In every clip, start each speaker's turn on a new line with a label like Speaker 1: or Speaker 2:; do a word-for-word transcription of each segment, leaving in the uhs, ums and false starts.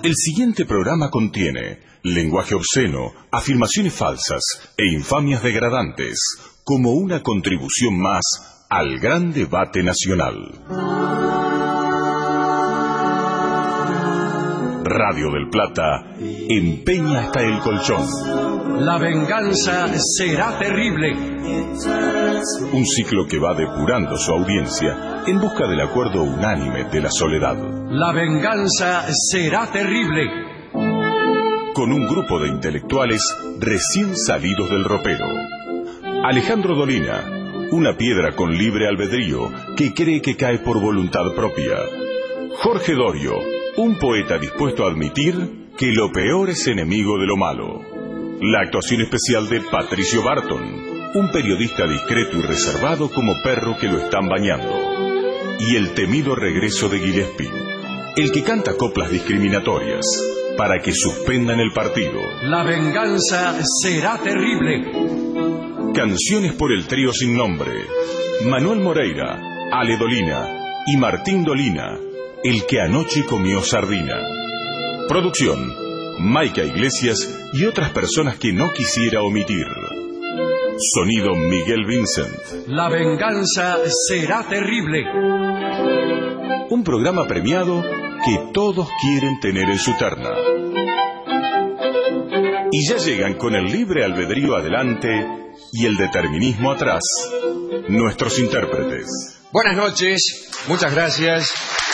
Speaker 1: El siguiente programa contiene lenguaje obsceno, afirmaciones falsas e infamias degradantes, como una contribución más al gran debate nacional. Radio del Plata empeña hasta el colchón.
Speaker 2: La venganza será terrible.
Speaker 1: Un ciclo que va depurando su audiencia en busca del acuerdo unánime de la soledad.
Speaker 2: La venganza será terrible.
Speaker 1: Con un grupo de intelectuales recién salidos del ropero. Alejandro Dolina, una piedra con libre albedrío que cree que cae por voluntad propia. Jorge Dorio, un poeta dispuesto a admitir que lo peor es enemigo de lo malo. La actuación especial de Patricio Barton, un periodista discreto y reservado como perro que lo están bañando. Y el temido regreso de Gillespie, el que canta coplas discriminatorias para que suspendan el partido.
Speaker 2: La venganza será terrible.
Speaker 1: Canciones por el trío sin nombre: Manuel Moreira, Ale Dolina y Martín Dolina, el que anoche comió sardina. Producción: Maica Iglesias y otras personas que no quisiera omitir. Sonido: Miguel Vincent.
Speaker 2: La venganza será terrible.
Speaker 1: Un programa premiado que todos quieren tener en su terna. Y ya llegan con el libre albedrío adelante y el determinismo atrás, nuestros intérpretes.
Speaker 3: Buenas noches, muchas gracias.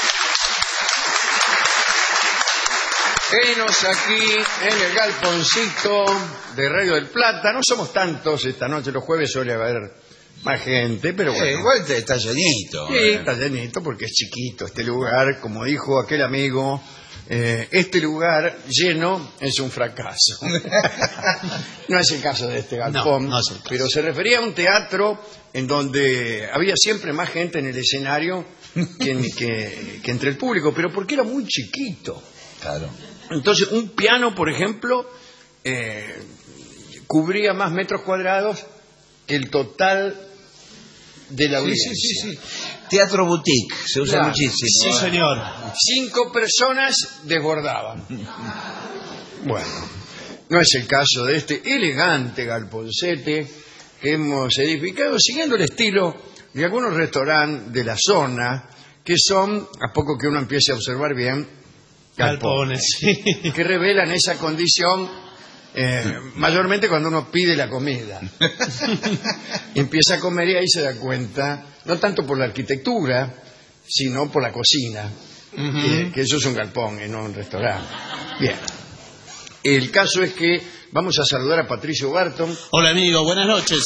Speaker 3: Venos aquí en el galponcito de Radio del Plata. No somos tantos esta noche, los jueves suele haber más gente, pero bueno.
Speaker 4: Eh, igual te, está llenito.
Speaker 3: Sí, eh. está llenito porque es chiquito este lugar. Como dijo aquel amigo, eh, este lugar lleno es un fracaso. No es el caso de este galpón,
Speaker 4: no, no es el caso.
Speaker 3: Pero se refería a un teatro en donde había siempre más gente en el escenario que, que, que entre el público, pero porque era muy chiquito.
Speaker 4: Claro.
Speaker 3: Entonces, un piano, por ejemplo, eh, cubría más metros cuadrados que el total de la audiencia.
Speaker 4: Sí, sí, sí, sí. Teatro boutique, se usa
Speaker 3: Claro.
Speaker 4: muchísimo.
Speaker 5: Sí, señor.
Speaker 3: Cinco personas desbordaban. Bueno, no es el caso de este elegante galponcete que hemos edificado siguiendo el estilo de algunos restaurantes de la zona, que son, a poco que uno empiece a observar bien,
Speaker 5: Galpones, sí.
Speaker 3: que revelan esa condición eh, mayormente cuando uno pide la comida. Empieza a comer y ahí se da cuenta, no tanto por la arquitectura, sino por la cocina, uh-huh. que, que eso es un galpón y no un restaurante. Bien. El caso es que vamos a saludar a Patricio Barton.
Speaker 5: Hola, amigo, buenas noches.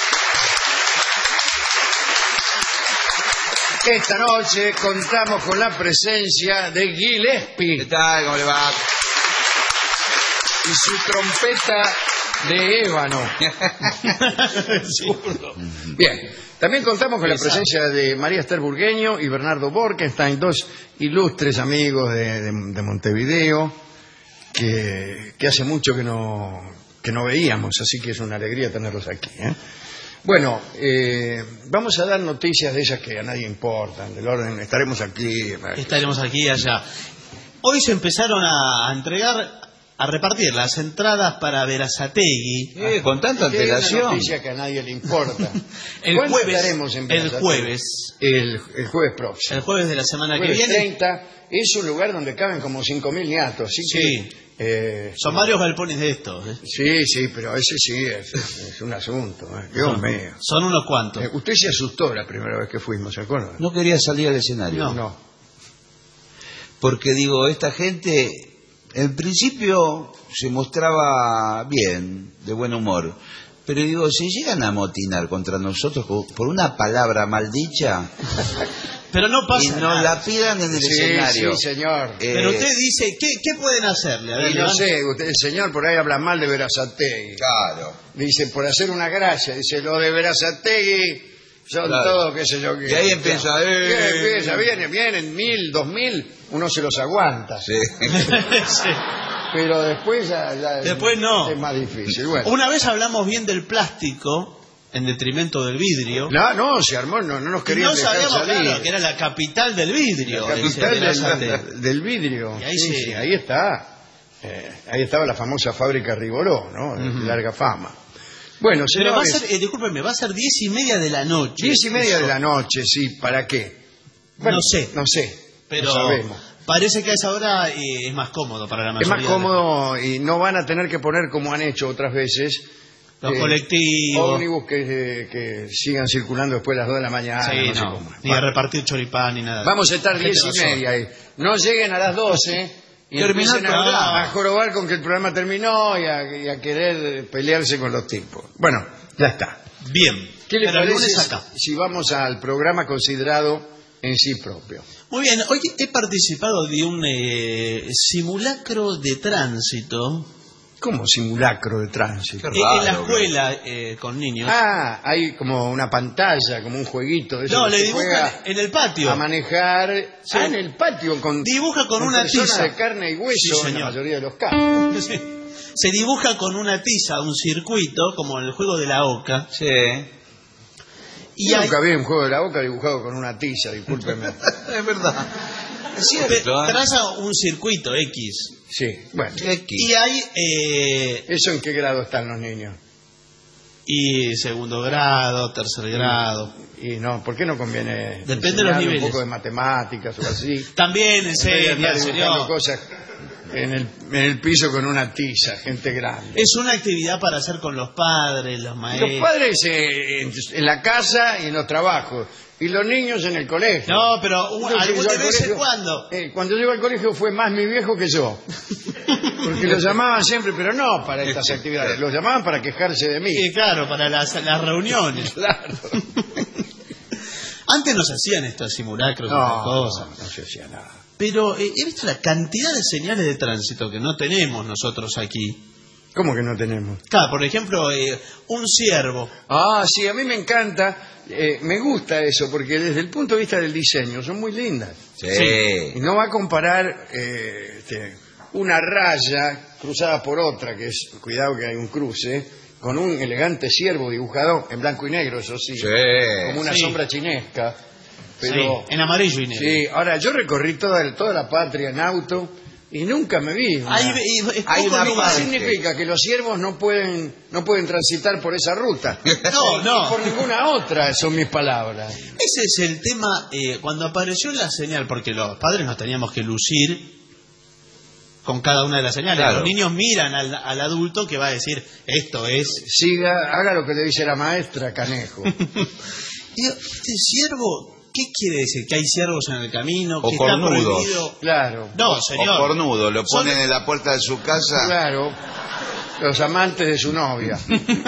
Speaker 3: Esta noche contamos con la presencia de Gillespie.
Speaker 4: ¿Qué tal? ¿Cómo le va?
Speaker 3: Y su trompeta de ébano.
Speaker 5: Sí.
Speaker 3: Bien, también contamos con la presencia de María Esther Burgueño y Bernardo Borkenstein, dos ilustres amigos de, de, de Montevideo, que, que hace mucho que no, que no veíamos, así que es una alegría tenerlos aquí, ¿eh? Bueno, eh, vamos a dar noticias de esas que a nadie importan, del orden, estaremos aquí.
Speaker 5: Estaremos aquí y allá. Hoy se empezaron a entregar, a repartir las entradas para Berazategui.
Speaker 4: Eh, con tanta
Speaker 3: Es una
Speaker 4: antelación.
Speaker 3: noticia que a nadie le importa.
Speaker 5: El
Speaker 3: ¿Cuándo
Speaker 5: jueves,
Speaker 3: estaremos en
Speaker 5: el
Speaker 3: Berazategui?
Speaker 5: jueves,
Speaker 3: El, el jueves próximo.
Speaker 5: el jueves de la semana
Speaker 3: Jueves
Speaker 5: que viene.
Speaker 3: treinta, es un lugar donde caben como cinco mil ñatos. Así
Speaker 5: Sí.
Speaker 3: que, eh,
Speaker 5: Son varios galpones de estos. ¿eh?
Speaker 3: Sí, sí, pero ese sí es, es, es un asunto. ¿eh? Dios
Speaker 5: Son,
Speaker 3: mío.
Speaker 5: son unos cuantos.
Speaker 3: Eh, usted se asustó la primera vez que fuimos, ¿se acuerdan?
Speaker 4: No quería salir al escenario.
Speaker 5: No.
Speaker 3: No.
Speaker 4: Porque digo, esta gente en principio se mostraba bien, de buen humor. Pero digo, si llegan a amotinar contra nosotros por una palabra maldicha
Speaker 5: Pero no pasa
Speaker 4: y nos
Speaker 5: nada.
Speaker 4: la pidan en el
Speaker 3: Sí,
Speaker 4: escenario.
Speaker 3: sí, señor.
Speaker 4: Eh,
Speaker 5: Pero usted dice, ¿qué, qué pueden hacerle? A ver,
Speaker 3: Y no
Speaker 5: levante-
Speaker 3: sé, usted, el señor por ahí habla mal de Berazategui.
Speaker 4: Claro.
Speaker 3: Dice, por hacer una gracia, dice, lo de Berazategui son
Speaker 4: Claro.
Speaker 3: todo, qué sé yo qué.
Speaker 4: Y ahí empieza,
Speaker 3: Claro.
Speaker 4: eh,
Speaker 3: ¿Qué empieza? Vienen, vienen, mil, dos mil, uno se los aguanta.
Speaker 4: Sí.
Speaker 5: Sí.
Speaker 3: Pero después ya, ya
Speaker 5: Después no.
Speaker 3: es más difícil. Bueno.
Speaker 5: Una vez hablamos bien del plástico en detrimento del vidrio.
Speaker 3: No, no, se armó, no, no nos
Speaker 5: Y
Speaker 3: querían
Speaker 5: no
Speaker 3: dejar
Speaker 5: sabíamos,
Speaker 3: salir.
Speaker 5: claro, que era la capital del vidrio.
Speaker 3: La capital
Speaker 5: ese Berazategui.
Speaker 3: del, del vidrio.
Speaker 5: Y ahí
Speaker 3: Sí,
Speaker 5: se-
Speaker 3: sí, ahí está. Eh, ahí estaba la famosa fábrica Riboró, ¿no? De
Speaker 5: Ujú.
Speaker 3: larga fama. Bueno,
Speaker 5: Pero va a
Speaker 3: señores,
Speaker 5: ser, eh, discúlpenme, va a ser diez y media de la noche.
Speaker 3: diez y media
Speaker 5: Eso.
Speaker 3: de la noche, sí, ¿para qué?
Speaker 5: No sé.
Speaker 3: No sé,
Speaker 5: Pero
Speaker 3: no sabemos.
Speaker 5: parece que a esa hora eh, es más cómodo para la
Speaker 3: Es
Speaker 5: mayoría.
Speaker 3: más
Speaker 5: de
Speaker 3: cómodo y no van a tener que poner como han hecho otras veces
Speaker 5: Los
Speaker 3: eh,
Speaker 5: colectivos.
Speaker 3: ómnibus que, eh, que sigan circulando después de las dos de la mañana.
Speaker 5: Sí,
Speaker 3: no sé
Speaker 5: no,
Speaker 3: cómo.
Speaker 5: ni a repartir choripán ni nada.
Speaker 3: Vamos a estar
Speaker 5: La gente
Speaker 3: diez y
Speaker 5: va sola.
Speaker 3: media ahí. No lleguen a las doce y
Speaker 4: Terminó
Speaker 3: empiecen
Speaker 4: el
Speaker 3: a,
Speaker 5: programa.
Speaker 3: a jorobar con que el programa terminó y a, y a querer pelearse con los tipos. Bueno, ya está.
Speaker 5: Bien.
Speaker 3: ¿Qué le
Speaker 5: Pero el
Speaker 3: parece
Speaker 5: lunes acá.
Speaker 3: si vamos al programa considerado en sí propio?
Speaker 5: Muy bien, hoy he participado de un eh, simulacro de tránsito
Speaker 3: ¿Cómo simulacro de tránsito?
Speaker 4: Qué
Speaker 5: eh, en la
Speaker 4: raro,
Speaker 5: escuela eh, con niños.
Speaker 3: Ah, hay como una pantalla, como un jueguito. De eso
Speaker 5: no,
Speaker 3: que
Speaker 5: le
Speaker 3: se
Speaker 5: dibujan
Speaker 3: juega
Speaker 5: en el patio.
Speaker 3: a manejar.
Speaker 5: Sí.
Speaker 3: Ah, en el patio con,
Speaker 5: Dibuja con una
Speaker 3: personas
Speaker 5: tiza.
Speaker 3: de carne y hueso
Speaker 5: Sí,
Speaker 3: en la
Speaker 5: señor.
Speaker 3: mayoría de los casos.
Speaker 5: Sí. Se dibuja con una tiza, un circuito, como en el juego de la oca.
Speaker 4: Sí.
Speaker 5: Y
Speaker 3: Yo
Speaker 5: hay-
Speaker 3: nunca vi un juego de la boca dibujado con una tiza, discúlpeme.
Speaker 4: Es verdad. Es
Speaker 5: pe-
Speaker 4: cierto. ¿eh?
Speaker 5: traza un circuito X.
Speaker 3: Sí, bueno.
Speaker 5: Y hay eh,
Speaker 3: ¿Eso en qué grado están los niños?
Speaker 5: y segundo grado, tercer grado.
Speaker 3: Y no, ¿por qué no conviene
Speaker 5: Depende de los
Speaker 3: enseñarle
Speaker 5: niveles.
Speaker 3: un poco de matemáticas o así?
Speaker 5: También
Speaker 3: En vez de
Speaker 5: enseña,
Speaker 3: andar dibujando
Speaker 5: señor.
Speaker 3: cosas en el, en el piso con una tiza, gente grande.
Speaker 5: Es una actividad para hacer con los padres, los maestros.
Speaker 3: Los padres eh, en, en la casa y en los trabajos, y los niños en el colegio.
Speaker 5: No, pero un-
Speaker 3: Yo
Speaker 5: algún
Speaker 3: llego
Speaker 5: de
Speaker 3: al
Speaker 5: vez en
Speaker 3: colegio-
Speaker 5: cuando.
Speaker 3: eh, cuando llego al colegio fue más mi viejo que yo. Porque lo llamaban siempre, pero no para estas actividades, lo llamaban para quejarse de mí.
Speaker 5: Sí, claro, para las, las reuniones.
Speaker 3: Claro.
Speaker 5: Antes nos hacían estos simulacros y
Speaker 3: No,
Speaker 5: estas cosas.
Speaker 3: no, no se hacía nada.
Speaker 5: Pero eh, he visto la cantidad de señales de tránsito que no tenemos nosotros aquí.
Speaker 3: ¿Cómo que no tenemos?
Speaker 5: Claro, por ejemplo, eh, un ciervo.
Speaker 3: Ah, sí, a mí me encanta, eh, me gusta eso, porque desde el punto de vista del diseño son muy lindas.
Speaker 4: Sí.
Speaker 3: Y no va a comparar eh, este, una raya cruzada por otra, que es, cuidado que hay un cruce, con un elegante ciervo dibujado en blanco y negro, eso sí,
Speaker 4: Sí.
Speaker 3: como una
Speaker 5: Sí.
Speaker 3: sombra chinesca. Pero,
Speaker 5: Sí, en amarillo y negro.
Speaker 3: sí, ahora yo recorrí toda, toda la patria en auto y nunca me vi. una-
Speaker 5: Hay, y- es
Speaker 4: Hay
Speaker 5: poco
Speaker 4: una
Speaker 5: habitual.
Speaker 3: ¿Qué
Speaker 4: parte.
Speaker 3: significa? Que los ciervos no pueden, no pueden transitar por esa ruta.
Speaker 5: No, no.
Speaker 3: Por ninguna otra, son mis palabras.
Speaker 5: Ese es el tema eh, cuando apareció la señal, porque los padres nos teníamos que lucir con cada una de las señales.
Speaker 4: Claro.
Speaker 5: Los niños miran al, al adulto que va a decir, esto es...
Speaker 3: Siga, haga lo que le dice la maestra, canejo.
Speaker 5: Y digo, este ciervo, ¿qué quiere decir? ¿Que hay ciervos en el camino?
Speaker 4: O
Speaker 5: ¿Que está
Speaker 4: cornudos.
Speaker 5: prohibido?
Speaker 3: Claro,
Speaker 5: No,
Speaker 4: O
Speaker 5: señor.
Speaker 4: cornudo, lo
Speaker 5: Son-
Speaker 4: ponen en la puerta de su casa.
Speaker 3: claro. Los amantes de su novia.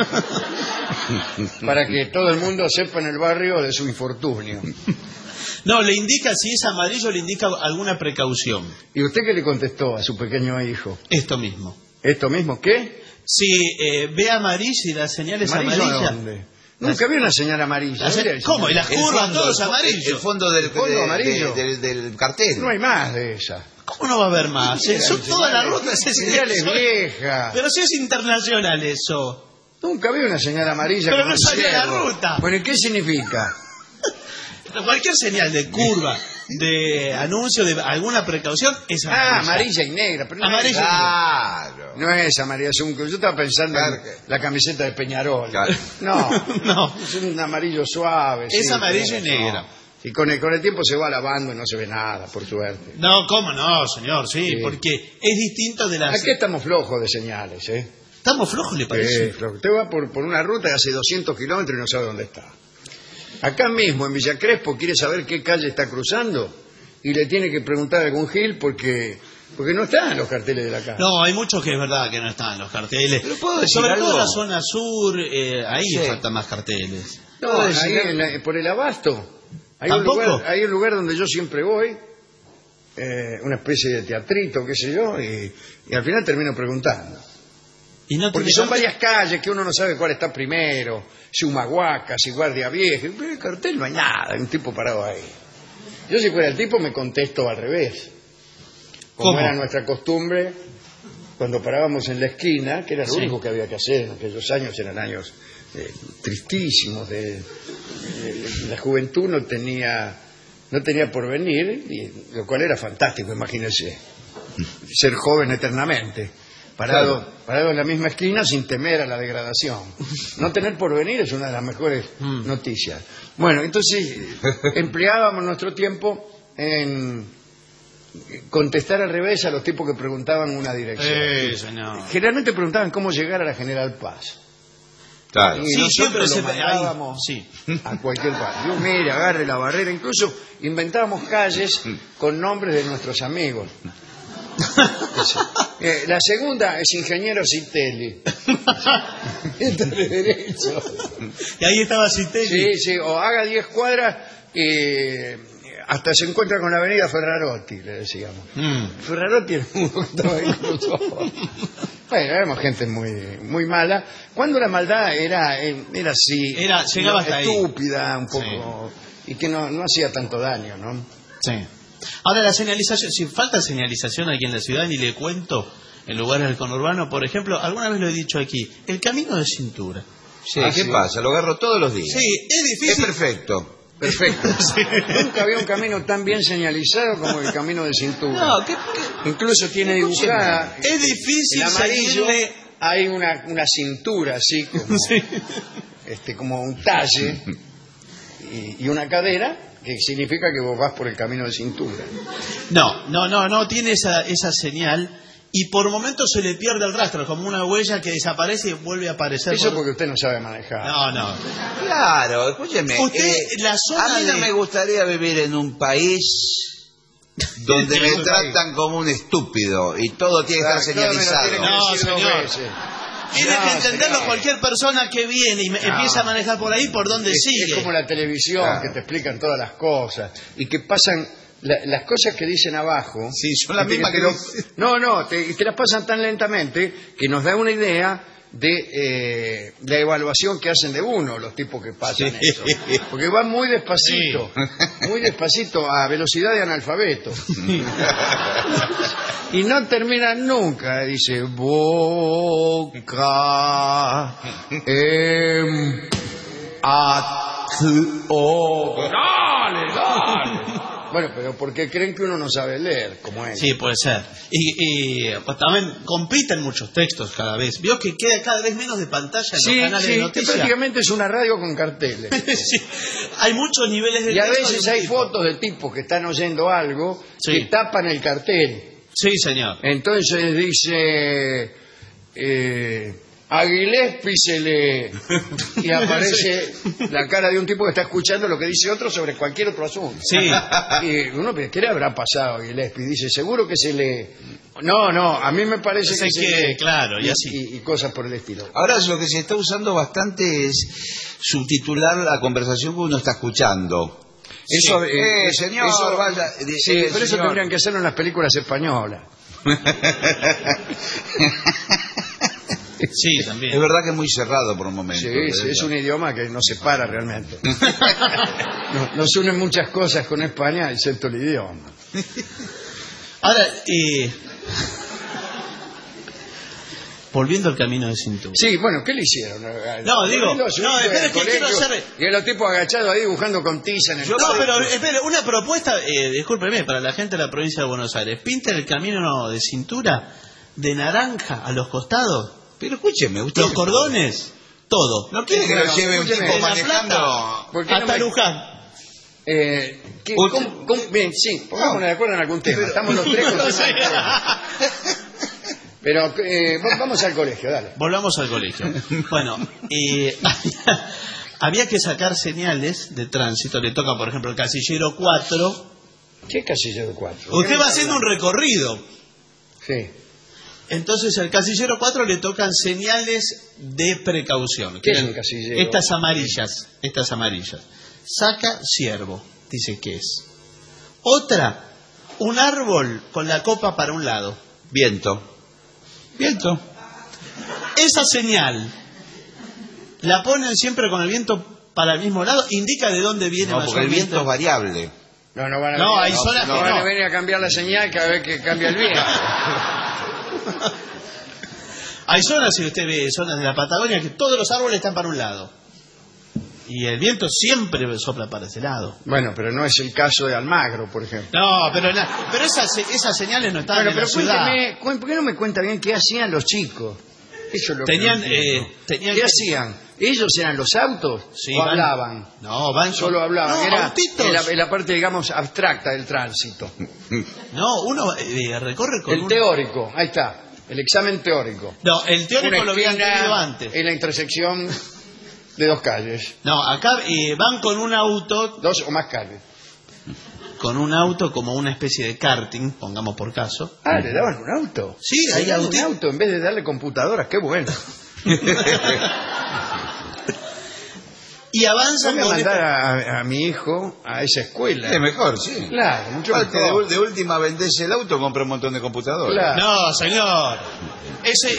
Speaker 3: Para que todo el mundo sepa en el barrio de su infortunio.
Speaker 5: No, le indica, si es amarillo, le indica alguna precaución.
Speaker 3: ¿Y usted qué le contestó a su pequeño hijo?
Speaker 5: Esto mismo.
Speaker 3: ¿Esto mismo qué?
Speaker 5: Si eh, ve amarillo y la señal es
Speaker 3: ¿Amarillo
Speaker 5: amarilla...
Speaker 3: dónde? Nunca vi una señal amarilla.
Speaker 5: La se-
Speaker 3: Mire,
Speaker 5: ¿Cómo? ¿Y
Speaker 3: señor.
Speaker 5: las
Speaker 4: El
Speaker 5: curvas,
Speaker 4: fondo,
Speaker 5: todos
Speaker 4: el fo-
Speaker 5: amarillos?
Speaker 4: El fondo del,
Speaker 3: El fondo
Speaker 4: de-
Speaker 3: amarillo.
Speaker 4: de- del, del cartel.
Speaker 3: No hay más de esa.
Speaker 5: ¿Cómo no va a haber más? Eh, Son todas las rutas. es-
Speaker 3: Señales
Speaker 5: son-
Speaker 3: viejas.
Speaker 5: Pero si es internacional eso.
Speaker 3: Nunca vi una señal amarilla.
Speaker 5: Pero
Speaker 3: con
Speaker 5: no
Speaker 3: un
Speaker 5: sale la
Speaker 3: ciervo.
Speaker 5: ruta.
Speaker 3: Bueno, ¿y qué significa?
Speaker 5: Cualquier señal de curva, de anuncio, de alguna precaución, es
Speaker 3: Ah,
Speaker 5: amarilla.
Speaker 3: amarilla y negra. Pero no
Speaker 5: Amarilla
Speaker 3: es,
Speaker 5: y
Speaker 4: Claro.
Speaker 3: no es amarilla, es un... Yo estaba pensando
Speaker 4: Claro
Speaker 3: en
Speaker 4: que-
Speaker 3: la camiseta de Peñarol.
Speaker 4: Claro.
Speaker 3: No,
Speaker 5: No.
Speaker 3: es un amarillo suave.
Speaker 5: Es
Speaker 3: sí,
Speaker 5: amarillo y
Speaker 3: pero no.
Speaker 5: negra.
Speaker 3: Y con el, con el tiempo se va lavando y no se ve nada, por suerte.
Speaker 5: No, ¿cómo no, señor? Sí,
Speaker 3: Sí.
Speaker 5: porque es distinto de las...
Speaker 3: Aquí estamos flojos de señales, ¿eh?
Speaker 5: ¿Estamos flojos, le parece?
Speaker 3: Eh, flojo. Usted va por, por una ruta de hace doscientos kilómetros y no sabe dónde está. Acá mismo, en Villa Crespo, quiere saber qué calle está cruzando y le tiene que preguntar a algún gil porque, porque no están los carteles de la calle.
Speaker 5: No, hay muchos que es verdad que no están los carteles.
Speaker 4: ¿Pero puedo decir
Speaker 5: Sobre
Speaker 4: algo?
Speaker 5: todo la zona sur, eh, ahí
Speaker 4: Sí.
Speaker 5: faltan más carteles.
Speaker 3: No,
Speaker 4: ¿Puedo
Speaker 3: ahí
Speaker 4: decir
Speaker 3: en la- por el abasto. Hay un,
Speaker 5: ¿Tampoco?
Speaker 3: lugar, hay un lugar donde yo siempre voy, eh, una especie de teatrito, qué sé yo, y, y al final termino preguntando.
Speaker 5: Y no
Speaker 3: Porque
Speaker 5: tiene
Speaker 3: son
Speaker 5: cartel.
Speaker 3: varias calles que uno no sabe cuál está primero, si Humahuaca, si Guardia Vieja, pero el cartel no hay nada, hay un tipo parado ahí. Yo si fuera el tipo me contesto al revés, como
Speaker 5: ¿Cómo?
Speaker 3: era nuestra costumbre cuando parábamos en la esquina, que era lo
Speaker 5: Sí.
Speaker 3: único que había que hacer en aquellos años, eran años eh, tristísimos. De, de- la juventud no tenía, no tenía porvenir, y, lo cual era fantástico, imagínense. Ser joven eternamente, parado,
Speaker 4: Claro.
Speaker 3: parado en la misma esquina sin temer a la degradación. No tener porvenir es una de las mejores
Speaker 5: Mm.
Speaker 3: noticias. Bueno, entonces empleábamos nuestro tiempo en contestar al revés a los tipos que preguntaban una dirección.
Speaker 5: Eh, señor.
Speaker 3: Generalmente preguntaban cómo llegar a la General Paz.
Speaker 4: Claro.
Speaker 3: Y
Speaker 5: Sí, siempre
Speaker 3: nosotros
Speaker 5: se
Speaker 3: lo
Speaker 5: ahí,
Speaker 3: mandábamos
Speaker 5: sí.
Speaker 3: a cualquier parte. Yo, mire, agarre la barrera. Incluso inventábamos calles con nombres de nuestros amigos. Eh, la segunda es Ingeniero Citelli. Entre derecho.
Speaker 5: Y ahí estaba Citelli.
Speaker 3: Sí, sí, o haga diez cuadras y hasta se encuentra con la avenida Ferrarotti, le decíamos.
Speaker 5: Mm.
Speaker 3: Ferrarotti era uno que estaba ahí con nosotros. Bueno, éramos gente muy, muy mala. Cuando la maldad era, era así,
Speaker 5: Era- llegaba hasta ahí.
Speaker 3: estúpida, un poco, y que no, no hacía tanto daño, ¿no?
Speaker 5: Sí. Ahora, la señalización, si falta señalización aquí en la ciudad, y le cuento, en lugares del conurbano, por ejemplo, alguna vez lo he dicho aquí, el camino de cintura.
Speaker 4: Sí,
Speaker 3: Ah,
Speaker 4: ¿qué
Speaker 3: sí.
Speaker 4: pasa? Lo agarro todos los días.
Speaker 5: Sí, es
Speaker 4: Es
Speaker 5: difícil.
Speaker 4: perfecto.
Speaker 3: Perfecto. Nunca había un camino tan bien señalizado como el camino de cintura.
Speaker 5: No, ¿qué- qué?
Speaker 3: Incluso tiene dibujada
Speaker 5: Es difícil
Speaker 3: en amarillo,
Speaker 5: seguirle.
Speaker 3: hay una, una cintura así como,
Speaker 5: Sí.
Speaker 3: este, como un talle y, y una cadera que significa que vos vas por el camino de cintura.
Speaker 5: No, no, no, no tiene esa, esa señal y por momentos se le pierde el rastro, como una huella que desaparece y vuelve a aparecer.
Speaker 3: Eso
Speaker 5: por-
Speaker 3: porque usted no sabe manejar.
Speaker 5: No, no.
Speaker 4: Claro, escúcheme.
Speaker 5: Usted,
Speaker 4: eh,
Speaker 5: la zona
Speaker 4: a mí no
Speaker 5: de-
Speaker 4: me gustaría vivir en un país donde me tratan como un estúpido y todo tiene que estar
Speaker 3: Claro, me lo
Speaker 4: señalizado.
Speaker 3: tiene que
Speaker 5: No,
Speaker 3: decir dos
Speaker 5: señor.
Speaker 3: veces.
Speaker 5: Tiene
Speaker 3: No,
Speaker 5: que entenderlo
Speaker 3: señor.
Speaker 5: cualquier persona que viene y me- empieza a manejar por ahí, por donde
Speaker 3: Es,
Speaker 5: sigue.
Speaker 3: es como la televisión,
Speaker 4: Claro.
Speaker 3: que te explican todas las cosas y que pasan la- las cosas que dicen abajo.
Speaker 4: Sí, son las
Speaker 3: y te-
Speaker 4: mismas
Speaker 3: te
Speaker 4: que
Speaker 3: lo-
Speaker 4: dicen.
Speaker 3: No, no, te, y te las pasan tan lentamente que nos da una idea de eh, la evaluación que hacen de uno los tipos que pasan
Speaker 4: Sí.
Speaker 3: eso. Porque van muy despacito, muy despacito, a velocidad de analfabeto. Y no terminan nunca. Dice, boca, em, at, o. Dale, dale. Bueno, pero porque creen que uno no sabe leer, como él.
Speaker 5: Sí, puede ser. Y, y, pues también compiten muchos textos cada vez. Vio que queda cada vez menos de pantalla en
Speaker 3: Sí,
Speaker 5: los canales
Speaker 3: sí,
Speaker 5: de
Speaker 3: que
Speaker 5: noticias.
Speaker 3: prácticamente es una radio con carteles.
Speaker 5: Sí. Hay muchos niveles de
Speaker 3: Y a
Speaker 5: texto
Speaker 3: veces
Speaker 5: de un
Speaker 3: hay
Speaker 5: tipo.
Speaker 3: fotos de tipos que están oyendo algo
Speaker 5: Sí.
Speaker 3: que tapan el cartel.
Speaker 5: Sí, señor.
Speaker 3: Entonces dice, eh, a Gillespie se le... Y aparece la cara de un tipo que está escuchando lo que dice otro sobre cualquier otro asunto.
Speaker 5: Sí.
Speaker 3: Y uno, pero ¿qué le habrá pasado a Gillespie? Dice, seguro que se le... No, no, a mí me parece
Speaker 5: Sé
Speaker 3: que se
Speaker 5: que,
Speaker 3: le...
Speaker 5: claro, y así.
Speaker 3: Y, y cosas por el estilo.
Speaker 4: Ahora lo que se está usando bastante es subtitular la conversación que uno está escuchando.
Speaker 3: Eso,
Speaker 4: Eh,
Speaker 3: es-
Speaker 4: señor,
Speaker 3: eso-
Speaker 4: vaya, eh,
Speaker 3: sí,
Speaker 4: eh,
Speaker 3: pero eso
Speaker 4: señor.
Speaker 3: tendrían que hacerlo en las películas españolas.
Speaker 5: Sí, también.
Speaker 4: Es verdad que es muy cerrado por un momento.
Speaker 3: Sí,
Speaker 4: de
Speaker 3: sí, es
Speaker 4: verdad.
Speaker 3: un idioma que no se para realmente. Nos, nos unen muchas cosas con España, excepto el idioma.
Speaker 5: Ahora, eh, volviendo al camino de cintura.
Speaker 3: Sí, bueno, ¿qué le hicieron?
Speaker 5: No, digo,
Speaker 3: Volviendo a su
Speaker 5: no,
Speaker 3: hijo
Speaker 5: espere,
Speaker 3: del
Speaker 5: que quiero
Speaker 3: colegio,
Speaker 5: hacer-
Speaker 3: Y los tipos agachados ahí dibujando con tiza en el...
Speaker 5: No, pero espere, una propuesta, eh, discúlpeme, para la gente de la provincia de Buenos Aires. Pinten el camino de cintura de naranja a los costados,
Speaker 4: Pero escúcheme, usted...
Speaker 5: los cordones, todo.
Speaker 4: ¿No quiere que lo
Speaker 3: No,
Speaker 4: lleve un
Speaker 3: escúcheme,
Speaker 4: tipo
Speaker 5: de La
Speaker 4: manejando?
Speaker 5: Plata
Speaker 3: ¿Por qué no
Speaker 5: hasta
Speaker 3: me-
Speaker 5: Luján.
Speaker 3: Eh, ¿qué-
Speaker 4: Usted-
Speaker 3: cómo- cómo- bien, sí, pongámonos de acuerdo en algún tema. Estamos los tres con
Speaker 5: No
Speaker 3: temas
Speaker 5: sé.
Speaker 3: diferentes. Pero eh, va- vamos al colegio, dale.
Speaker 5: Volvamos al colegio. Bueno, eh, había que sacar señales de tránsito. Le toca, por ejemplo, el casillero cuatro.
Speaker 3: ¿Qué casillero cuatro?
Speaker 5: Usted va haciendo un recorrido.
Speaker 3: Sí.
Speaker 5: Entonces al casillero cuatro le tocan señales de precaución.
Speaker 3: ¿Qué es
Speaker 5: Eran
Speaker 3: un casillero?
Speaker 5: Estas amarillas, estas amarillas. Saca ciervo, dice que es. Otra, un árbol con la copa para un lado.
Speaker 4: Viento. Viento.
Speaker 5: Esa señal la ponen siempre con el viento para el mismo lado, indica de dónde viene
Speaker 4: No, porque el
Speaker 5: mayormente.
Speaker 4: viento es variable.
Speaker 3: No, no van a
Speaker 5: No,
Speaker 3: venir,
Speaker 5: hay zonas
Speaker 3: no
Speaker 5: que
Speaker 3: van a
Speaker 5: no.
Speaker 3: venir a cambiar la señal cada vez que cambia el viento.
Speaker 5: Hay zonas, si usted ve, zonas de la Patagonia que todos los árboles están para un lado. Y el viento siempre sopla para ese lado.
Speaker 3: Bueno, pero no es el caso de Almagro, por ejemplo.
Speaker 5: No, pero, la, pero esas, esas señales no están
Speaker 3: Bueno,
Speaker 5: en
Speaker 3: pero
Speaker 5: la ciudad.
Speaker 3: cuénteme, ¿por qué no me cuenta bien qué hacían los chicos? Eso es lo
Speaker 5: Tenían,
Speaker 3: que no entiendo.
Speaker 5: eh, tenían
Speaker 3: ¿Qué
Speaker 5: que-
Speaker 3: hacían? ¿Ellos eran los autos?
Speaker 5: Sí,
Speaker 3: ¿O
Speaker 5: van-
Speaker 3: hablaban?
Speaker 5: No, van
Speaker 3: Solo hablaban.
Speaker 5: No,
Speaker 3: Era
Speaker 5: autitos.
Speaker 3: en la, en la parte, digamos, abstracta del tránsito.
Speaker 5: No, uno eh, recorre con
Speaker 3: El
Speaker 5: un...
Speaker 3: teórico, ahí está. El examen teórico.
Speaker 5: No, el teórico
Speaker 3: Una
Speaker 5: lo habían
Speaker 3: esquina
Speaker 5: tenido antes.
Speaker 3: en la intersección de dos calles.
Speaker 5: No, acá eh, van con un auto,
Speaker 3: Dos o más calles.
Speaker 5: con un auto como una especie de karting, pongamos por caso.
Speaker 3: Ah, ¿le daban un auto?
Speaker 5: Sí,
Speaker 3: Le
Speaker 5: hay
Speaker 3: daban un
Speaker 5: autito.
Speaker 3: auto en vez de darle computadoras. Qué bueno.
Speaker 5: Y avanzan
Speaker 3: Voy a
Speaker 5: con
Speaker 3: mandar a, a mi hijo a esa escuela.
Speaker 4: Es mejor, sí.
Speaker 3: Claro, mucho
Speaker 4: Aparte, de,
Speaker 3: mejor.
Speaker 4: ul- de última vendés el auto, compra un montón de computadoras.
Speaker 3: Claro.
Speaker 5: No, señor. Ese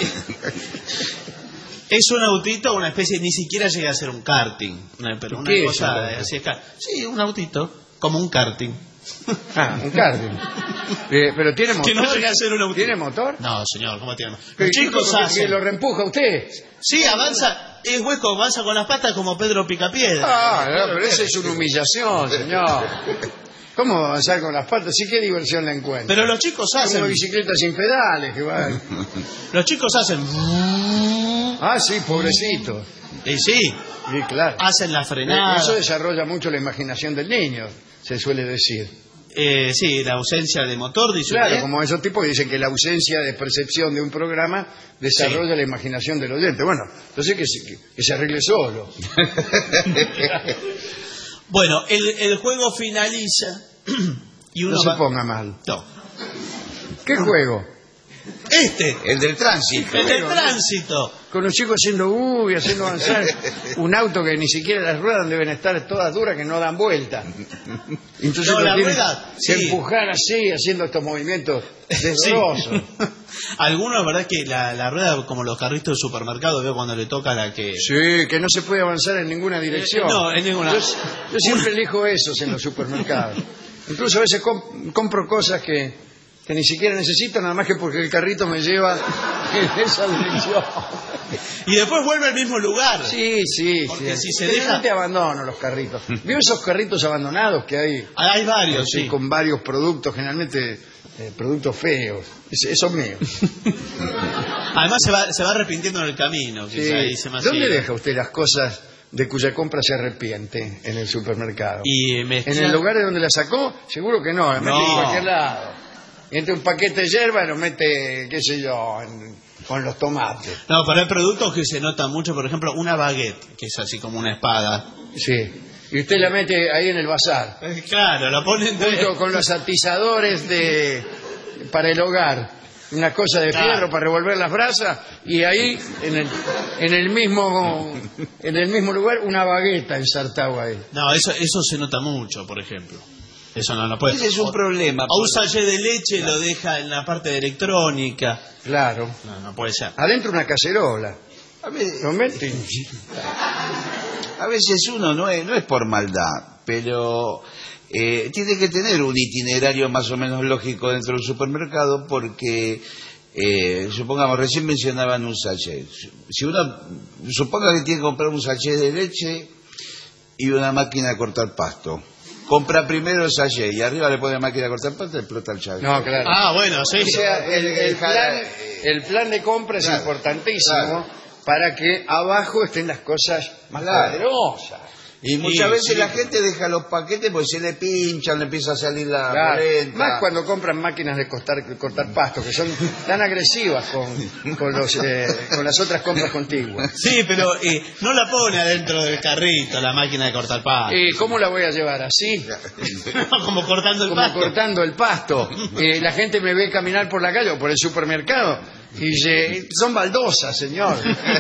Speaker 5: es un autito, una especie, ni siquiera llega a ser un karting, una, pero una
Speaker 3: ¿Qué es
Speaker 5: cosa
Speaker 3: un
Speaker 5: de-
Speaker 3: auto?
Speaker 5: así es car- Sí, un autito, como un karting.
Speaker 3: Ah, un karting. Eh, pero tiene motor.
Speaker 5: Que no llega a ser un autito.
Speaker 3: ¿Tiene motor?
Speaker 5: No, señor, ¿cómo tiene?
Speaker 3: Pero
Speaker 5: Los chicos
Speaker 3: que- que
Speaker 5: hacen.
Speaker 3: lo reempuja usted.
Speaker 5: Sí, avanza, es hueco, avanza con las patas como Pedro Picapiedra.
Speaker 3: Ah, no, pero eso es una humillación, señor. ¿Cómo avanzar con las patas? Sí, qué diversión la encuentra.
Speaker 5: Pero los chicos
Speaker 3: Como
Speaker 5: hacen.
Speaker 3: bicicleta sin pedales que va.
Speaker 5: Los chicos hacen.
Speaker 3: Ah, sí, pobrecito.
Speaker 5: Y sí,
Speaker 3: Sí, claro.
Speaker 5: hacen la frenada.
Speaker 3: Eso desarrolla mucho la imaginación del niño, se suele decir.
Speaker 5: Eh, sí, la ausencia de motor, dice
Speaker 3: Claro,
Speaker 5: usted.
Speaker 3: como esos tipos que dicen que la ausencia de percepción de un programa desarrolla la imaginación del oyente. Bueno, entonces que se, que, que se arregle solo.
Speaker 5: Bueno, el, el juego finaliza y uno
Speaker 3: No se
Speaker 5: va-
Speaker 3: ponga mal.
Speaker 5: No.
Speaker 3: ¿Qué juego?
Speaker 5: Este,
Speaker 4: El del tránsito.
Speaker 5: el del tránsito.
Speaker 3: Con los chicos haciendo uy, haciendo avanzar un auto que ni siquiera las ruedas deben estar todas duras que no dan vuelta. Entonces
Speaker 5: No,
Speaker 3: lo
Speaker 5: la
Speaker 3: tienen
Speaker 5: rueda,
Speaker 3: que
Speaker 5: sí.
Speaker 3: empujar así, haciendo estos movimientos
Speaker 5: Sí.
Speaker 3: desdorosos.
Speaker 5: Algunos, verdad que la, la rueda, como los carritos de supermercado, veo cuando le toca la que...
Speaker 3: Sí, que no se puede avanzar en ninguna dirección.
Speaker 5: Eh, no, en ninguna.
Speaker 3: Yo, yo siempre elijo esos en los supermercados. Incluso a veces comp- compro cosas que, que ni siquiera necesito, nada más que porque el carrito me lleva en esa dirección.
Speaker 5: Y después vuelve al mismo lugar.
Speaker 3: Sí, sí,
Speaker 5: Porque
Speaker 3: sí.
Speaker 5: si se
Speaker 3: Generalmente
Speaker 5: deja-
Speaker 3: abandono los carritos. ¿Vio esos carritos abandonados que hay?
Speaker 5: Hay varios,
Speaker 3: Sí,
Speaker 5: sí.
Speaker 3: con varios productos, generalmente eh, productos feos. Es- Esos míos.
Speaker 5: Además se va, se va arrepintiendo en el camino.
Speaker 3: Sí.
Speaker 5: quizá, y se me
Speaker 3: ¿Dónde
Speaker 5: hacía.
Speaker 3: deja usted las cosas de cuya compra se arrepiente en el supermercado?
Speaker 5: Y me
Speaker 3: ¿En el lugar de donde la sacó? Seguro que no, la mete
Speaker 5: No.
Speaker 3: en cualquier lado. Mete un paquete de hierba y lo mete, qué sé yo, en- con los tomates.
Speaker 5: No, pero hay productos que se notan mucho, por ejemplo, una baguette, que es así como una espada.
Speaker 3: Sí. Y usted la mete ahí en el bazar,
Speaker 5: Eh, Claro, la ponen de...
Speaker 3: junto con los atizadores de para el hogar. Una cosa de
Speaker 5: Claro.
Speaker 3: fierro para revolver las brasas y ahí en el, en el mismo en el mismo lugar una bagueta ensartada ahí.
Speaker 5: No, eso, eso se nota mucho, por ejemplo. Eso no, no puede.
Speaker 4: Ese es un
Speaker 5: O-
Speaker 4: problema.
Speaker 5: O un sachet de leche lo deja en la parte de electrónica.
Speaker 3: Claro.
Speaker 5: No, no puede ser.
Speaker 3: Adentro una cacerola.
Speaker 4: A veces,
Speaker 3: Lo mete y-
Speaker 4: a veces uno no es, no es por maldad, pero eh, tiene que tener un itinerario más o menos lógico dentro del supermercado porque, eh, supongamos, recién mencionaban un sachet. Si uno, suponga que tiene que comprar un sachet de leche y una máquina de cortar pasto. Compra primero el sachet y arriba le pone máquina de cortar pasto y explota el sachet.
Speaker 3: No, claro.
Speaker 5: Ah, bueno, sí.
Speaker 3: O sea, el, el plan, el plan de compra es
Speaker 4: Claro,
Speaker 3: importantísimo
Speaker 4: claro.
Speaker 3: para que abajo estén las cosas más
Speaker 4: Claro.
Speaker 3: poderosas.
Speaker 4: Y muchas
Speaker 5: Sí,
Speaker 4: veces
Speaker 5: sí.
Speaker 4: la gente deja los paquetes porque se le pinchan, le empieza a salir la
Speaker 3: Claro.
Speaker 4: polenta.
Speaker 3: Más cuando compran máquinas de cortar, cortar pasto, que son tan agresivas con, con, los, eh, con las otras compras contiguas.
Speaker 5: Sí, pero eh, no la pone adentro del carrito la máquina de cortar pasto.
Speaker 3: Eh, ¿Cómo la voy a llevar? ¿Así?
Speaker 5: Como cortando el
Speaker 3: Como
Speaker 5: pasto.
Speaker 3: cortando el pasto. Eh, la gente me ve caminar por la calle o por el supermercado y dice, son baldosas, señor.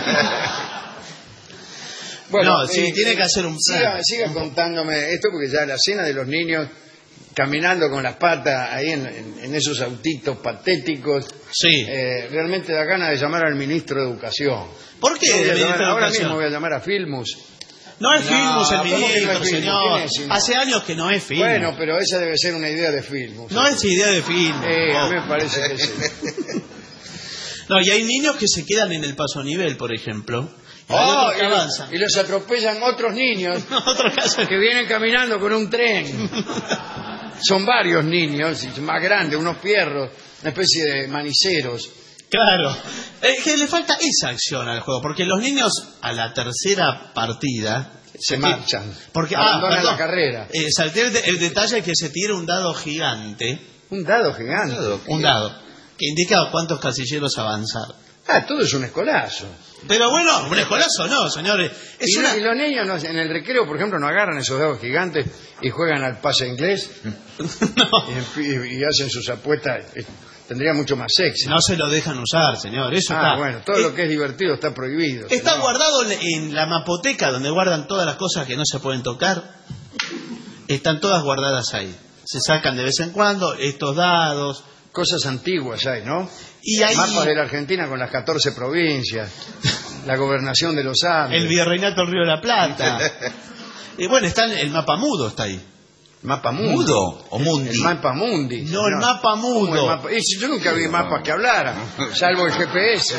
Speaker 5: No, sí, tiene que hacer un
Speaker 3: Siga,
Speaker 5: plan.
Speaker 3: siga contándome esto porque ya la cena de los niños caminando con las patas ahí en, en- en esos autitos patéticos,
Speaker 5: Sí.
Speaker 3: eh, realmente da ganas de llamar al ministro de Educación.
Speaker 5: ¿Por qué?
Speaker 3: Voy a
Speaker 5: el ministro
Speaker 3: llamar-
Speaker 5: de
Speaker 3: ahora
Speaker 5: Educación?
Speaker 3: mismo voy a llamar a Filmus.
Speaker 5: No es
Speaker 3: No,
Speaker 5: Filmus el
Speaker 3: ¿cómo que no es
Speaker 5: ministro,
Speaker 3: Filmus?
Speaker 5: señor.
Speaker 3: ¿Quién es, señor?
Speaker 5: Hace años que no es Filmus.
Speaker 3: Bueno, pero esa debe ser una idea de Filmus.
Speaker 5: No es idea de Filmus.
Speaker 3: Eh, a
Speaker 5: Oh.
Speaker 3: mí me parece que sí.
Speaker 5: No, y hay niños que se quedan en el paso a nivel, por ejemplo. Y hay
Speaker 3: Oh,
Speaker 5: otros que
Speaker 3: y,
Speaker 5: avanzan.
Speaker 3: los, y los atropellan otros niños
Speaker 5: Otro caso
Speaker 3: que vienen caminando con un tren. Son varios niños, y más grandes, unos pierros, una especie de maniceros.
Speaker 5: Claro, es que le falta esa acción al juego, porque los niños a la tercera partida
Speaker 3: Se marchan,
Speaker 5: porque
Speaker 3: abandonan
Speaker 5: ah, perdón,
Speaker 3: la carrera.
Speaker 5: Eh, salté el, el detalle es que se tira un dado gigante,
Speaker 3: Un dado gigante.
Speaker 5: un dado que indica cuántos casilleros avanzar.
Speaker 3: Ah, todo es un escolazo.
Speaker 5: Pero bueno, un escolazo no, señores. Es
Speaker 3: Y,
Speaker 5: una...
Speaker 3: y los niños no- en el recreo, por ejemplo, no agarran esos dados gigantes y juegan al pase inglés
Speaker 5: no,
Speaker 3: y, y- y hacen sus apuestas. Eh, Tendría mucho más sexy.
Speaker 5: no se lo dejan usar, señor. Eso
Speaker 3: ah,
Speaker 5: está.
Speaker 3: bueno, todo
Speaker 5: Eh,
Speaker 3: lo que es divertido está prohibido.
Speaker 5: Está
Speaker 3: señor.
Speaker 5: guardado en, en la mapoteca donde guardan todas las cosas que no se pueden tocar. Están todas guardadas ahí. Se sacan de vez en cuando estos dados.
Speaker 3: Cosas antiguas hay, ¿no?
Speaker 5: Y ahí
Speaker 3: Mapas de la Argentina con las catorce provincias, la gobernación de los Andes,
Speaker 5: el virreinato del Río de la Plata. Y bueno, está el mapa mudo, está ahí.
Speaker 3: mapa mundi.
Speaker 4: ¿Mudo o mundi?
Speaker 3: El mapa mundi.
Speaker 5: No, el mapa mudo.
Speaker 3: ¿Cómo el mapa? Y si yo nunca vi mapas que hablaran, salvo el G P S.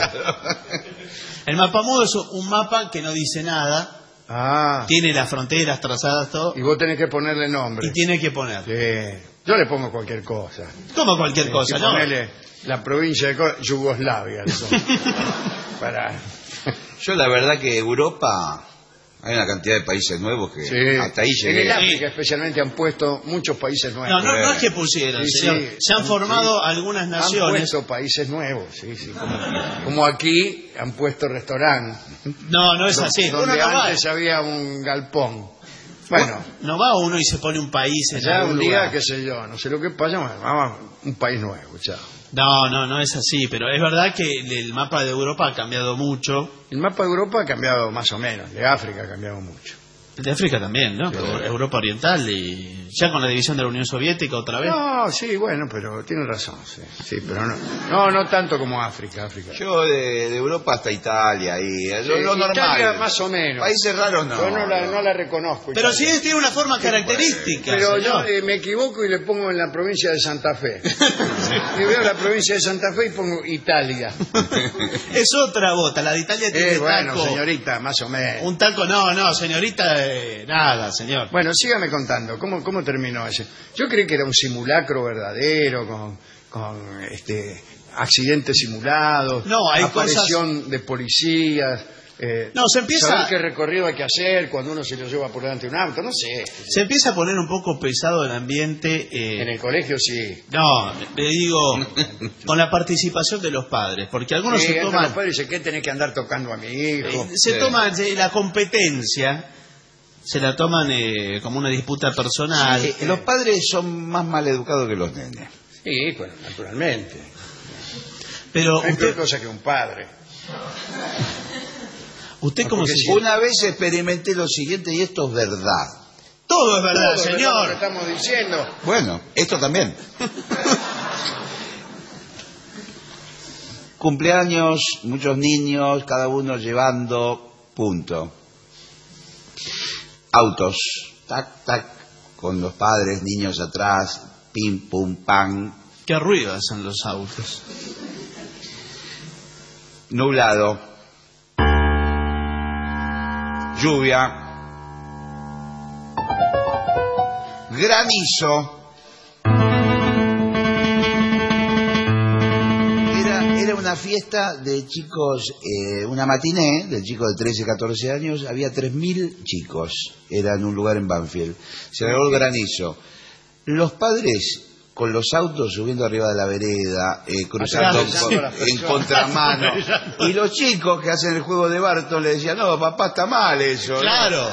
Speaker 5: El mapa mudo es un mapa que no dice nada,
Speaker 3: Ah,
Speaker 5: tiene las fronteras trazadas, todo,
Speaker 3: y vos tenés que ponerle nombre.
Speaker 5: y tiene que poner.
Speaker 3: Sí. Yo le pongo cualquier cosa.
Speaker 5: Como cualquier cosa,
Speaker 3: Y
Speaker 5: ¿no?
Speaker 3: ponele la provincia de Co- Yugoslavia. le pongo. Para...
Speaker 4: Yo la verdad que Europa, hay una cantidad de países nuevos que
Speaker 3: Sí.
Speaker 4: hasta ahí
Speaker 3: En el
Speaker 4: llegué.
Speaker 3: África especialmente han puesto muchos países
Speaker 5: No,
Speaker 3: nuevos.
Speaker 5: no, no es que pusieron,
Speaker 3: Sí,
Speaker 5: señor.
Speaker 3: sí.
Speaker 5: Se han formado
Speaker 3: Sí.
Speaker 5: algunas
Speaker 3: Han
Speaker 5: naciones.
Speaker 3: puesto países nuevos, sí, sí. Como, como aquí han puesto restaurantes.
Speaker 5: No, no es así. Uno
Speaker 3: Donde
Speaker 5: no va,
Speaker 3: antes había un galpón. Bueno,
Speaker 5: no va uno y se pone un país en
Speaker 3: ya
Speaker 5: algún
Speaker 3: un día,
Speaker 5: lugar.
Speaker 3: qué sé yo, no sé lo que pasa, bueno, vamos a un país nuevo, chao.
Speaker 5: No, no, no es así, pero es verdad que el mapa de Europa ha cambiado mucho.
Speaker 3: El mapa de Europa ha cambiado más o menos, de África ha cambiado mucho.
Speaker 5: El de África también, ¿no? Pero Europa Oriental y ya con la división de la Unión Soviética otra vez.
Speaker 3: No, sí, bueno, pero tiene razón, sí, sí, pero no, no, no tanto como África, África.
Speaker 4: Yo de, de Europa hasta Italia y lo,
Speaker 3: Sí,
Speaker 4: lo normal.
Speaker 3: Italia más o menos.
Speaker 4: Países raros no.
Speaker 3: Yo no la, no la reconozco.
Speaker 5: Pero
Speaker 3: Italia.
Speaker 5: sí tiene una forma característica.
Speaker 3: Pero yo
Speaker 5: señor.
Speaker 3: eh, me equivoco y le pongo en la provincia de Santa Fe. Y veo la provincia de Santa Fe y pongo Italia.
Speaker 5: Es otra bota, la de Italia tiene
Speaker 3: Eh, bueno,
Speaker 5: taco.
Speaker 3: señorita, más o menos.
Speaker 5: Un taco, no, no, señorita, eh, nada, señor.
Speaker 3: Bueno, sígame contando, ¿cómo, cómo terminó ese? Yo creí que era un simulacro verdadero, con, con este, accidentes simulados,
Speaker 5: No, hay
Speaker 3: aparición de policías, eh,
Speaker 5: No, se empieza-
Speaker 3: saber qué recorrido hay que hacer cuando uno se lo lleva por delante de un auto, no sé.
Speaker 5: Se empieza a poner un poco pesado el ambiente. eh,
Speaker 3: En el colegio sí.
Speaker 5: No, le digo, con la participación de los padres, porque algunos
Speaker 3: Sí,
Speaker 5: se
Speaker 3: entran
Speaker 5: toman,
Speaker 3: los padres y dicen, ¿qué tenés que andar tocando a mi hijo?
Speaker 5: eh, se
Speaker 4: Sí.
Speaker 5: toman eh, la competencia, se la toman eh, como una disputa personal.
Speaker 4: Eh, los padres son más mal educados que los nenes.
Speaker 3: Sí, bueno, naturalmente.
Speaker 5: Pero
Speaker 3: No hay peor
Speaker 5: usted,
Speaker 3: cosa que un padre.
Speaker 5: usted como
Speaker 3: porque
Speaker 5: se
Speaker 3: si-
Speaker 4: Una vez experimenté lo siguiente y esto es verdad.
Speaker 5: Todo es verdad,
Speaker 3: Todo, ¿verdad? Lo que
Speaker 5: señor.
Speaker 3: estamos diciendo.
Speaker 4: Bueno, esto también. Cumpleaños, muchos niños, cada uno llevando punto. Autos, tac, tac, con los padres, niños atrás, pim, pum, pam,
Speaker 5: Qué ruido hacen los autos.
Speaker 4: nublado, lluvia, granizo. Era, era una fiesta de chicos, eh, una matiné de chicos de trece, catorce años, había tres mil chicos, era en un lugar en Banfield. Se regó el granizo. Los padres con los autos subiendo arriba de la vereda, eh, cruzando
Speaker 3: Atrás,
Speaker 4: con-
Speaker 3: sí. las
Speaker 4: en
Speaker 3: personas.
Speaker 4: contramano. Y los chicos que hacen el juego de Barton le decían, no, papá, está mal eso. ¿no?".
Speaker 5: Claro.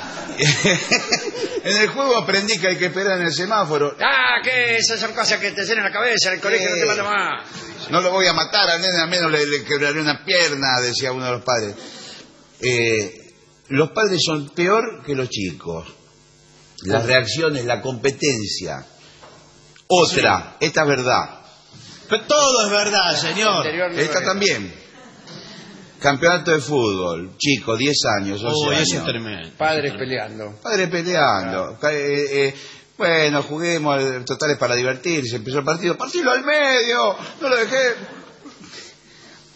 Speaker 4: En el juego aprendí que hay que esperar en el semáforo.
Speaker 3: Ah, que esas son cosas que te llenan la cabeza, en el colegio no te manda más.
Speaker 4: No lo voy a matar al nene, al menos le, le quebraré una pierna, decía uno de los padres. Eh, los padres son peor que los chicos. Las reacciones, la competencia. Otra, esta es verdad.
Speaker 5: Pero todo es verdad, señor.
Speaker 3: Anterior no
Speaker 4: Esta
Speaker 3: era.
Speaker 4: también. Campeonato de fútbol, chico, diez años, once
Speaker 5: Uy,
Speaker 4: años.
Speaker 5: eso es tremendo.
Speaker 3: Padres peleando.
Speaker 4: Padre peleando. Eh, eh, bueno, juguemos, el total es para divertirse. Empezó el partido, partilo al medio, no lo dejé.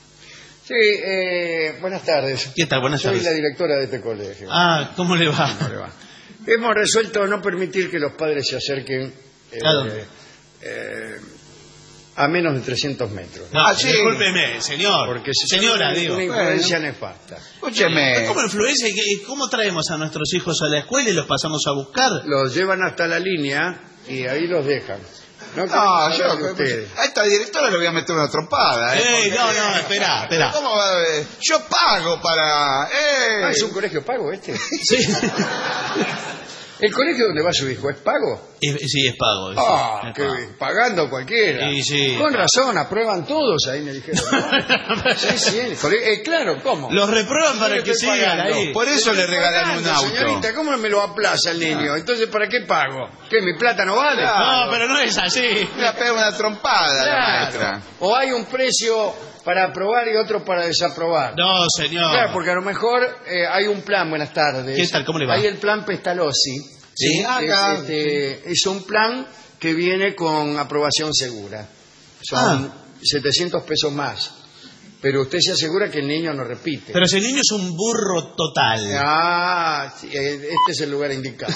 Speaker 3: Sí, eh, buenas tardes.
Speaker 5: ¿Qué tal? Buenas
Speaker 3: Soy
Speaker 5: tardes.
Speaker 3: la directora de este colegio.
Speaker 5: Ah, ¿cómo le va?
Speaker 3: ¿Cómo le va? Hemos resuelto no permitir que los padres se acerquen eh,
Speaker 5: ¿A dónde?
Speaker 3: eh, a menos de trescientos metros.
Speaker 5: No,
Speaker 4: Ah, sí.
Speaker 5: discúlpeme, señor.
Speaker 3: Porque se
Speaker 5: Señora,
Speaker 3: una,
Speaker 5: digo.
Speaker 3: una influencia nefasta.
Speaker 4: Escúcheme.
Speaker 5: ¿Cómo influencia? ¿Y qué- ¿Cómo traemos a nuestros hijos a la escuela y los pasamos a buscar?
Speaker 3: Los llevan hasta la línea y ahí los dejan. No,
Speaker 4: No,
Speaker 3: queremos
Speaker 4: yo,
Speaker 3: hablar de ustedes.
Speaker 4: a esta directora le voy a meter una trompada. ¿eh?
Speaker 5: Ey,
Speaker 4: Porque-
Speaker 5: no, no, espera, espera.
Speaker 4: ¿Cómo va a- eh, Yo pago para... ¡Eh!
Speaker 3: Ah, ¿es un colegio pago este?
Speaker 5: Sí,
Speaker 3: ¿El colegio donde va su hijo es pago?
Speaker 5: es, sí, es pago. es-
Speaker 3: Ah,
Speaker 5: es
Speaker 3: que
Speaker 5: pago.
Speaker 3: pagando cualquiera.
Speaker 5: Sí, sí.
Speaker 3: Con razón, aprueban todos, ahí me dijeron. ¿no? Sí, sí, el colegio- eh, claro, ¿cómo?
Speaker 5: Los reprueban
Speaker 3: Yo
Speaker 5: para
Speaker 3: le
Speaker 5: que
Speaker 3: estoy
Speaker 5: sigan
Speaker 3: pagando.
Speaker 5: ahí.
Speaker 4: Por eso le regalan un
Speaker 3: Pagando,
Speaker 4: auto.
Speaker 3: Señorita, ¿cómo me lo aplaza el niño? Entonces, ¿para qué pago? ¿Qué, mi plata no vale?
Speaker 5: No, pero no es así.
Speaker 4: Le voy a pegar una trompada a la
Speaker 3: Claro.
Speaker 4: maestra.
Speaker 3: O hay un precio para aprobar y otro para desaprobar.
Speaker 5: No, señor.
Speaker 3: Claro, porque a lo mejor eh, hay un plan, buenas tardes.
Speaker 5: ¿Qué tal? ¿Cómo le va?
Speaker 3: Hay el plan Pestalozzi.
Speaker 4: Sí, acá.
Speaker 3: Es, este, es un plan que viene con aprobación segura. Son
Speaker 5: Ah.
Speaker 3: setecientos pesos más. Pero usted se asegura que el niño no repite.
Speaker 5: Pero si el niño es un burro total.
Speaker 3: Ah, sí, eh, este es el lugar indicado.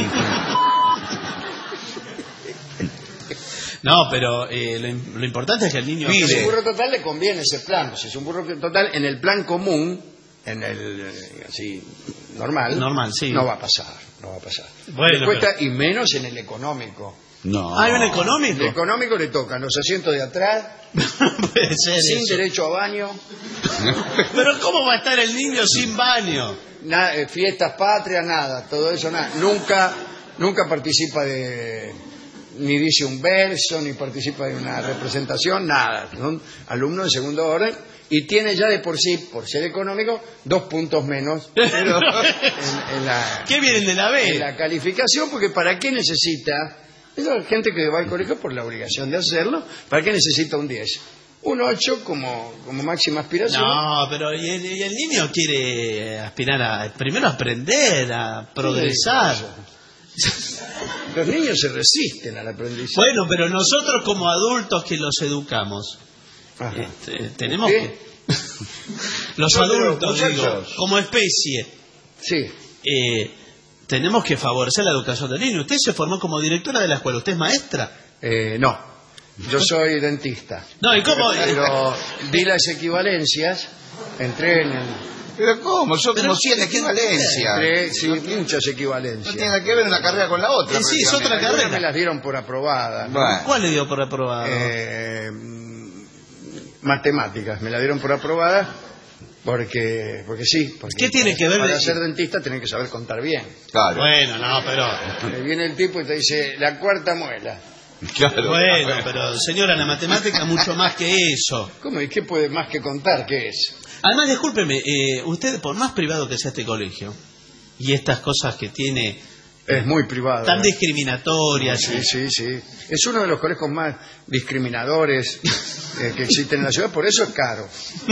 Speaker 5: No, pero eh, lo, im- lo importante es que el niño...
Speaker 3: Si es
Speaker 4: Mire.
Speaker 3: un burro total le conviene ese plan. Si es un burro total en el plan común, en el eh, así normal,
Speaker 5: Normal, sí.
Speaker 3: no va a pasar, no va a pasar.
Speaker 5: Bueno,
Speaker 3: le cuesta y menos en el económico.
Speaker 4: No.
Speaker 5: ¿Hay un
Speaker 3: En
Speaker 5: económico?
Speaker 3: el económico le tocan los asientos de atrás,
Speaker 5: Puede ser
Speaker 3: sin
Speaker 5: eso.
Speaker 3: derecho a baño,
Speaker 5: Pero ¿cómo va a estar el niño sin baño?
Speaker 3: na- eh, fiestas patrias, nada, todo eso nada. Nunca, nunca participa de ni dice un verso, ni participa de una representación, nada. Son alumnos de segundo orden y tiene ya de por sí, por ser económico, dos puntos menos pero en, en la,
Speaker 5: ¿Qué viene el de la
Speaker 3: en
Speaker 5: B?
Speaker 3: la calificación, porque ¿para qué necesita? Esa gente que va al colegio por la obligación de hacerlo, ¿para qué necesita un diez? Un ocho como, como máxima aspiración.
Speaker 5: No, pero y el, y el niño quiere aspirar a primero a aprender, a progresar.
Speaker 3: Los niños se resisten al aprendizaje.
Speaker 5: Bueno, pero nosotros como adultos que los educamos,
Speaker 3: Ajá.
Speaker 5: este, tenemos
Speaker 3: ¿Qué?
Speaker 5: que... Los
Speaker 4: No, pero,
Speaker 5: adultos, digo,
Speaker 4: muchachos.
Speaker 5: como especie,
Speaker 3: Sí.
Speaker 5: eh, tenemos que favorecer la educación del niño. Usted se formó como directora de la escuela, ¿usted es maestra?
Speaker 3: Eh, no, yo soy dentista.
Speaker 5: No, ¿y cómo?
Speaker 3: Pero di las equivalencias, entré en el...
Speaker 4: ¿Pero cómo? Son
Speaker 5: Pero-
Speaker 4: como cien equivalencias.
Speaker 3: entré, sí, muchas
Speaker 4: No
Speaker 3: equivalencias.
Speaker 4: tiene nada que ver una carrera con la otra.
Speaker 5: Eh, sí, es otra
Speaker 4: prácticamente.
Speaker 3: Algunas
Speaker 5: carrera.
Speaker 3: me las dieron por aprobada. ¿no?
Speaker 4: Bueno.
Speaker 5: ¿Cuál le dio por aprobado?
Speaker 3: Eh, matemáticas, me la dieron por aprobada porque porque sí. Porque
Speaker 5: ¿Qué tiene que ver
Speaker 3: Para
Speaker 5: de-
Speaker 3: ser dentista tenés que saber contar bien.
Speaker 4: Claro.
Speaker 5: Bueno, no, pero...
Speaker 3: Me viene el tipo y te dice, la cuarta muela.
Speaker 4: Claro.
Speaker 5: Bueno, pero señora, la matemática mucho más que eso.
Speaker 3: ¿Cómo? ¿Y qué puede más que contar? ¿Qué es?
Speaker 5: Además, discúlpeme, eh, usted, por más privado que sea este colegio, y estas cosas que tiene
Speaker 3: Es muy privado.
Speaker 5: tan
Speaker 3: ¿eh?
Speaker 5: discriminatorias,
Speaker 3: Sí,
Speaker 5: y-
Speaker 3: sí, sí. Es uno de los colegios más discriminadores eh, que existen en la ciudad, por eso es caro.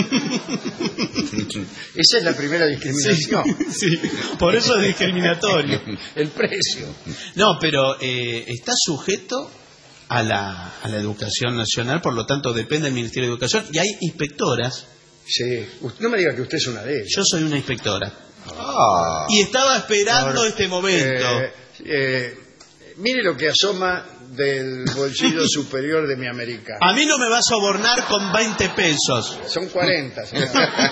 Speaker 3: Esa es la primera discriminación.
Speaker 5: sí, por eso es discriminatorio.
Speaker 3: El precio.
Speaker 5: No, pero eh, está sujeto a la, a la educación nacional, por lo tanto depende del Ministerio de Educación, y hay inspectoras.
Speaker 3: Sí. Usted- no me diga que usted es una de ellas.
Speaker 5: Yo soy una inspectora.
Speaker 4: Ah.
Speaker 5: Y estaba esperando
Speaker 3: Ahora,
Speaker 5: este momento.
Speaker 3: Eh, eh, mire lo que asoma del bolsillo superior de mi americano.
Speaker 5: A mí no me va a sobornar con veinte pesos.
Speaker 3: Son cuarenta, señor.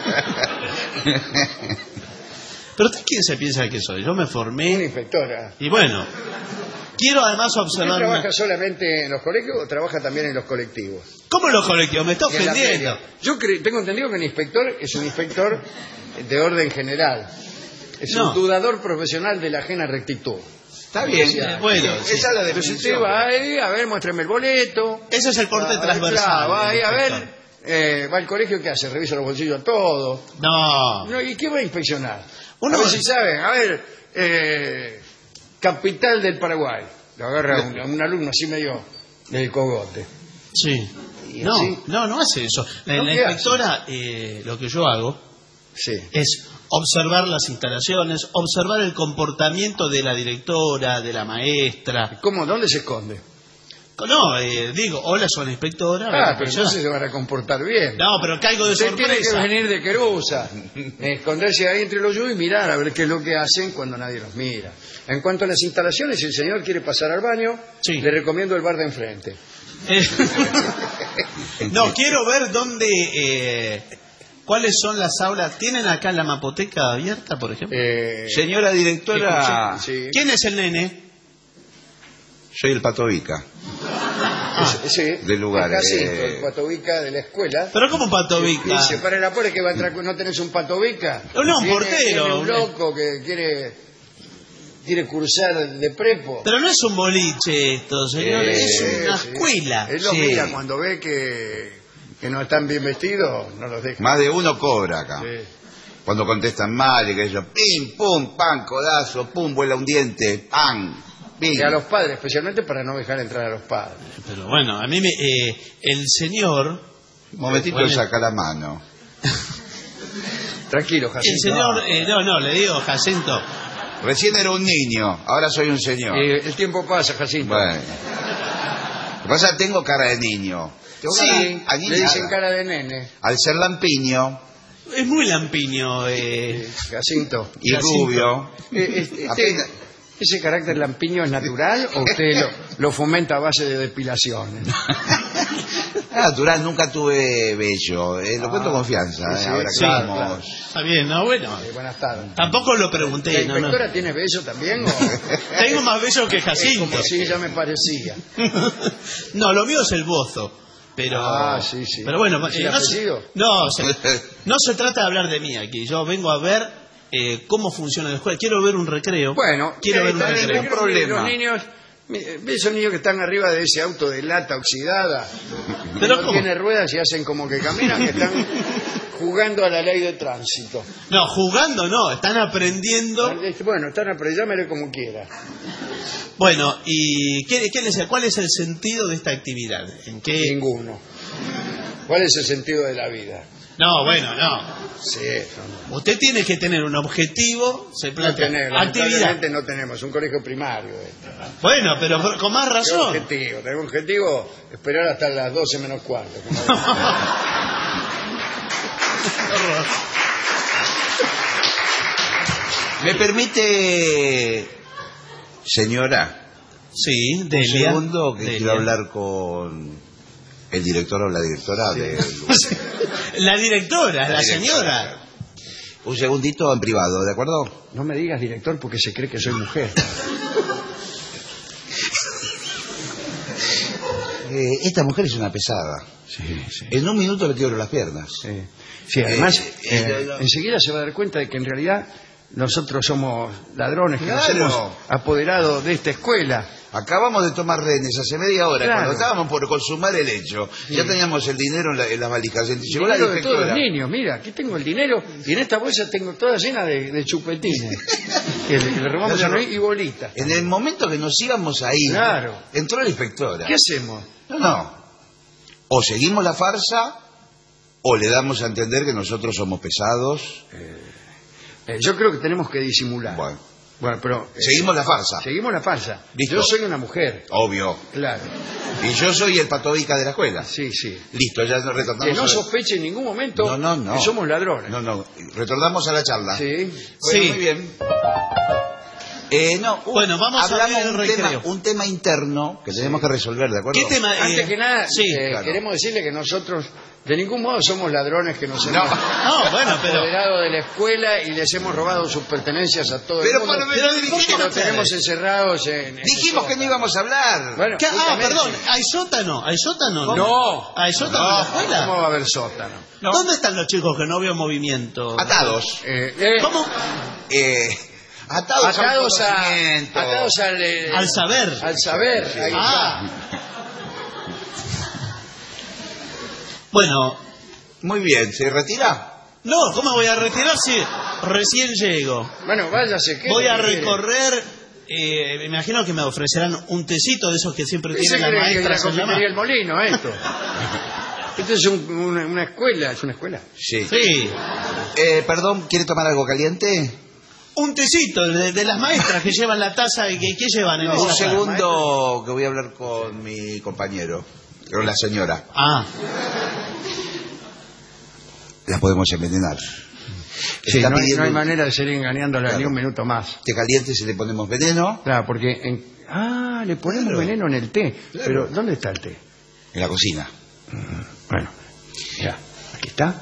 Speaker 5: Pero usted, ¿quién se piensa que soy? Yo me
Speaker 3: Una
Speaker 5: formé
Speaker 3: inspectora.
Speaker 5: y bueno, quiero además
Speaker 3: ¿Usted
Speaker 5: observar
Speaker 3: trabaja
Speaker 5: una...
Speaker 3: solamente en los colegios o trabaja también en los colectivos?
Speaker 5: ¿Cómo los colectivos? Me está
Speaker 3: Y en la
Speaker 5: ofendiendo.
Speaker 3: feria. Yo cre- tengo entendido que un inspector es un inspector de orden general. Es
Speaker 5: No.
Speaker 3: un dudador profesional de la ajena rectitud.
Speaker 4: Está bien.
Speaker 3: Sí,
Speaker 5: bueno,
Speaker 4: Esa
Speaker 5: sí.
Speaker 4: es la
Speaker 3: Entonces usted
Speaker 4: definición.
Speaker 3: va ahí, a ver, muéstrame el boleto.
Speaker 5: Ese es el corte
Speaker 3: Ah,
Speaker 5: transversal.
Speaker 3: claro, va ahí,
Speaker 5: del
Speaker 3: a ver,
Speaker 5: inspector.
Speaker 3: eh, va al colegio, ¿qué hace? Revisa los bolsillos a todos.
Speaker 5: No.
Speaker 3: No, ¿y qué va a inspeccionar?
Speaker 5: Uno-
Speaker 3: A ver si saben, a ver, eh, capital del Paraguay. Lo agarra un, un alumno así medio del cogote.
Speaker 5: Sí.
Speaker 3: ¿Y
Speaker 5: No,
Speaker 3: así?
Speaker 5: no, no hace eso. La,
Speaker 3: ¿No?
Speaker 5: la
Speaker 3: ¿Qué hace?
Speaker 5: inspectora, eh, lo que yo hago
Speaker 3: Sí.
Speaker 5: es observar las instalaciones, observar el comportamiento de la directora, de la maestra.
Speaker 3: ¿Cómo? ¿Dónde se esconde?
Speaker 5: No, eh, digo, hola, soy la inspectora.
Speaker 3: Ah,
Speaker 5: bueno,
Speaker 3: pero
Speaker 5: ya.
Speaker 3: entonces se van a comportar bien.
Speaker 5: No, pero caigo de
Speaker 3: Usted tiene que
Speaker 5: sorpresa.
Speaker 3: venir de querusa, esconderse ahí entre los yuyos y mirar a ver qué es lo que hacen cuando nadie los mira. En cuanto a las instalaciones, si el señor quiere pasar al baño,
Speaker 5: Sí.
Speaker 3: le recomiendo el bar de enfrente.
Speaker 5: Eh, no, quiero ver dónde... Eh, ¿Cuáles son las aulas? ¿Tienen acá la mapoteca abierta, por ejemplo?
Speaker 3: Eh,
Speaker 4: Señora directora,
Speaker 3: sí.
Speaker 5: ¿Quién es el nene?
Speaker 4: soy el Pato Vica.
Speaker 3: Es- sí,
Speaker 4: del lugar,
Speaker 3: acá sí,
Speaker 4: eh.
Speaker 3: el patovica de la escuela.
Speaker 5: ¿Pero cómo Pato Vica?
Speaker 3: Dice, para la puerta que va a entrar, ¿no tenés un patovica?
Speaker 5: No, no, un
Speaker 3: Viene-
Speaker 5: portero.
Speaker 3: viene un loco que quiere, quiere cursar de prepo.
Speaker 5: Pero no es un boliche esto, señor,
Speaker 4: Eh,
Speaker 5: es una
Speaker 3: Sí,
Speaker 5: escuela.
Speaker 3: Él los
Speaker 4: Sí.
Speaker 3: mira cuando ve que, que no están bien vestidos, no los deja.
Speaker 4: Más de uno cobra acá.
Speaker 3: Sí.
Speaker 4: Cuando contestan mal y que ellos, pim, pum, pan, codazo, pum, vuela un diente, pan, pim.
Speaker 3: Y a los padres, especialmente para no dejar entrar a los padres.
Speaker 5: Pero bueno, a mí me, eh, el señor,
Speaker 4: Un momentito
Speaker 5: Bueno.
Speaker 4: saca la mano.
Speaker 3: Tranquilo, Jacinto.
Speaker 5: el señor, eh, no, no, le digo, Jacinto,
Speaker 4: Recién era un niño, ahora soy un señor.
Speaker 3: Eh, el tiempo pasa, Jacinto.
Speaker 4: Bueno. Lo que pasa es que tengo cara de niño. Tengo
Speaker 3: Sí,
Speaker 4: cara
Speaker 3: le
Speaker 4: aniñada.
Speaker 3: dicen cara de nene.
Speaker 4: Al ser lampiño
Speaker 5: es muy lampiño. Eh.
Speaker 3: Eh, Jacinto.
Speaker 4: y
Speaker 5: Jacinto.
Speaker 4: rubio,
Speaker 3: Eh, este-
Speaker 4: apenas-
Speaker 3: ¿Ese carácter lampiño es natural o usted lo, lo fomenta a base de depilaciones?
Speaker 4: natural, nunca tuve bello. Eh, lo cuento
Speaker 3: Ah,
Speaker 4: con confianza.
Speaker 3: sí,
Speaker 4: eh,
Speaker 3: sí,
Speaker 4: ahora
Speaker 3: sí,
Speaker 4: que
Speaker 3: claro,
Speaker 4: vamos.
Speaker 5: Está bien, no, bueno.
Speaker 3: Eh, buenas tardes.
Speaker 5: Tampoco lo
Speaker 3: ¿La
Speaker 5: pregunté, no, no.
Speaker 3: inspectora tiene beso también? O...
Speaker 5: Tengo más bello que
Speaker 3: Es
Speaker 5: Jacinto.
Speaker 3: como si ya me parecía.
Speaker 5: No, lo mío es el bozo. Pero,
Speaker 3: Ah, sí, sí.
Speaker 5: pero bueno,
Speaker 3: ¿Es
Speaker 5: eh,
Speaker 3: el
Speaker 5: no, se,
Speaker 3: apellido?
Speaker 5: no, se, no se trata de hablar de mí aquí. Yo vengo a ver eh, cómo funciona la escuela. Quiero ver un recreo.
Speaker 3: Bueno,
Speaker 5: quiero
Speaker 3: eh,
Speaker 5: ver un
Speaker 3: está bien,
Speaker 5: recreo.
Speaker 3: yo creo que
Speaker 4: problema.
Speaker 3: Los niños, eh, ¿ves esos niños que están arriba de ese auto de lata oxidada?
Speaker 5: Pero
Speaker 3: no
Speaker 5: ¿cómo?
Speaker 3: tiene ruedas y hacen como que caminan, que están jugando a la ley de tránsito.
Speaker 5: No, jugando no, están aprendiendo.
Speaker 3: Bueno, están aprendiendo, llámele como quiera.
Speaker 5: Bueno, ¿y qué, qué les, cuál es el sentido de esta actividad? ¿En qué?
Speaker 3: Ninguno. ¿Cuál es el sentido de la vida?
Speaker 5: No, bueno, no.
Speaker 3: Sí, no, no.
Speaker 5: Usted tiene que tener un objetivo, se
Speaker 3: No
Speaker 5: plantea
Speaker 3: tenemos,
Speaker 5: actividad.
Speaker 3: lamentablemente no tenemos, un colegio primario. Este.
Speaker 5: Bueno, pero por- con más
Speaker 3: ¿Qué
Speaker 5: razón.
Speaker 3: objetivo? Tenemos objetivo esperar hasta las doce menos cuarto. como-
Speaker 4: ¿Me permite, señora,
Speaker 5: Sí,
Speaker 4: un
Speaker 5: Delia.
Speaker 4: segundo que
Speaker 5: Delia.
Speaker 4: quiero hablar con el director o la directora del lugar?
Speaker 5: La directora, la
Speaker 4: directora.
Speaker 5: señora.
Speaker 4: Un segundito en privado, ¿de acuerdo?
Speaker 3: No me digas director porque se cree que soy mujer.
Speaker 4: Eh, esta mujer es una pesada.
Speaker 3: Sí, sí.
Speaker 4: En un minuto le quiebro las piernas.
Speaker 3: Sí, sí además,
Speaker 4: Eh,
Speaker 3: eh,
Speaker 4: eh,
Speaker 3: enseguida se va a dar cuenta de que en realidad nosotros somos ladrones que nos
Speaker 4: Claro.
Speaker 3: hemos apoderado de esta escuela.
Speaker 4: Acabamos de tomar rehenes hace media hora,
Speaker 3: Claro.
Speaker 4: cuando estábamos por consumar el hecho. Ya teníamos el dinero en, la- en las valijas. Llegó la
Speaker 3: Dinero de todos
Speaker 4: inspectora.
Speaker 3: los niños, mira, aquí tengo el dinero y en esta bolsa tengo toda llena de, de chupetines que le, que le robamos a Noé y bolitas.
Speaker 4: En el momento que nos íbamos a ir,
Speaker 3: Claro.
Speaker 4: entró la inspectora.
Speaker 3: ¿Qué hacemos?
Speaker 4: No, no. O seguimos la farsa o le damos a entender que nosotros somos pesados.
Speaker 3: Eh, yo creo que tenemos que disimular.
Speaker 4: Bueno,
Speaker 3: Bueno, pero eh,
Speaker 4: seguimos la farsa.
Speaker 3: seguimos la farsa.
Speaker 4: Listo.
Speaker 3: Yo soy una mujer,
Speaker 4: Obvio.
Speaker 3: claro.
Speaker 4: Y yo soy el patovica de la escuela.
Speaker 3: Sí, sí.
Speaker 4: Listo, ya nos retornamos.
Speaker 3: Que no
Speaker 4: a la-
Speaker 3: sospeche en ningún momento
Speaker 4: No, no, no.
Speaker 3: que somos ladrones.
Speaker 4: No, no. Retornamos a la charla.
Speaker 3: Sí.
Speaker 4: Bueno,
Speaker 5: Sí.
Speaker 4: muy bien. Eh, no, un-
Speaker 5: Bueno, vamos a
Speaker 4: hablamos
Speaker 5: ver el
Speaker 4: un
Speaker 5: recreo.
Speaker 4: tema, un tema interno que tenemos que resolver, ¿de acuerdo?
Speaker 5: ¿Qué tema? eh,
Speaker 3: Antes que nada,
Speaker 5: Sí.
Speaker 3: eh,
Speaker 4: claro.
Speaker 3: queremos decirle que nosotros de ningún modo somos ladrones que nos
Speaker 4: No.
Speaker 3: hemos
Speaker 5: No, bueno, pero.
Speaker 3: apoderado de la escuela y les hemos robado sus pertenencias a todo
Speaker 4: Pero
Speaker 3: el mundo.
Speaker 4: para-
Speaker 5: pero
Speaker 3: y
Speaker 5: dijimos
Speaker 3: que lo
Speaker 5: que-
Speaker 3: tenemos encerrados en... en
Speaker 4: Dijimos
Speaker 3: el
Speaker 4: que no íbamos a hablar.
Speaker 3: Bueno,
Speaker 5: ¿Qué? Ah,
Speaker 3: justamente.
Speaker 5: perdón, ¿hay sótano? ¿Hay sótano?
Speaker 3: No.
Speaker 5: ¿Hay sótano en la escuela?
Speaker 3: ¿Cómo va a haber sótano?
Speaker 4: No.
Speaker 5: ¿Dónde están los chicos que no veo movimiento?
Speaker 4: Atados.
Speaker 3: Eh, eh,
Speaker 5: ¿Cómo?
Speaker 4: Eh, atados,
Speaker 3: Atados,
Speaker 4: a un
Speaker 3: a,
Speaker 4: conocimiento.
Speaker 3: atados al, eh,
Speaker 5: Al saber.
Speaker 3: al saber. Ahí
Speaker 5: Ah. Bueno,
Speaker 4: Muy bien, ¿se retira?
Speaker 5: no, ¿cómo voy a retirar si recién llego?
Speaker 3: está. Bueno, váyase. ¿qué
Speaker 5: Voy a
Speaker 3: quiere?
Speaker 5: recorrer, eh, me imagino que me ofrecerán un tecito de esos que siempre
Speaker 3: ¿Qué
Speaker 5: tienen
Speaker 3: se
Speaker 5: las
Speaker 3: cree que es la
Speaker 5: maestras. en la
Speaker 3: confitería
Speaker 5: mano.
Speaker 3: El Molino, esto? Esto es un- una, una escuela, ¿es una escuela?
Speaker 4: Sí.
Speaker 5: Sí.
Speaker 4: Eh, perdón, ¿quiere tomar algo caliente?
Speaker 5: Un tecito de, de las maestras que llevan la taza. ¿Qué, qué llevan en
Speaker 4: No,
Speaker 5: esa
Speaker 4: un
Speaker 5: taza?
Speaker 4: segundo que voy a hablar con mi compañero, con la señora.
Speaker 5: Ah,
Speaker 4: La podemos envenenar.
Speaker 3: Sí,
Speaker 4: Está
Speaker 3: no, hay,
Speaker 4: pidiendo-
Speaker 3: no hay manera de seguir engañándola
Speaker 4: Claro.
Speaker 3: ni un minuto más.
Speaker 4: Té caliente si le ponemos veneno
Speaker 3: Claro, porque... En... Ah, le ponemos
Speaker 4: Claro.
Speaker 3: veneno en el té.
Speaker 4: Claro.
Speaker 3: Pero, ¿dónde está el té?
Speaker 4: en la cocina.
Speaker 3: Bueno, ya, aquí está.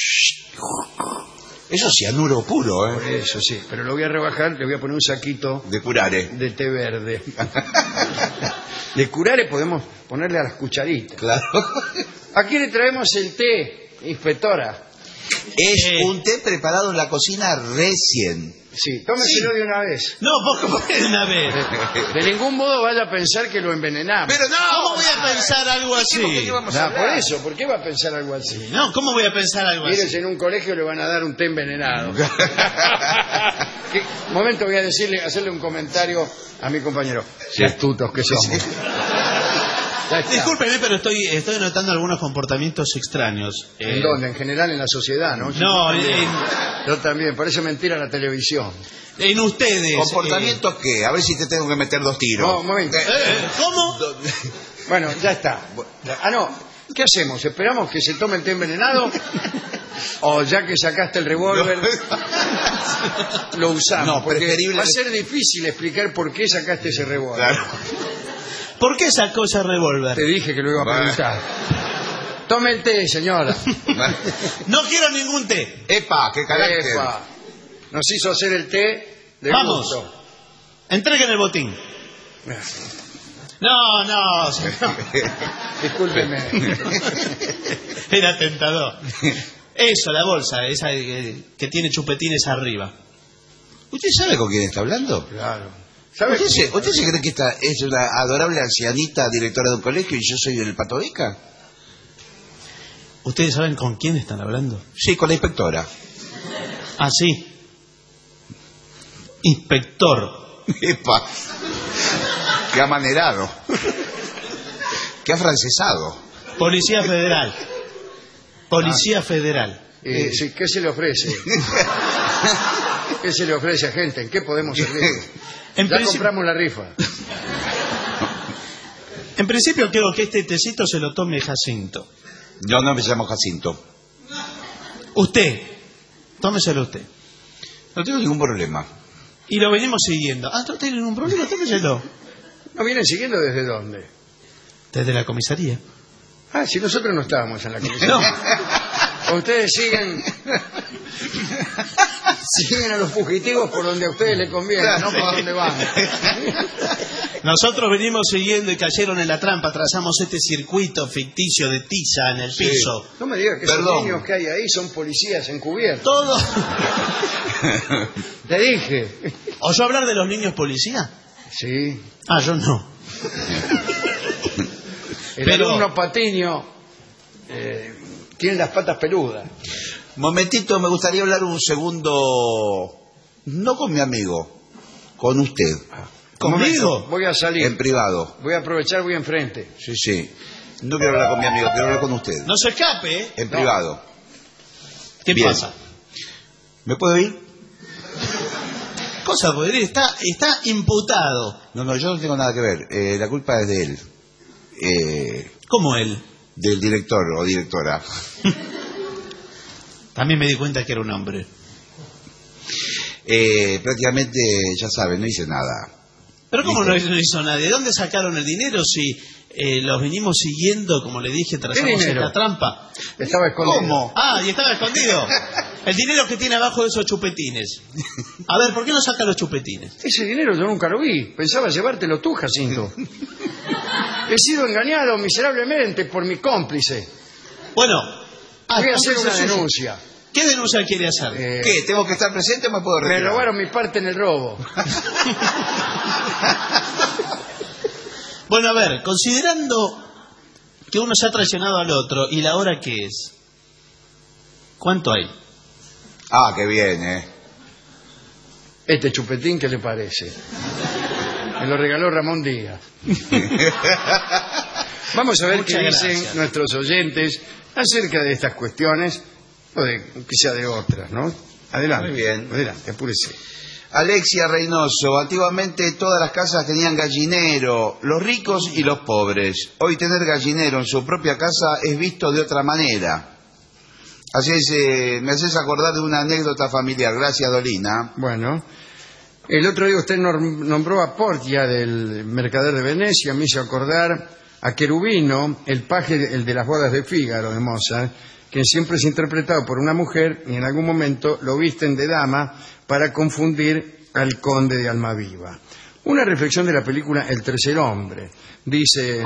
Speaker 4: Eso es cianuro puro,
Speaker 3: Por
Speaker 4: ¿eh?
Speaker 3: eso, sí. Pero lo voy a rebajar, le voy a poner un saquito
Speaker 4: De curare.
Speaker 3: de té verde. De curare podemos ponerle a las cucharitas.
Speaker 4: Claro.
Speaker 3: Aquí le traemos el té, inspectora.
Speaker 4: Es
Speaker 5: Eh.
Speaker 4: un té preparado en la cocina recién.
Speaker 3: Sí, tómeselo
Speaker 4: Sí.
Speaker 3: de una vez.
Speaker 5: no, poco de una vez.
Speaker 3: De ningún modo vaya a pensar que lo envenenamos.
Speaker 4: Pero no.
Speaker 5: ¿Cómo voy a pensar algo así?
Speaker 4: ¿Por qué vamos a
Speaker 3: No,
Speaker 4: hablar?
Speaker 3: por eso, ¿por qué va a pensar algo así?
Speaker 5: No, ¿cómo voy a pensar algo
Speaker 3: Mires,
Speaker 5: así?
Speaker 3: en un colegio le van a dar un té envenenado. ¿Qué? Un momento voy a decirle, hacerle un comentario a mi compañero. Qué astutos que somos. Ya está.
Speaker 5: Discúlpeme, pero estoy, estoy notando algunos comportamientos extraños.
Speaker 3: ¿En
Speaker 5: Eh,
Speaker 3: dónde? En general en la sociedad, ¿no?
Speaker 5: No,
Speaker 3: Yo también.
Speaker 5: en-
Speaker 3: Yo también, parece mentira la televisión.
Speaker 5: En ustedes.
Speaker 4: ¿Comportamientos qué? A ver si te tengo que meter dos tiros.
Speaker 3: No, un momento.
Speaker 5: eh, eh, ¿Cómo?
Speaker 3: Bueno, ya está. Ah, no. ¿Qué hacemos? ¿Esperamos que se tome el té envenenado? ¿O ya que sacaste el revólver, lo usamos?
Speaker 4: No,
Speaker 3: Porque
Speaker 4: preferible-
Speaker 3: va a ser difícil explicar por qué sacaste ese revólver.
Speaker 4: Claro.
Speaker 5: ¿Por qué sacó ese revólver?
Speaker 3: Te dije que lo iba a
Speaker 4: Bueno.
Speaker 3: preguntar. Tome el té, señora.
Speaker 5: No quiero ningún té.
Speaker 4: Epa, qué carácter.
Speaker 3: Epa. Nos hizo hacer el té de
Speaker 5: Vamos.
Speaker 3: gusto.
Speaker 5: Entreguen el botín. No, no, señor.
Speaker 3: Discúlpeme.
Speaker 5: Era tentador. Eso, la bolsa, esa que, que tiene chupetines arriba.
Speaker 4: ¿Usted sabe con quién está hablando?
Speaker 3: Claro. ¿Sabe
Speaker 4: ¿Usted
Speaker 3: qué?
Speaker 4: se, usted se cree que esta es una adorable ancianita directora de un colegio y yo soy el patovica?
Speaker 5: ¿Ustedes saben con quién están hablando?
Speaker 4: Sí, con la inspectora.
Speaker 5: Ah, sí. Inspector.
Speaker 4: Epa. Qué amanerado. Qué afrancesado.
Speaker 5: Policía Federal. Policía Federal.
Speaker 3: Eh, sí, ¿qué se le ofrece? ¿Qué se le ofrece a gente? ¿En qué podemos servir?
Speaker 5: En,
Speaker 3: Ya
Speaker 5: principio,
Speaker 3: compramos la rifa.
Speaker 5: en principio quiero que este tecito se lo tome Jacinto.
Speaker 4: Yo no me llamo Jacinto.
Speaker 5: Usted. Tómeselo usted.
Speaker 4: No tengo ningún problema.
Speaker 5: Y lo venimos siguiendo. Ah, no tiene ningún problema, tómeselo.
Speaker 3: ¿Nos vienen siguiendo desde dónde?
Speaker 5: Desde la comisaría.
Speaker 3: Ah, si nosotros no estábamos en la comisión. Ustedes siguen siguen a los fugitivos por donde a ustedes les conviene, no por donde van.
Speaker 5: Nosotros venimos siguiendo y cayeron en la trampa. Trazamos este circuito ficticio de tiza en el piso.
Speaker 3: No me digas que esos
Speaker 4: Perdón.
Speaker 3: niños que hay ahí son policías encubiertos.
Speaker 5: Todo.
Speaker 3: Te dije.
Speaker 5: ¿Oyó hablar de los niños policía?
Speaker 3: Sí.
Speaker 5: Ah, yo no.
Speaker 3: El
Speaker 5: Pero-
Speaker 3: alumno Patiño eh, tiene las patas peludas.
Speaker 4: Momentito, me gustaría hablar un segundo, no con mi amigo, con usted,
Speaker 3: Un momento,
Speaker 5: ¿Conmigo?
Speaker 3: voy a salir.
Speaker 4: en privado.
Speaker 3: Voy a aprovechar, voy enfrente.
Speaker 4: Sí, sí. No quiero hablar con mi amigo, quiero hablar con usted,
Speaker 5: No se escape, ¿eh?
Speaker 4: en
Speaker 3: No.
Speaker 4: privado.
Speaker 5: ¿Qué
Speaker 4: Bien.
Speaker 5: pasa?
Speaker 4: ¿Me puedo ir?
Speaker 5: Cosa poder está está imputado.
Speaker 4: No, no, yo no tengo nada que ver. Eh, la culpa es de él, eh,
Speaker 5: ¿Cómo él?
Speaker 4: del director o directora.
Speaker 5: También me di cuenta que era un hombre.
Speaker 4: Eh, prácticamente, ya saben, no hice nada.
Speaker 5: Pero ¿cómo no
Speaker 4: ¿Viste?
Speaker 5: no hizo nadie? ¿De dónde sacaron el dinero si eh, los venimos siguiendo, como le dije, trazamos
Speaker 3: dinero?
Speaker 5: esta trampa?
Speaker 3: Estaba escondido.
Speaker 4: ¿Cómo?
Speaker 5: Ah, y estaba escondido. El dinero que tiene abajo de esos chupetines. A ver, ¿por qué no saca los chupetines?
Speaker 3: Ese dinero yo nunca lo vi. Pensaba llevártelo tú, Jacinto. He sido engañado miserablemente por mi cómplice.
Speaker 5: Bueno, ah,
Speaker 3: Voy a hacer
Speaker 5: cómplice
Speaker 3: una
Speaker 5: suyo.
Speaker 3: denuncia.
Speaker 5: ¿Qué denuncia quiere hacer?
Speaker 3: Eh,
Speaker 4: ¿Qué? ¿Tengo que estar presente o me puedo
Speaker 3: Me
Speaker 4: retirar?
Speaker 3: robaron mi parte en el robo.
Speaker 5: Bueno, a ver, considerando que uno se ha traicionado al otro y la hora que es, ¿cuánto hay?
Speaker 4: Ah, qué bien, ¿eh?
Speaker 3: Este chupetín, ¿qué le parece? Me lo regaló Ramón Díaz. Vamos a ver
Speaker 5: Muchas
Speaker 3: qué dicen
Speaker 5: gracias.
Speaker 3: nuestros oyentes acerca de estas cuestiones, o de quizá de otras, ¿no? Adelante.
Speaker 4: Muy bien.
Speaker 3: Adelante, apúrese.
Speaker 4: Alexia Reynoso, antiguamente todas las casas tenían gallinero, los ricos y los pobres. Hoy tener gallinero en su propia casa es visto de otra manera. Así es, eh, me haces acordar de una anécdota familiar. Gracias, Dolina.
Speaker 3: Bueno, el otro día usted nombró a Portia del Mercader de Venecia, me hizo acordar a Cherubino, el paje, el de las bodas de Fígaro de Mozart, que siempre es interpretado por una mujer y en algún momento lo visten de dama para confundir al conde de Almaviva. Una reflexión de la película El tercer hombre. Dice,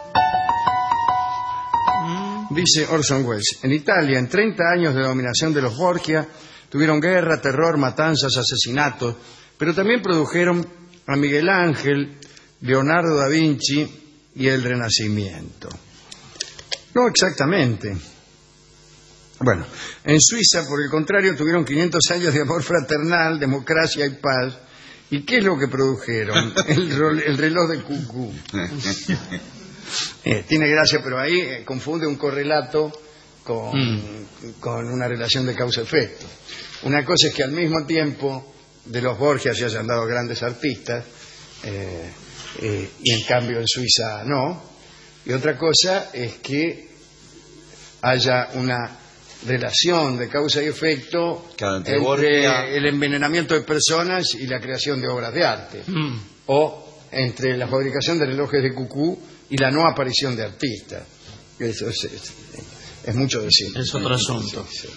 Speaker 3: dice Orson Welles, en Italia, en treinta años de dominación de los Borgia, tuvieron guerra, terror, matanzas, asesinatos, pero también produjeron a Miguel Ángel, Leonardo da Vinci y el Renacimiento. No exactamente. Bueno, en Suiza, por el contrario, tuvieron quinientos años de amor fraternal, democracia y paz. ¿Y qué es lo que produjeron? El, rol, el reloj de Cucú. Eh, tiene gracia, pero ahí eh, confunde un correlato con, mm. con una relación de causa-efecto. Una cosa es que al mismo tiempo de los Borgia se hayan dado grandes artistas, eh, eh, y en cambio en Suiza no. Y otra cosa es que haya una relación de causa y efecto claro, entre, entre Borgia... el envenenamiento de personas y la creación de obras de arte, mm. o entre la fabricación de relojes de Cucú y la no aparición de artistas. Eso es, es, es mucho decir.
Speaker 5: Es otro asunto.
Speaker 3: Sí, sí.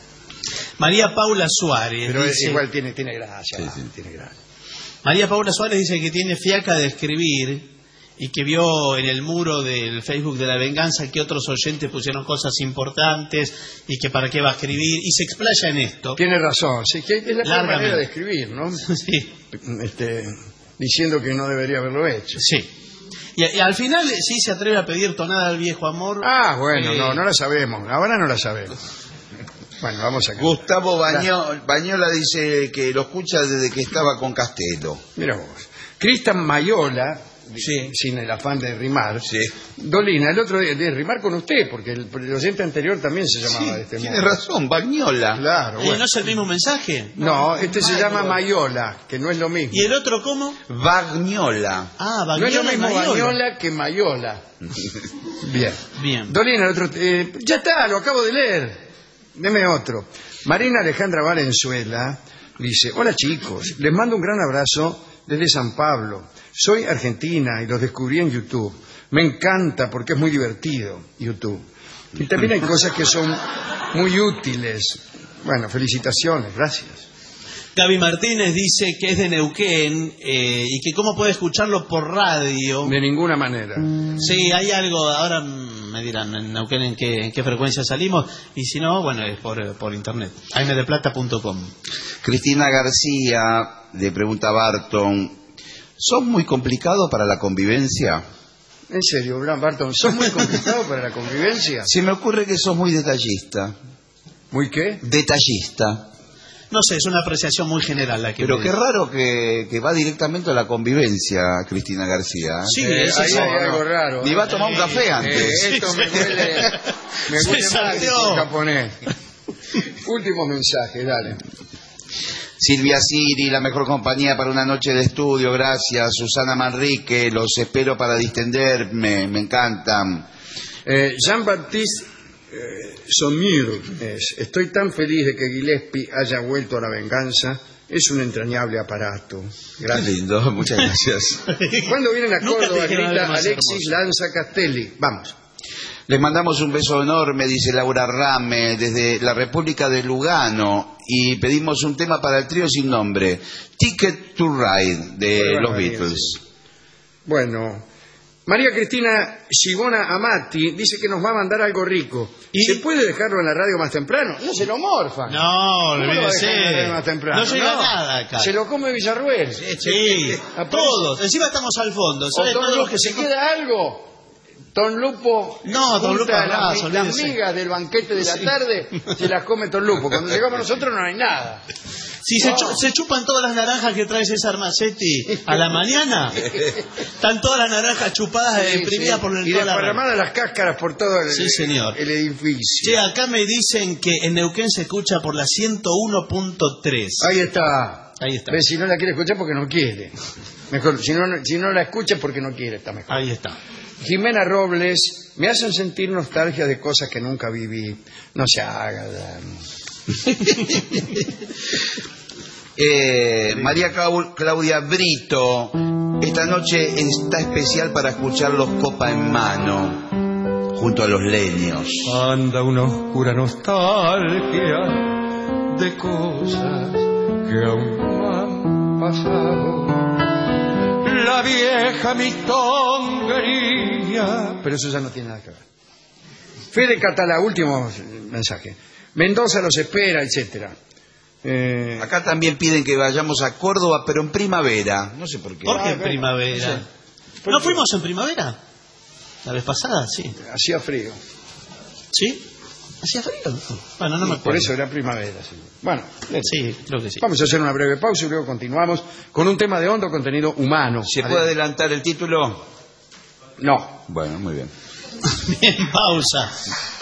Speaker 5: María Paula Suárez.
Speaker 3: Pero
Speaker 5: dice...
Speaker 3: igual tiene, tiene gracia.
Speaker 4: Sí, sí.
Speaker 3: Tiene gracia.
Speaker 5: María Paula Suárez dice que tiene fiaca de escribir y que vio en el muro del Facebook de La Venganza que otros oyentes pusieron cosas importantes y que para qué va a escribir, y se explaya en esto.
Speaker 3: Tiene razón, sí, que es la mejor manera de escribir, ¿no?
Speaker 5: Sí.
Speaker 3: Este, diciendo que no debería haberlo hecho.
Speaker 5: Sí. Y, y al final sí se atreve a pedir tonada al viejo amor.
Speaker 3: Ah, bueno,
Speaker 5: eh...
Speaker 3: no, no la sabemos, ahora no la sabemos. Bueno, vamos a...
Speaker 4: Gustavo Baño, Bañola dice que lo escucha desde que estaba con Castelo.
Speaker 3: Mira vos. Cristian Mayola,
Speaker 4: sí.
Speaker 3: sin el afán de rimar.
Speaker 4: Sí.
Speaker 3: Dolina, el otro día, de rimar con usted, porque el, el oyente anterior también se llamaba
Speaker 4: sí,
Speaker 3: de este modo.
Speaker 4: Tiene razón, Bañola.
Speaker 3: Claro, bueno.
Speaker 5: ¿Y no es el mismo mensaje?
Speaker 3: No, este Mayola. Se llama Mayola, que no es lo mismo.
Speaker 5: ¿Y el otro cómo?
Speaker 4: Bañola.
Speaker 5: Ah, Bañola.
Speaker 3: No es lo mismo
Speaker 5: Mayola.
Speaker 3: Bañola que Mayola. Bien.
Speaker 5: Bien.
Speaker 3: Dolina, el otro... Eh, ya está, lo acabo de leer. Deme otro. Marina Alejandra Valenzuela dice, hola chicos, les mando un gran abrazo desde San Pablo. Soy argentina y los descubrí en YouTube. Me encanta porque es muy divertido YouTube. Y también hay cosas que son muy útiles. Bueno, felicitaciones, gracias.
Speaker 5: Gaby Martínez dice que es de Neuquén eh, y que cómo puede escucharlo por radio.
Speaker 3: De ninguna manera.
Speaker 5: Sí, hay algo, ahora me dirán en Neuquén en qué, en qué frecuencia salimos, y si no, bueno, es por, por internet. a eme de plata punto com.
Speaker 4: Cristina García le pregunta a Barton, ¿sos muy complicado para la convivencia?
Speaker 3: En serio, Barton, ¿sos muy complicado para la convivencia?
Speaker 4: Se me ocurre que sos muy detallista.
Speaker 3: ¿Muy qué?
Speaker 4: Detallista.
Speaker 5: No sé, es una apreciación muy general la que...
Speaker 4: Pero
Speaker 5: me...
Speaker 4: qué raro que, que va directamente a la convivencia, Cristina García.
Speaker 5: Sí,
Speaker 3: eh,
Speaker 5: eso
Speaker 3: hay,
Speaker 5: es
Speaker 3: hay algo raro.
Speaker 4: Ni va a tomar un café
Speaker 3: Eh,
Speaker 4: antes.
Speaker 3: eh, esto me huele, me
Speaker 5: Se
Speaker 3: huele mal
Speaker 5: salió.
Speaker 3: por japonés. Último mensaje, dale.
Speaker 4: Silvia Siri, la mejor compañía para una noche de estudio, gracias. Susana Manrique, los espero para distenderme, me encantan.
Speaker 3: Eh, Jean-Baptiste eh, Sommier es, estoy tan feliz de que Gillespie haya vuelto a La Venganza, es un entrañable aparato. Gracias.
Speaker 4: Qué lindo, muchas gracias.
Speaker 3: ¿Cuándo vienen a
Speaker 5: Nunca
Speaker 3: Córdoba?
Speaker 5: te dijeron algo
Speaker 3: Grita
Speaker 5: más
Speaker 3: Alexis
Speaker 5: hermoso.
Speaker 3: Lanza Castelli. Vamos.
Speaker 4: Les mandamos un beso enorme, dice Laura Rame, desde la República de Lugano, y pedimos un tema para el trío sin nombre, Ticket to Ride, de
Speaker 3: Bueno,
Speaker 4: los
Speaker 3: bien,
Speaker 4: Beatles.
Speaker 3: sí. Bueno, María Cristina Shibona Amati dice que nos va a mandar algo rico.
Speaker 5: ¿Y?
Speaker 3: ¿Se puede dejarlo en la radio más temprano? No se lo morfan.
Speaker 5: No,
Speaker 3: ¿Cómo lo va a
Speaker 5: olvídese.
Speaker 3: dejar en la radio más temprano?
Speaker 5: No llega nada acá.
Speaker 3: Se lo come Villarruel.
Speaker 5: Sí,
Speaker 3: Aparece-
Speaker 5: todos. Encima estamos al fondo.
Speaker 3: O
Speaker 5: ¿Sabe
Speaker 3: todo
Speaker 5: todos
Speaker 3: lo
Speaker 5: los que
Speaker 3: si
Speaker 5: se
Speaker 3: queda algo, Don Lupo
Speaker 5: No, Don Lupo
Speaker 3: junta
Speaker 5: arrasa,
Speaker 3: las, las
Speaker 5: olvídese.
Speaker 3: migas del banquete de la
Speaker 5: Sí.
Speaker 3: tarde, se las come Don Lupo. Cuando llegamos nosotros no hay nada.
Speaker 5: Si se,
Speaker 3: No.
Speaker 5: chu- se chupan todas las naranjas que trae César Macetti a la mañana, están todas las naranjas chupadas,
Speaker 3: Sí,
Speaker 5: imprimidas
Speaker 3: sí.
Speaker 5: por el
Speaker 3: Y
Speaker 5: toda la
Speaker 3: desparramadas las cáscaras por todo el,
Speaker 5: Sí, señor.
Speaker 3: el edificio.
Speaker 5: Che, acá me dicen que en Neuquén se escucha por la ciento uno punto tres.
Speaker 3: Ahí está.
Speaker 5: Ahí está.
Speaker 3: ¿Ves? Si no la quiere escuchar porque no quiere. Mejor, si no, si no la escucha porque no quiere, está mejor.
Speaker 5: Ahí está.
Speaker 3: Jimena Robles, me hacen sentir nostalgia de cosas que nunca viví. No se haga.
Speaker 4: eh, María Claudia Brito, esta noche está especial para escuchar los Copa en Mano, junto a los leños.
Speaker 6: Anda una oscura nostalgia de cosas que aún no han pasado. La vieja mitonguería.
Speaker 3: Pero eso ya no tiene nada que ver. Fede Catala, último mensaje. Mendoza los espera, etcétera. Eh...
Speaker 4: Acá también piden que vayamos a Córdoba, pero en primavera. No sé por qué.
Speaker 5: ¿Por qué en primavera? No, sé. ¿No fuimos en primavera? La vez pasada, sí.
Speaker 3: Hacía frío.
Speaker 5: ¿Sí? ¿Hacía frío? Bueno, no
Speaker 3: sí,
Speaker 5: me acuerdo.
Speaker 3: Por eso era primavera, sí. Bueno,
Speaker 5: sí, creo que sí.
Speaker 3: Vamos a hacer una breve pausa y luego continuamos con un tema de hondo contenido humano.
Speaker 4: ¿Se puede adelantar el título?
Speaker 3: No.
Speaker 4: Bueno, muy bien.
Speaker 5: Bien, pausa.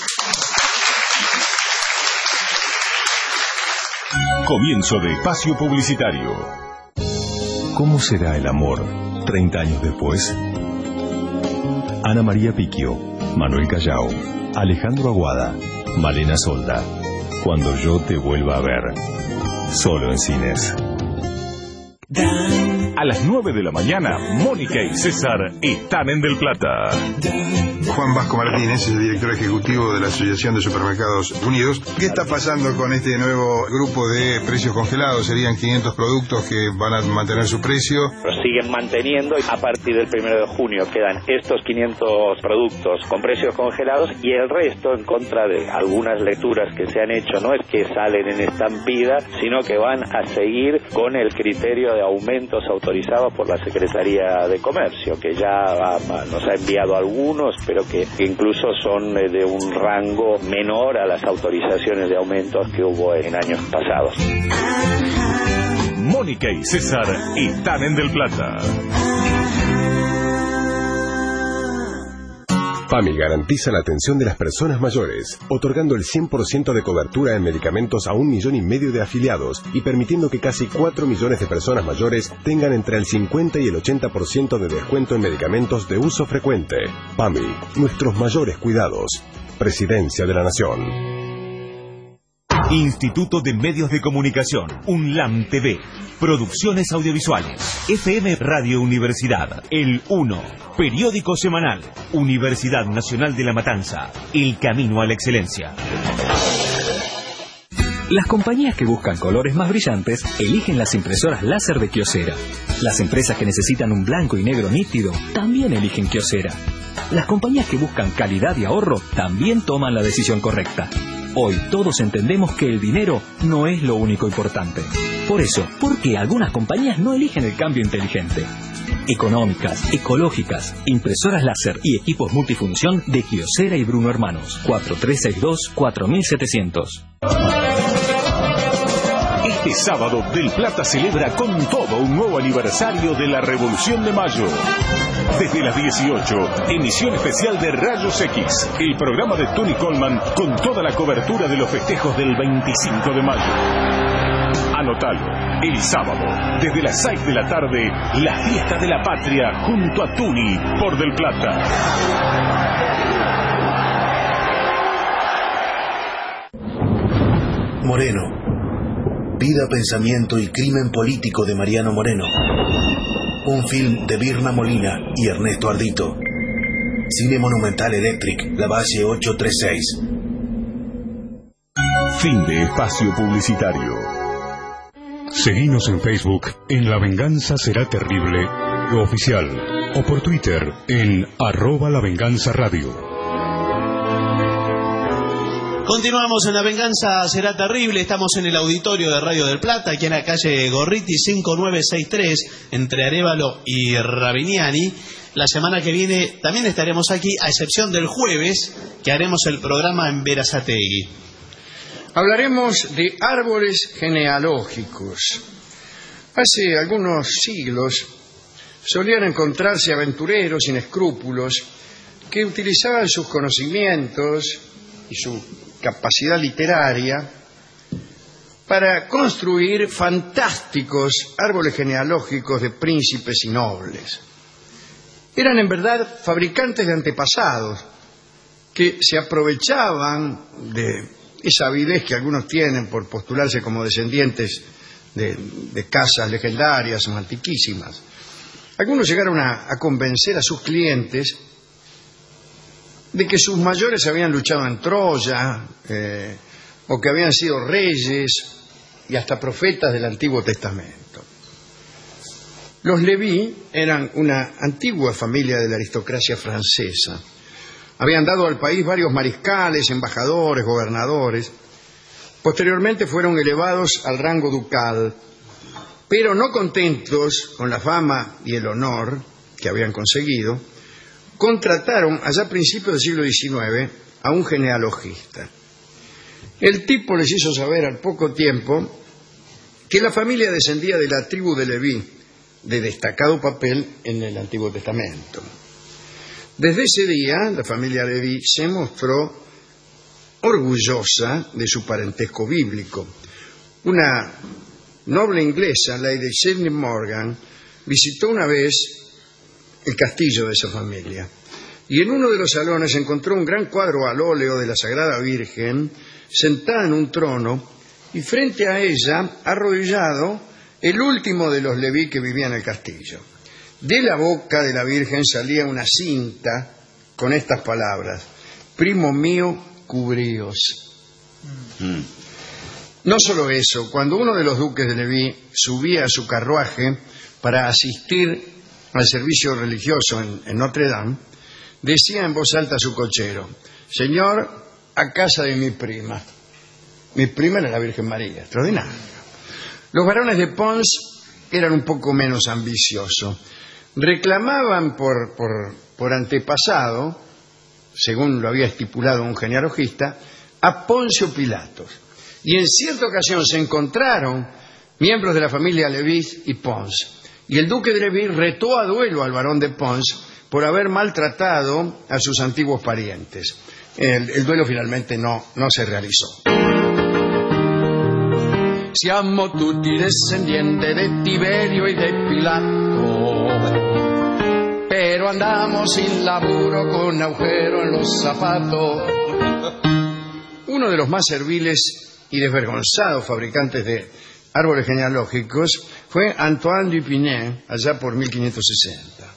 Speaker 1: Comienzo de espacio publicitario. ¿Cómo será el amor treinta años después? Ana María Picchio, Manuel Callao, Alejandro Aguada, Malena Solda. Cuando yo te vuelva a ver. Solo en cines. A las nueve de la mañana, Mónica y César están en Del Plata.
Speaker 7: Juan Vasco Martínez es el director ejecutivo de la Asociación de Supermercados Unidos. ¿Qué está pasando con este nuevo grupo de precios congelados? Serían quinientos productos que van a mantener su precio.
Speaker 8: Lo siguen manteniendo y a partir del primero de junio quedan estos quinientos productos con precios congelados y el resto, en contra de algunas lecturas que se han hecho, no es que salen en estampida, sino que van a seguir con el criterio de aumentos autorizados por la Secretaría de Comercio, que ya ha, nos ha enviado algunos, pero que, que incluso son de un rango menor a las autorizaciones de aumentos que hubo en años pasados.
Speaker 1: Mónica y César están en Del Plata.
Speaker 9: PAMI garantiza la atención de las personas mayores, otorgando el cien por ciento de cobertura en medicamentos a un millón y medio de afiliados y permitiendo que casi cuatro millones de personas mayores tengan entre el cincuenta y el ochenta por ciento de descuento en medicamentos de uso frecuente. PAMI, nuestros mayores cuidados. Presidencia de la Nación.
Speaker 10: Instituto de Medios de Comunicación, UNLAM T V, Producciones Audiovisuales, F M Radio Universidad, El uno, Periódico Semanal, Universidad Nacional de La Matanza, El Camino a la Excelencia.
Speaker 11: Las compañías que buscan colores más brillantes eligen las impresoras láser de Kyocera. Las empresas que necesitan un blanco y negro nítido también eligen Kyocera. Las compañías que buscan calidad y ahorro también toman la decisión correcta. Hoy todos entendemos que el dinero no es lo único importante. Por eso, ¿por qué algunas compañías no eligen el cambio inteligente? Económicas, ecológicas, impresoras láser y equipos multifunción de Kyocera y Bruno Hermanos. cuatro tres seis dos, cuatro mil setecientos.
Speaker 1: Este sábado, Del Plata celebra con todo un nuevo aniversario de la Revolución de Mayo. Desde las dieciocho, emisión especial de Rayos X, el programa de Tony Coleman con toda la cobertura de los festejos del veinticinco de mayo. Anotalo, el sábado, desde las seis de la tarde, la fiesta de la patria junto a Tuni por Del Plata.
Speaker 12: Moreno. Vida, pensamiento y crimen político de Mariano Moreno. Un film de Birna Molina y Ernesto Ardito. Cine Monumental Electric, La Base ocho tres seis.
Speaker 1: Fin de espacio publicitario.
Speaker 13: Seguinos en Facebook en La Venganza Será Terrible Oficial o por Twitter en arroba La Venganza Radio.
Speaker 5: Continuamos en La Venganza Será Terrible. Estamos en el auditorio de Radio del Plata, aquí en la calle Gorriti cinco nueve seis tres, entre Arévalo y Rabiniani. La semana que viene también estaremos aquí, a excepción del jueves, que haremos el programa en Berazategui.
Speaker 3: Hablaremos de árboles genealógicos. Hace algunos siglos solían encontrarse aventureros sin escrúpulos que utilizaban sus conocimientos y su capacidad literaria para construir fantásticos árboles genealógicos de príncipes y nobles. Eran en verdad fabricantes de antepasados que se aprovechaban de esa avidez que algunos tienen por postularse como descendientes de, de casas legendarias o antiquísimas. Algunos llegaron a, a convencer a sus clientes de que sus mayores habían luchado en Troya, eh, o que habían sido reyes y hasta profetas del Antiguo Testamento. Los Leví eran una antigua familia de la aristocracia francesa. Habían dado al país varios mariscales, embajadores, gobernadores. Posteriormente fueron elevados al rango ducal, pero no contentos con la fama y el honor que habían conseguido, contrataron allá a principios del siglo diecinueve a un genealogista. El tipo les hizo saber al poco tiempo que la familia descendía de la tribu de Leví, de destacado papel en el Antiguo Testamento. Desde ese día, la familia Leví se mostró orgullosa de su parentesco bíblico. Una noble inglesa, Lady Sidney Morgan, visitó una vez el castillo de esa familia y en uno de los salones encontró un gran cuadro al óleo de la Sagrada Virgen sentada en un trono y frente a ella, arrodillado, el último de los Leví que vivía en el castillo. De la boca de la Virgen salía una cinta con estas palabras: primo mío, cubríos. Mm. No solo eso, cuando uno de los duques de Leví subía a su carruaje para asistir al servicio religioso en, en Notre Dame, decía en voz alta a su cochero: señor, a casa de mi prima. Mi prima era la Virgen María, extraordinario. Los varones de Pons eran un poco menos ambiciosos. Reclamaban por, por, por antepasado, según lo había estipulado un genealogista, a Poncio Pilatos. Y en cierta ocasión se encontraron miembros de la familia Leví y Pons. Y el duque de Leví retó a duelo al varón de Pons por haber maltratado a sus antiguos parientes. El, el duelo finalmente no, no se realizó.
Speaker 14: Siamo tutti descendientes de Tiberio y de Pilato, pero andamos sin laburo con agujero en los zapatos.
Speaker 3: Uno de los más serviles y desvergonzados fabricantes de árboles genealógicos fue Antoine Dupinet, allá por mil quinientos sesenta.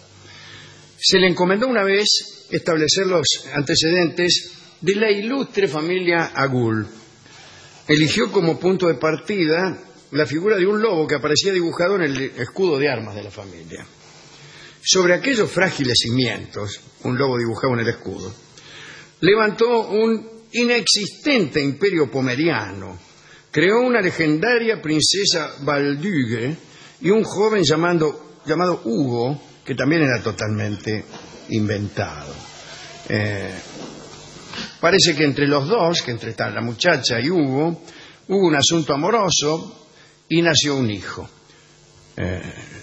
Speaker 3: Se le encomendó una vez establecer los antecedentes de la ilustre familia Agul. Eligió como punto de partida la figura de un lobo que aparecía dibujado en el escudo de armas de la familia. Sobre aquellos frágiles cimientos, un lobo dibujado en el escudo, levantó un inexistente imperio pomeriano, creó una legendaria princesa Valdugue y un joven llamando, llamado Hugo, que también era totalmente inventado. Eh, parece que entre los dos, que entre la muchacha y Hugo, hubo un asunto amoroso y nació un hijo. Eh,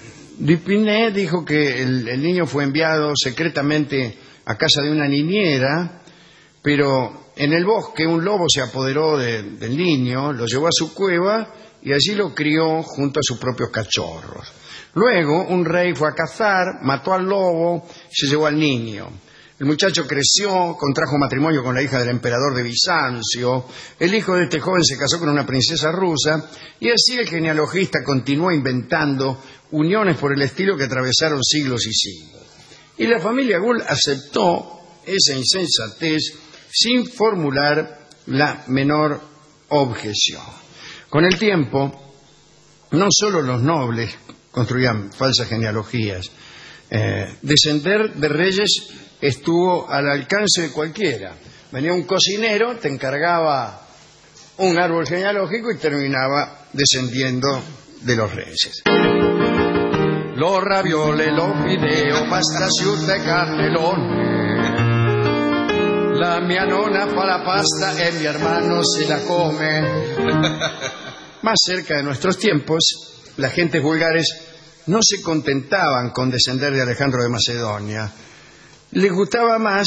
Speaker 3: Dupinet dijo que el, el niño fue enviado secretamente a casa de una niñera, pero en el bosque un lobo se apoderó de, del niño, lo llevó a su cueva y allí lo crió junto a sus propios cachorros. Luego un rey fue a cazar, mató al lobo y se llevó al niño. El muchacho creció, contrajo matrimonio con la hija del emperador de Bizancio. El hijo de este joven se casó con una princesa rusa y así el genealogista continuó inventando uniones por el estilo que atravesaron siglos y siglos. Y la familia Agul aceptó esa insensatez sin formular la menor objeción. Con el tiempo, no solo los nobles construían falsas genealogías, eh, descender de reyes estuvo al alcance de cualquiera. Venía un cocinero, te encargaba un árbol genealógico y terminaba descendiendo de los reyes.
Speaker 14: Los ravioles, los fideos, pasta asciutta e cannellone. La mia nonna fa la pasta e mi hermano se la come.
Speaker 3: Más cerca de nuestros tiempos, las gentes vulgares no se contentaban con descender de Alejandro de Macedonia. Les gustaba más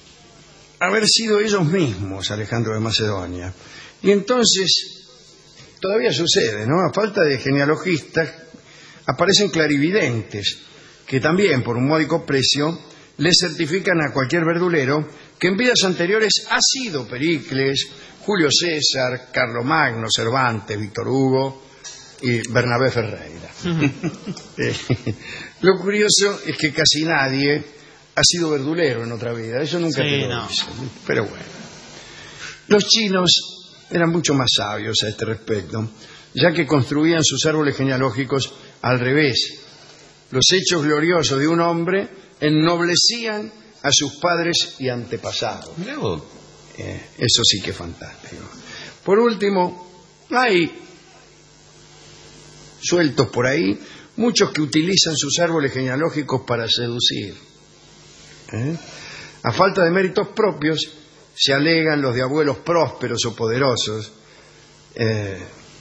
Speaker 3: haber sido ellos mismos Alejandro de Macedonia. Y entonces todavía sucede, ¿no? A falta de genealogistas, aparecen clarividentes, que también, por un módico precio, le certifican a cualquier verdulero que en vidas anteriores ha sido Pericles, Julio César, Carlomagno, Cervantes, Víctor Hugo y Bernabé Ferreira. eh, lo curioso es que casi nadie ha sido verdulero en otra vida, eso nunca
Speaker 5: Sí,
Speaker 3: te lo
Speaker 5: no.
Speaker 3: dice. Pero bueno, los chinos eran mucho más sabios a este respecto, ya que construían sus árboles genealógicos al revés. Los hechos gloriosos de un hombre ennoblecían a sus padres y antepasados. Eh, eso sí que es fantástico. Por último, hay sueltos por ahí muchos que utilizan sus árboles genealógicos para seducir. ¿Eh? A falta de méritos propios, se alegan los de abuelos prósperos o poderosos. Eh,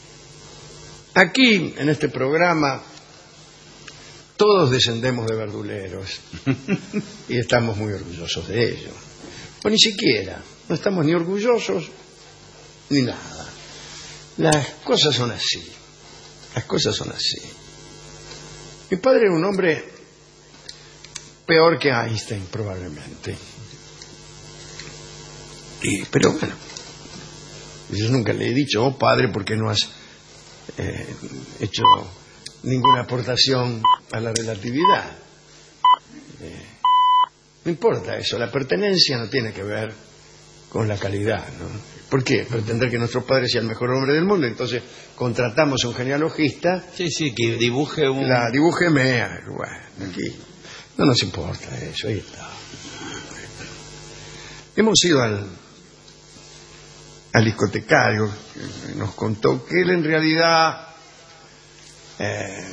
Speaker 3: aquí, en este programa, todos descendemos de verduleros y estamos muy orgullosos de ello. O ni siquiera, no estamos ni orgullosos ni nada. Las cosas son así, las cosas son así. Mi padre era un hombre peor que Einstein, probablemente. Y, pero bueno, yo nunca le he dicho, oh padre, ¿por qué no has eh, hecho ninguna aportación a la relatividad? Eh, no importa eso, la pertenencia no tiene que ver con la calidad, ¿no? ¿Por qué? Pretender que nuestro padre sea el mejor hombre del mundo, entonces contratamos a un genealogista.
Speaker 4: Sí, sí, que dibuje un...
Speaker 3: La dibújeme, bueno, aquí no nos importa eso, ahí está. Hemos ido al, al discotecario, que nos contó que él en realidad eh,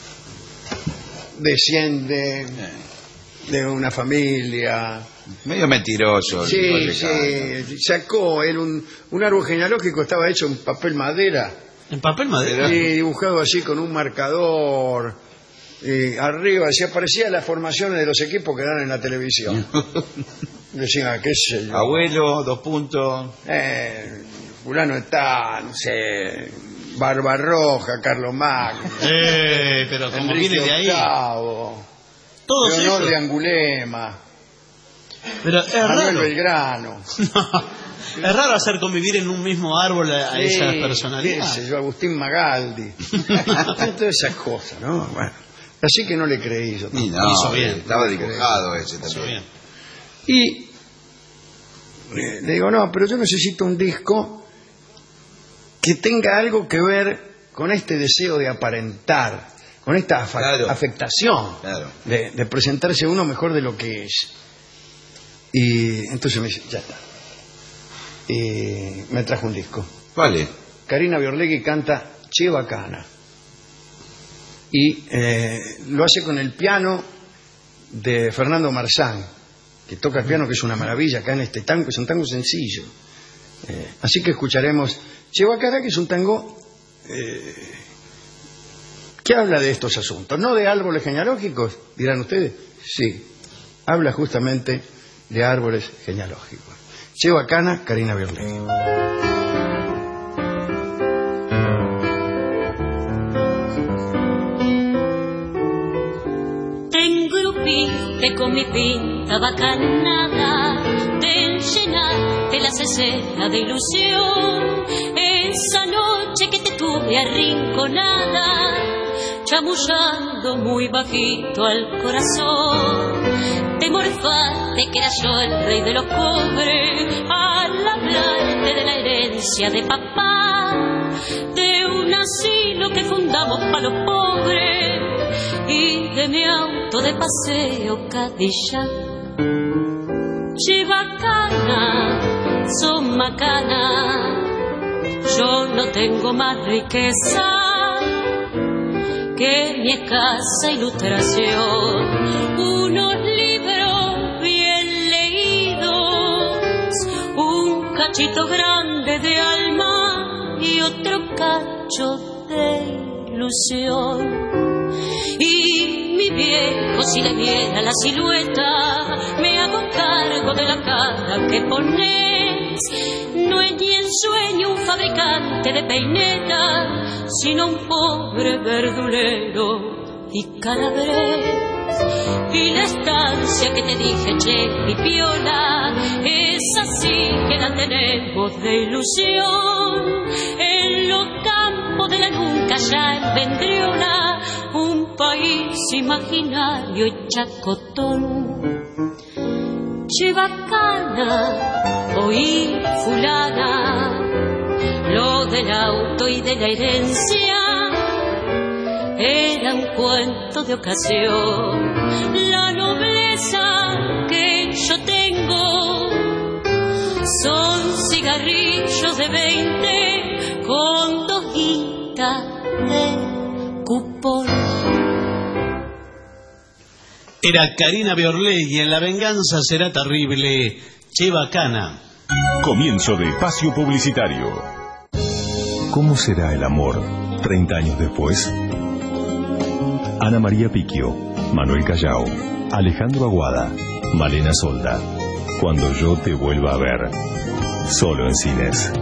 Speaker 3: desciende de una familia...
Speaker 4: Medio mentiroso.
Speaker 3: Sí, sí, sacó él un, un árbol genealógico, estaba hecho en papel madera.
Speaker 5: ¿En papel madera?
Speaker 3: Sí, dibujado así con un marcador. Y arriba, así aparecía las formaciones de los equipos que dan en la televisión. Decían, qué sé yo.
Speaker 4: Abuelo, dos puntos.
Speaker 3: Eh, fulano está, no sé, Barbarroja, Carlomagno.
Speaker 5: Eh, pero como
Speaker 3: Enrique
Speaker 5: viene de ahí.
Speaker 3: octavo,
Speaker 5: Todos
Speaker 3: Leonor
Speaker 5: esos.
Speaker 3: de Angulema.
Speaker 5: Pero es
Speaker 3: Manuel
Speaker 5: raro.
Speaker 3: Belgrano.
Speaker 5: No, es raro hacer convivir en un mismo árbol a, a
Speaker 3: Sí,
Speaker 5: esas
Speaker 3: qué
Speaker 5: personalidades.
Speaker 3: sé yo, Agustín Magaldi. Todas esas cosas, ¿no? Bueno, así que no le creí yo.
Speaker 4: Y no,
Speaker 5: Hizo bien.
Speaker 4: estaba
Speaker 3: No le
Speaker 4: dibujado
Speaker 3: creí.
Speaker 4: ese
Speaker 5: Hizo
Speaker 4: también.
Speaker 5: bien.
Speaker 3: Y eh, le digo, no, pero yo necesito un disco que tenga algo que ver con este deseo de aparentar, con esta afa-
Speaker 4: Claro.
Speaker 3: afectación
Speaker 4: Claro.
Speaker 3: de, de presentarse uno mejor de lo que es. Y entonces me dice, ya está. Y me trajo un disco.
Speaker 4: Vale.
Speaker 3: Karina Biorlegui canta Che Bacana. Y eh, lo hace con el piano de Fernando Marzán, que toca el piano, que es una maravilla acá en este tango, es un tango sencillo. Eh, así que escucharemos Che Bacana, que es un tango eh, que habla de estos asuntos, no de árboles genealógicos, dirán ustedes. Sí, habla justamente de árboles genealógicos. Che Bacana, Karina Biorlegui.
Speaker 15: Te con mi pinta bacanada de llenarte la cesera de ilusión, esa noche que te tuve arrinconada, chamullando muy bajito al corazón, te morfaste que era yo el rey de los pobres al hablarte de la herencia de papá, de un asilo que fundamos para los pobres y de mi auto de paseo Cadillac. Che bacana, son macana, yo no tengo más riqueza que mi escasa ilustración, unos libros bien leídos, un cachito grande de alma y otro cacho de ilusión. Y mi viejo, si le viera la silueta, me hago cargo de la cara que pones. No es ni en sueño un fabergé fabricante de peinetas, sino un pobre verdulero y calabrés. Y la estancia que te dije, che, mi piola, es así que la tenemos de ilusión. En los campos de la nunca ya en Vendriola, un país imaginario y chacotón. Che, bacana, oí fulana, lo del auto y de la herencia era un cuento de ocasión. La nobleza que yo tengo son cigarrillos de veinte con dos guitas de cupón.
Speaker 5: Era Karina Biorley y en La venganza será terrible. Che, bacana.
Speaker 1: Comienzo de espacio publicitario.
Speaker 9: ¿Cómo será el amor treinta años después? Ana María Picchio, Manuel Callao, Alejandro Aguada, Malena Solda. Cuando yo te vuelva a ver. Solo en cines.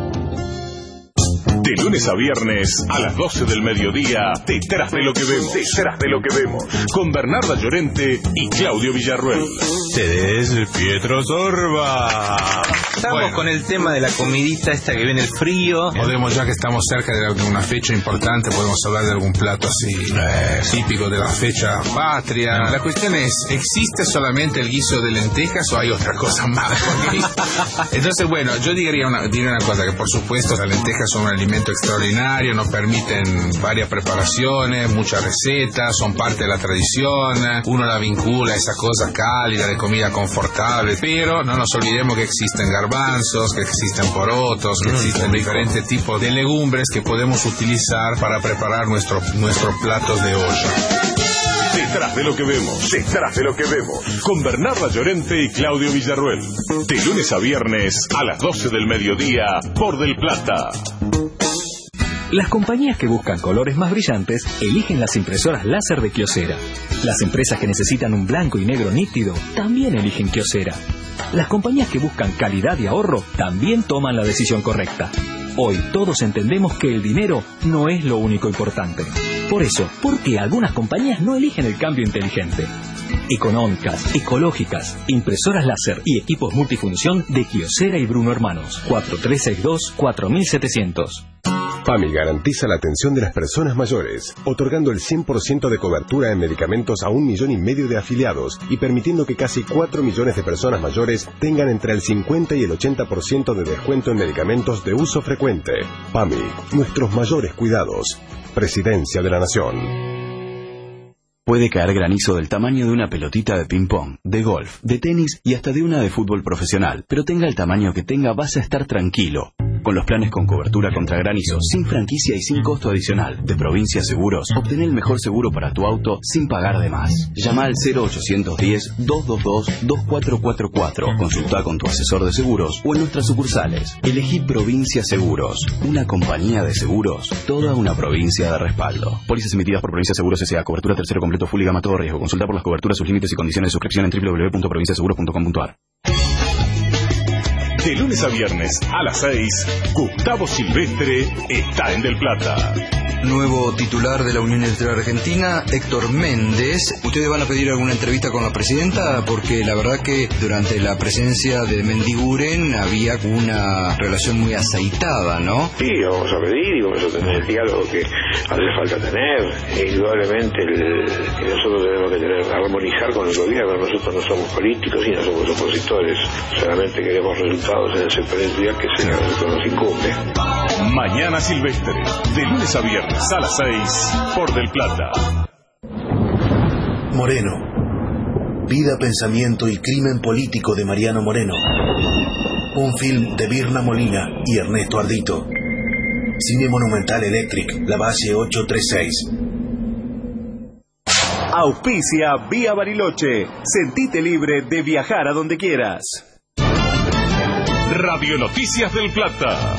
Speaker 1: De lunes a viernes a las doce del mediodía, Detrás de lo que vemos. Detrás de lo que vemos. Con Bernarda Llorente y Claudio Villarruel.
Speaker 16: Ustedes, Pietro Sorba. Estamos bueno. con el tema de la comidita esta que viene el frío.
Speaker 7: Podemos, ya que estamos cerca de una fecha importante, podemos hablar de algún plato así eh, típico de la fecha patria. La cuestión es, ¿existe solamente el guiso de lentejas o hay otra cosa más? Porque... Entonces, bueno, yo diría una, diría una cosa, que por supuesto las lentejas son un alimento extraordinario, nos permiten varias preparaciones, muchas recetas, son parte de la tradición, uno la vincula a esa cosa cálida de comida confortable, pero no nos olvidemos que existen garbanzos, que existen porotos, que existen diferentes tipos de legumbres que podemos utilizar para preparar nuestro, nuestros platos de olla.
Speaker 1: Detrás de lo que vemos, detrás de lo que vemos, con Bernarda Llorente y Claudio Villarruel. De lunes a viernes a las doce del mediodía por Del Plata.
Speaker 11: Las compañías que buscan colores más brillantes eligen las impresoras láser de Kyocera. Las empresas que necesitan un blanco y negro nítido también eligen Kyocera. Las compañías que buscan calidad y ahorro también toman la decisión correcta. Hoy todos entendemos que el dinero no es lo único importante. Por eso, ¿por qué algunas compañías no eligen el cambio inteligente? Económicas, ecológicas, impresoras láser y equipos multifunción de Kyocera y Bruno Hermanos. cuatro tres seis dos, cuatro mil setecientos.
Speaker 9: PAMI garantiza la atención de las personas mayores, otorgando el cien por ciento de cobertura en medicamentos a un millón y medio de afiliados y permitiendo que casi cuatro millones de personas mayores tengan entre el cincuenta y el ochenta por ciento de descuento en medicamentos de uso frecuente. PAMI, nuestros mayores cuidados. Presidencia de la Nación.
Speaker 17: Puede caer granizo del tamaño de una pelotita de ping-pong, de golf, de tenis y hasta de una de fútbol profesional. Pero tenga el tamaño que tenga, vas a estar tranquilo. Con los planes con cobertura contra granizo, sin franquicia y sin costo adicional, de Provincia Seguros, obtén el mejor seguro para tu auto sin pagar de más. Llama al cero ochocientos diez, doscientos veintidós, veinticuatro cuarenta y cuatro. Consulta con tu asesor de seguros o en nuestras sucursales. Elegí Provincia Seguros, una compañía de seguros, toda una provincia de respaldo. Pólizas emitidas por Provincia Seguros S A. Cobertura tercero completo full y gama todo riesgo. Consulta por las coberturas, sus límites y condiciones de suscripción en doble u doble u doble u punto provincia seguros punto com punto a r.
Speaker 1: De lunes a viernes a las seis, Gustavo Silvestre está en Del Plata.
Speaker 18: Nuevo titular de la Unión Industrial Argentina, Héctor Méndez. ¿Ustedes van a pedir alguna entrevista con la presidenta? Porque la verdad que durante la presencia de Mendiguren había una relación muy aceitada, ¿no?
Speaker 19: Sí, vamos a pedir y vamos a tener el diálogo que hace falta tener. E indudablemente el, que nosotros tenemos que tener, armonizar con el gobierno. Nosotros no somos políticos y no somos opositores. Solamente queremos resultados en el sector industrial que sea lo que nos incumbe.
Speaker 1: Mañana Silvestre, de lunes a viernes a las seis, por Del Plata.
Speaker 12: Moreno. Vida, pensamiento y crimen político de Mariano Moreno. Un film de Birna Molina y Ernesto Ardito. Cine Monumental Electric, La Base ochocientos treinta y seis.
Speaker 10: Auspicia Vía Bariloche. Sentite libre de viajar a donde quieras.
Speaker 1: Radio Noticias del Plata.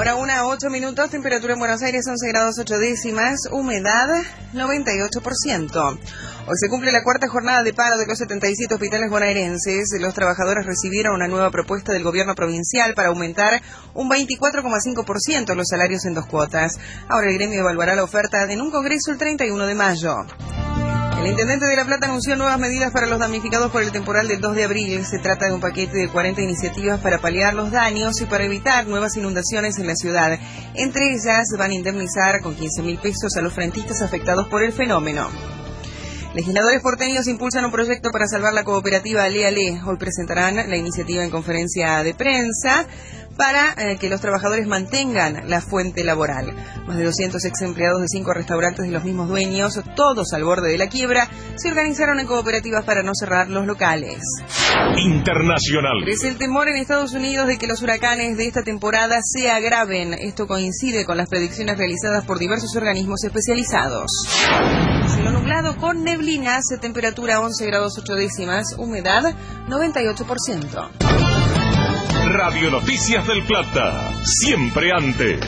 Speaker 20: Hora una, ocho minutos, temperatura en Buenos Aires once grados ocho décimas, humedad noventa y ocho por ciento. Hoy se cumple la cuarta jornada de paro de los setenta y siete hospitales bonaerenses. Los trabajadores recibieron una nueva propuesta del gobierno provincial para aumentar un veinticuatro coma cinco por ciento los salarios en dos cuotas. Ahora el gremio evaluará la oferta en un congreso el treinta y uno de mayo. El intendente de La Plata anunció nuevas medidas para los damnificados por el temporal del dos de abril. Se trata de un paquete de cuarenta iniciativas para paliar los daños y para evitar nuevas inundaciones en la ciudad. Entre ellas van a indemnizar con quince mil pesos a los frentistas afectados por el fenómeno. Legisladores porteños impulsan un proyecto para salvar la cooperativa Ale Ale. Hoy presentarán la iniciativa en conferencia de prensa para eh, que los trabajadores mantengan la fuente laboral. Más de doscientos ex empleados de cinco restaurantes de los mismos dueños, todos al borde de la quiebra, se organizaron en cooperativas para no cerrar los locales.
Speaker 1: Internacional.
Speaker 20: Crece el temor en Estados Unidos de que los huracanes de esta temporada se agraven. Esto coincide con las predicciones realizadas por diversos organismos especializados. Cielo nublado con neblinas, temperatura once grados ocho décimas, humedad noventa y ocho por ciento.
Speaker 1: Radio Noticias del Plata, siempre antes.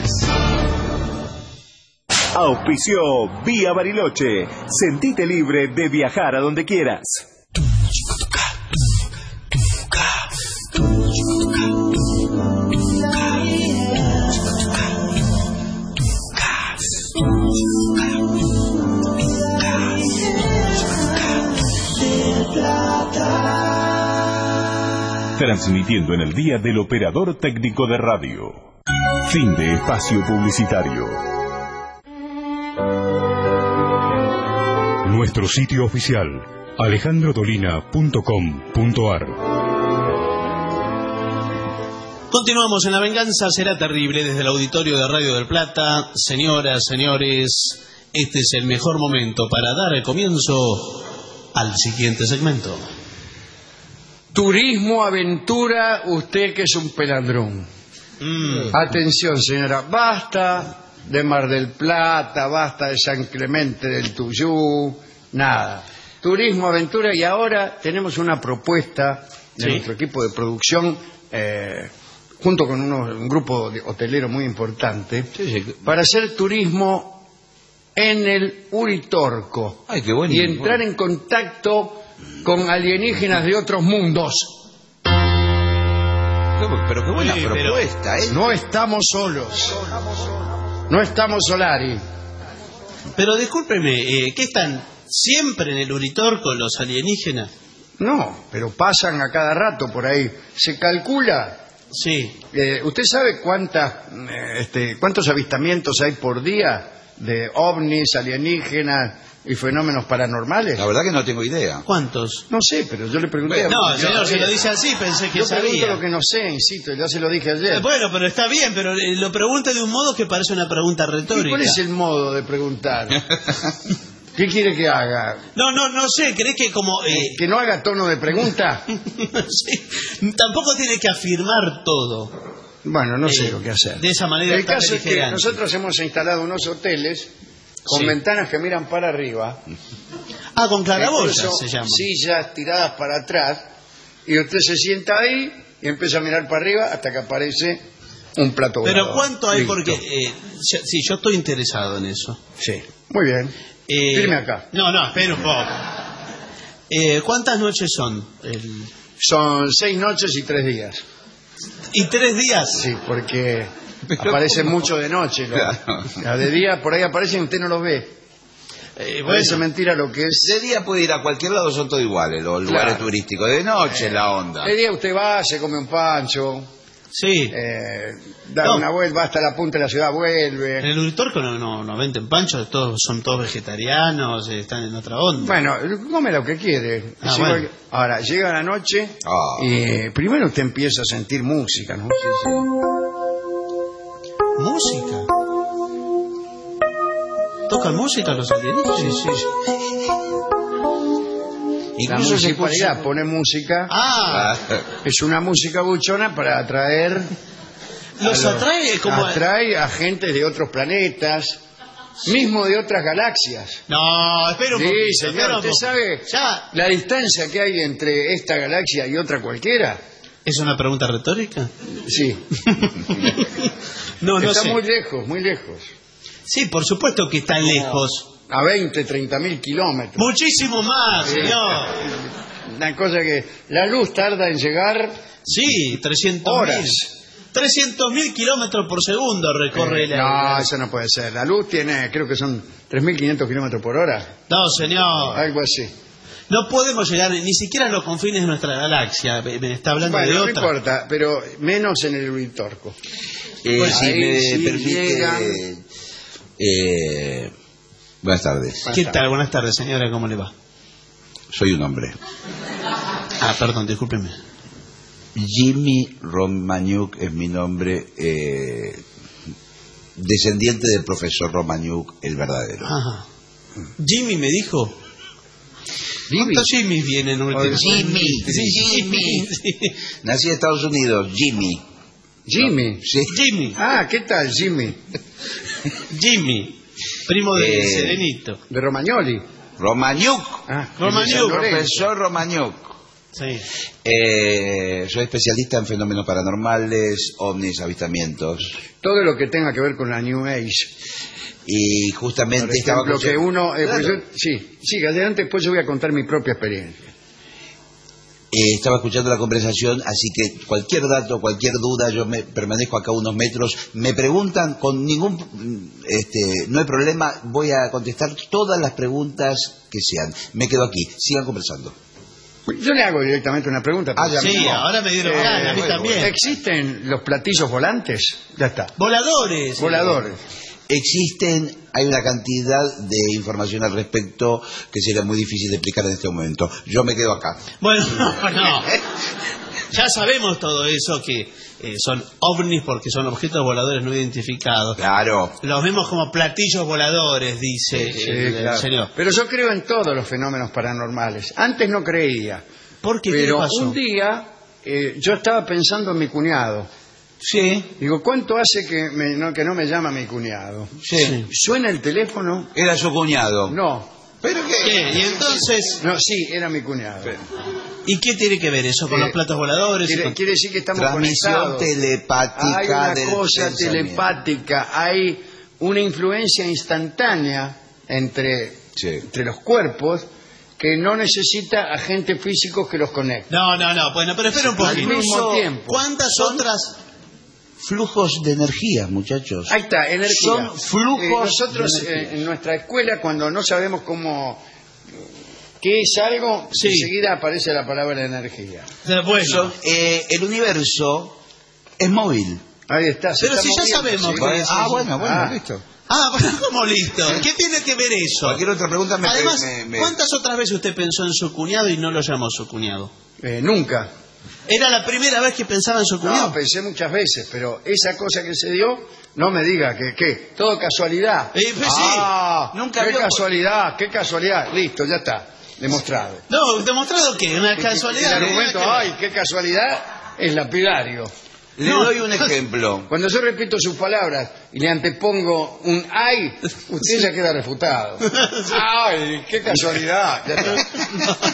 Speaker 21: Auspició Vía Bariloche. Sentite libre de viajar a donde quieras.
Speaker 1: Transmitiendo en el día del operador técnico de radio. Fin de espacio publicitario.
Speaker 13: Nuestro sitio oficial, alejandro dolina punto com punto ar.
Speaker 5: Continuamos en La Venganza Será Terrible desde el auditorio de Radio del Plata. Señoras, señores, este es el mejor momento para dar el comienzo al siguiente segmento.
Speaker 3: Turismo, aventura, usted que es un pelandrón. Mm. Atención, señora, basta de Mar del Plata, basta de San Clemente del Tuyú, nada. Turismo, aventura, y ahora tenemos una propuesta de ¿Sí? nuestro equipo de producción, eh, junto con unos, un grupo de hotelero muy importante, sí, sí. para hacer turismo en el Uritorco.
Speaker 4: Ay, qué bueno,
Speaker 3: y entrar bueno. en contacto con alienígenas de otros mundos.
Speaker 4: Pero qué buena Oye, propuesta,
Speaker 3: pero... ¿eh? No estamos solos. No estamos Solari.
Speaker 5: Pero discúlpeme, eh, ¿qué están siempre en el Uritorco los alienígenas?
Speaker 3: No, pero pasan a cada rato por ahí. Se calcula.
Speaker 5: Sí.
Speaker 3: Eh, ¿Usted sabe cuántas, eh, este, cuántos avistamientos hay por día de ovnis, alienígenas y fenómenos paranormales?
Speaker 4: La verdad que no tengo idea.
Speaker 5: ¿Cuántos?
Speaker 3: No sé, pero yo le pregunté.
Speaker 5: Bueno,
Speaker 3: a
Speaker 5: no, señor, se lo dice así, pensé que
Speaker 3: yo
Speaker 5: sabía. Yo
Speaker 3: pregunto lo que no sé, insisto, ya se lo dije ayer.
Speaker 5: Eh, bueno, pero está bien, pero lo pregunta de un modo que parece una pregunta retórica.
Speaker 3: ¿Y cuál es el modo de preguntar? ¿Qué quiere que haga?
Speaker 5: No, no, no sé, ¿cree que como... Eh...
Speaker 3: ¿Que no haga tono de pregunta?
Speaker 5: Sí, tampoco tiene que afirmar todo.
Speaker 3: Bueno, no
Speaker 5: eh,
Speaker 3: sé lo que hacer.
Speaker 5: De esa manera.
Speaker 3: El caso es que nosotros hemos instalado unos hoteles con sí. ventanas que miran para arriba.
Speaker 5: Ah, con claraboyas se llama.
Speaker 3: Sillas tiradas para atrás, y usted se sienta ahí y empieza a mirar para arriba hasta que aparece un plato volador.
Speaker 5: Pero ¿cuánto hay? Listo. Porque eh, sí, yo estoy interesado en eso.
Speaker 3: Sí, muy bien. Eh, Firme acá.
Speaker 5: No, no, espera un poco. Eh, ¿Cuántas noches son? El...
Speaker 3: Son seis noches y tres días.
Speaker 5: ¿Y tres días?
Speaker 3: Sí, porque aparecen mucho de noche. ¿no? Claro. De día por ahí aparecen y usted no los ve. Eh, Parece bueno, mentira lo que es.
Speaker 4: De día puede ir a cualquier lado, son todos iguales los claro. lugares turísticos. De noche eh, la onda.
Speaker 3: De día usted va, se come un pancho.
Speaker 5: Sí.
Speaker 3: Eh, da no. una vuelta, va hasta la punta de la ciudad, vuelve.
Speaker 5: En el Uritorco no, no, no venden panchos, todos, son todos vegetarianos, están en otra onda.
Speaker 3: Bueno, come lo que quiere.
Speaker 5: Ah, bueno.
Speaker 3: Ahora, llega la noche oh. y primero usted empieza a sentir música, ¿no? Sí, sí.
Speaker 5: ¿Música? ¿Tocan música los alienígenas?
Speaker 3: Sí, sí, sí. La municipalidad pone música.
Speaker 5: Ah.
Speaker 3: Es una música buchona para atraer.
Speaker 5: Los a atrae como.
Speaker 3: Atrae a gente de otros planetas, mismo de otras galaxias.
Speaker 5: No, espera un poco.
Speaker 3: Sí, señor, ¿usted sabe ya la distancia que hay entre esta galaxia y otra cualquiera?
Speaker 5: ¿Es una pregunta retórica?
Speaker 3: Sí.
Speaker 5: no, no
Speaker 3: está
Speaker 5: sé.
Speaker 3: muy lejos, muy lejos.
Speaker 5: Sí, por supuesto que está lejos.
Speaker 3: A veinte, treinta mil kilómetros.
Speaker 5: Muchísimo más,
Speaker 3: Sí.
Speaker 5: señor.
Speaker 3: Una cosa que la luz tarda en llegar
Speaker 5: Sí, trescientos
Speaker 3: horas.
Speaker 5: mil. trescientos mil kilómetros por segundo recorre
Speaker 3: Eh,
Speaker 5: la...
Speaker 3: no, eso no puede ser. La luz tiene, creo que son tres mil quinientos kilómetros por hora.
Speaker 5: No, señor.
Speaker 3: Algo así.
Speaker 5: No podemos llegar ni siquiera a los confines de nuestra galaxia. Me me está hablando
Speaker 3: Bueno,
Speaker 5: de
Speaker 3: no
Speaker 5: otra.
Speaker 3: importa, pero menos en el Uritorco.
Speaker 4: Eh,
Speaker 3: Pues
Speaker 4: si
Speaker 3: ahí
Speaker 4: me
Speaker 3: sí
Speaker 4: permite...
Speaker 3: llegan.
Speaker 4: eh, buenas tardes.
Speaker 5: ¿Qué tal? Buenas tardes, señora. ¿Cómo le va?
Speaker 4: Soy un hombre.
Speaker 5: Ah, perdón, discúlpeme.
Speaker 4: Jimmy Romaniuk es mi nombre, eh, descendiente del profesor Romaniuk, el verdadero.
Speaker 5: Ajá. Jimmy me dijo. ¿Cuántos Jimmys vienen últimamente?
Speaker 4: Jimmy,
Speaker 5: Sí,
Speaker 4: Jimmy.
Speaker 5: sí.
Speaker 4: Nací en Estados Unidos, Jimmy.
Speaker 3: Jimmy.
Speaker 4: Sí.
Speaker 5: Jimmy.
Speaker 3: Ah, ¿qué tal, Jimmy?
Speaker 5: Jimmy, primo de
Speaker 4: Eh,
Speaker 5: Serenito.
Speaker 3: De Romagnoli.
Speaker 4: Romaniuk.
Speaker 3: Ah,
Speaker 5: Romaniuk.
Speaker 4: Profesor Romaniuk.
Speaker 5: Sí.
Speaker 4: Eh, soy especialista en fenómenos paranormales, ovnis, avistamientos.
Speaker 3: Todo lo que tenga que ver con la New Age.
Speaker 4: Y justamente
Speaker 3: Por
Speaker 4: estaba
Speaker 3: ejemplo, que uno... eh,
Speaker 4: Claro.
Speaker 3: pues yo- sí, siga adelante, después yo voy a contar mi propia experiencia.
Speaker 4: Eh, estaba escuchando la conversación, así que cualquier dato, cualquier duda, yo me permanezco acá unos metros. Me preguntan con ningún, este, no hay problema, voy a contestar todas las preguntas que sean. Me quedo aquí, sigan conversando.
Speaker 3: Yo le hago directamente una pregunta.
Speaker 4: Ah, ya
Speaker 5: Sí,
Speaker 4: mismo.
Speaker 5: ahora me dieron
Speaker 3: Eh,
Speaker 5: ganas, a mí
Speaker 3: bueno,
Speaker 5: también.
Speaker 3: ¿Existen los platillos volantes? Ya está.
Speaker 5: Voladores.
Speaker 3: Voladores.
Speaker 4: Existen, hay una cantidad de información al respecto que sería muy difícil de explicar en este momento. Yo me quedo acá.
Speaker 5: Bueno, no, no. Ya sabemos todo eso, que eh, son ovnis porque son objetos voladores no identificados.
Speaker 4: Claro.
Speaker 5: Los vemos como platillos voladores, dice
Speaker 3: Sí,
Speaker 5: el, el
Speaker 3: claro.
Speaker 5: señor.
Speaker 3: Pero yo creo en todos los fenómenos paranormales. Antes no creía.
Speaker 5: ¿Por qué? ¿Qué
Speaker 3: Pero
Speaker 5: pasó?
Speaker 3: un día eh, yo estaba pensando en mi cuñado.
Speaker 4: Sí.
Speaker 3: Digo, ¿cuánto hace que, me- no, que no me llama mi cuñado?
Speaker 4: Sí.
Speaker 3: ¿Suena el teléfono?
Speaker 4: Era su cuñado.
Speaker 3: No.
Speaker 4: ¿Pero qué?
Speaker 5: ¿Qué? Y entonces,
Speaker 3: No, sí, era mi cuñado.
Speaker 5: ¿y qué tiene que ver eso con
Speaker 3: Eh,
Speaker 5: los platos voladores?
Speaker 3: Quiere,
Speaker 5: Con-
Speaker 3: quiere decir que estamos
Speaker 4: Transmisión
Speaker 3: conectados.
Speaker 4: telepática
Speaker 3: Hay una
Speaker 4: del
Speaker 3: cosa
Speaker 4: pensamiento.
Speaker 3: telepática, hay una influencia instantánea entre,
Speaker 4: Sí.
Speaker 3: entre los cuerpos que no necesita agentes físicos que los conecten.
Speaker 5: No, no, no, bueno, pero espera un
Speaker 3: Al
Speaker 5: poquito.
Speaker 3: mismo tiempo.
Speaker 5: ¿Cuántas
Speaker 4: Son-
Speaker 5: otras?
Speaker 4: Flujos de energía, muchachos.
Speaker 3: Ahí está, energía.
Speaker 4: Son flujos
Speaker 3: Eh, nosotros
Speaker 4: de energía.
Speaker 3: eh, en nuestra escuela, cuando no sabemos cómo qué es algo,
Speaker 5: Sí.
Speaker 3: enseguida aparece la palabra energía.
Speaker 5: Bueno,
Speaker 4: Son, eh, el universo es móvil.
Speaker 3: Ahí está. se
Speaker 5: Pero
Speaker 3: está
Speaker 5: si ya
Speaker 3: moviendo,
Speaker 5: sabemos
Speaker 3: sí.
Speaker 5: que-
Speaker 4: Bueno, ah, bueno, bueno,
Speaker 3: Ah.
Speaker 4: listo.
Speaker 5: ah, bueno, ¿cómo listo? ¿Qué tiene que ver eso?
Speaker 4: Cualquier otra pregunta me...
Speaker 5: Además,
Speaker 4: me- me-
Speaker 5: ¿cuántas otras veces usted pensó en su cuñado y no lo llamó su cuñado?
Speaker 3: Eh, nunca.
Speaker 5: ¿Era la primera vez que pensaba en su cuñado?
Speaker 3: No, pensé muchas veces, pero esa cosa que se dio, no me diga que, ¿qué? Todo casualidad.
Speaker 5: Eh, pues sí.
Speaker 3: Ah,
Speaker 4: Nunca
Speaker 3: qué
Speaker 4: vio-
Speaker 3: casualidad, qué casualidad. Listo, ya está, demostrado.
Speaker 5: No, demostrado que una
Speaker 3: El
Speaker 5: casualidad.
Speaker 3: argumento,
Speaker 5: ¿no?
Speaker 3: ay, qué casualidad, es lapidario.
Speaker 4: Le
Speaker 5: No.
Speaker 4: doy un ejemplo.
Speaker 3: Cuando yo repito sus palabras y le antepongo un ay, usted ya queda refutado. Ay, qué casualidad. Ya está.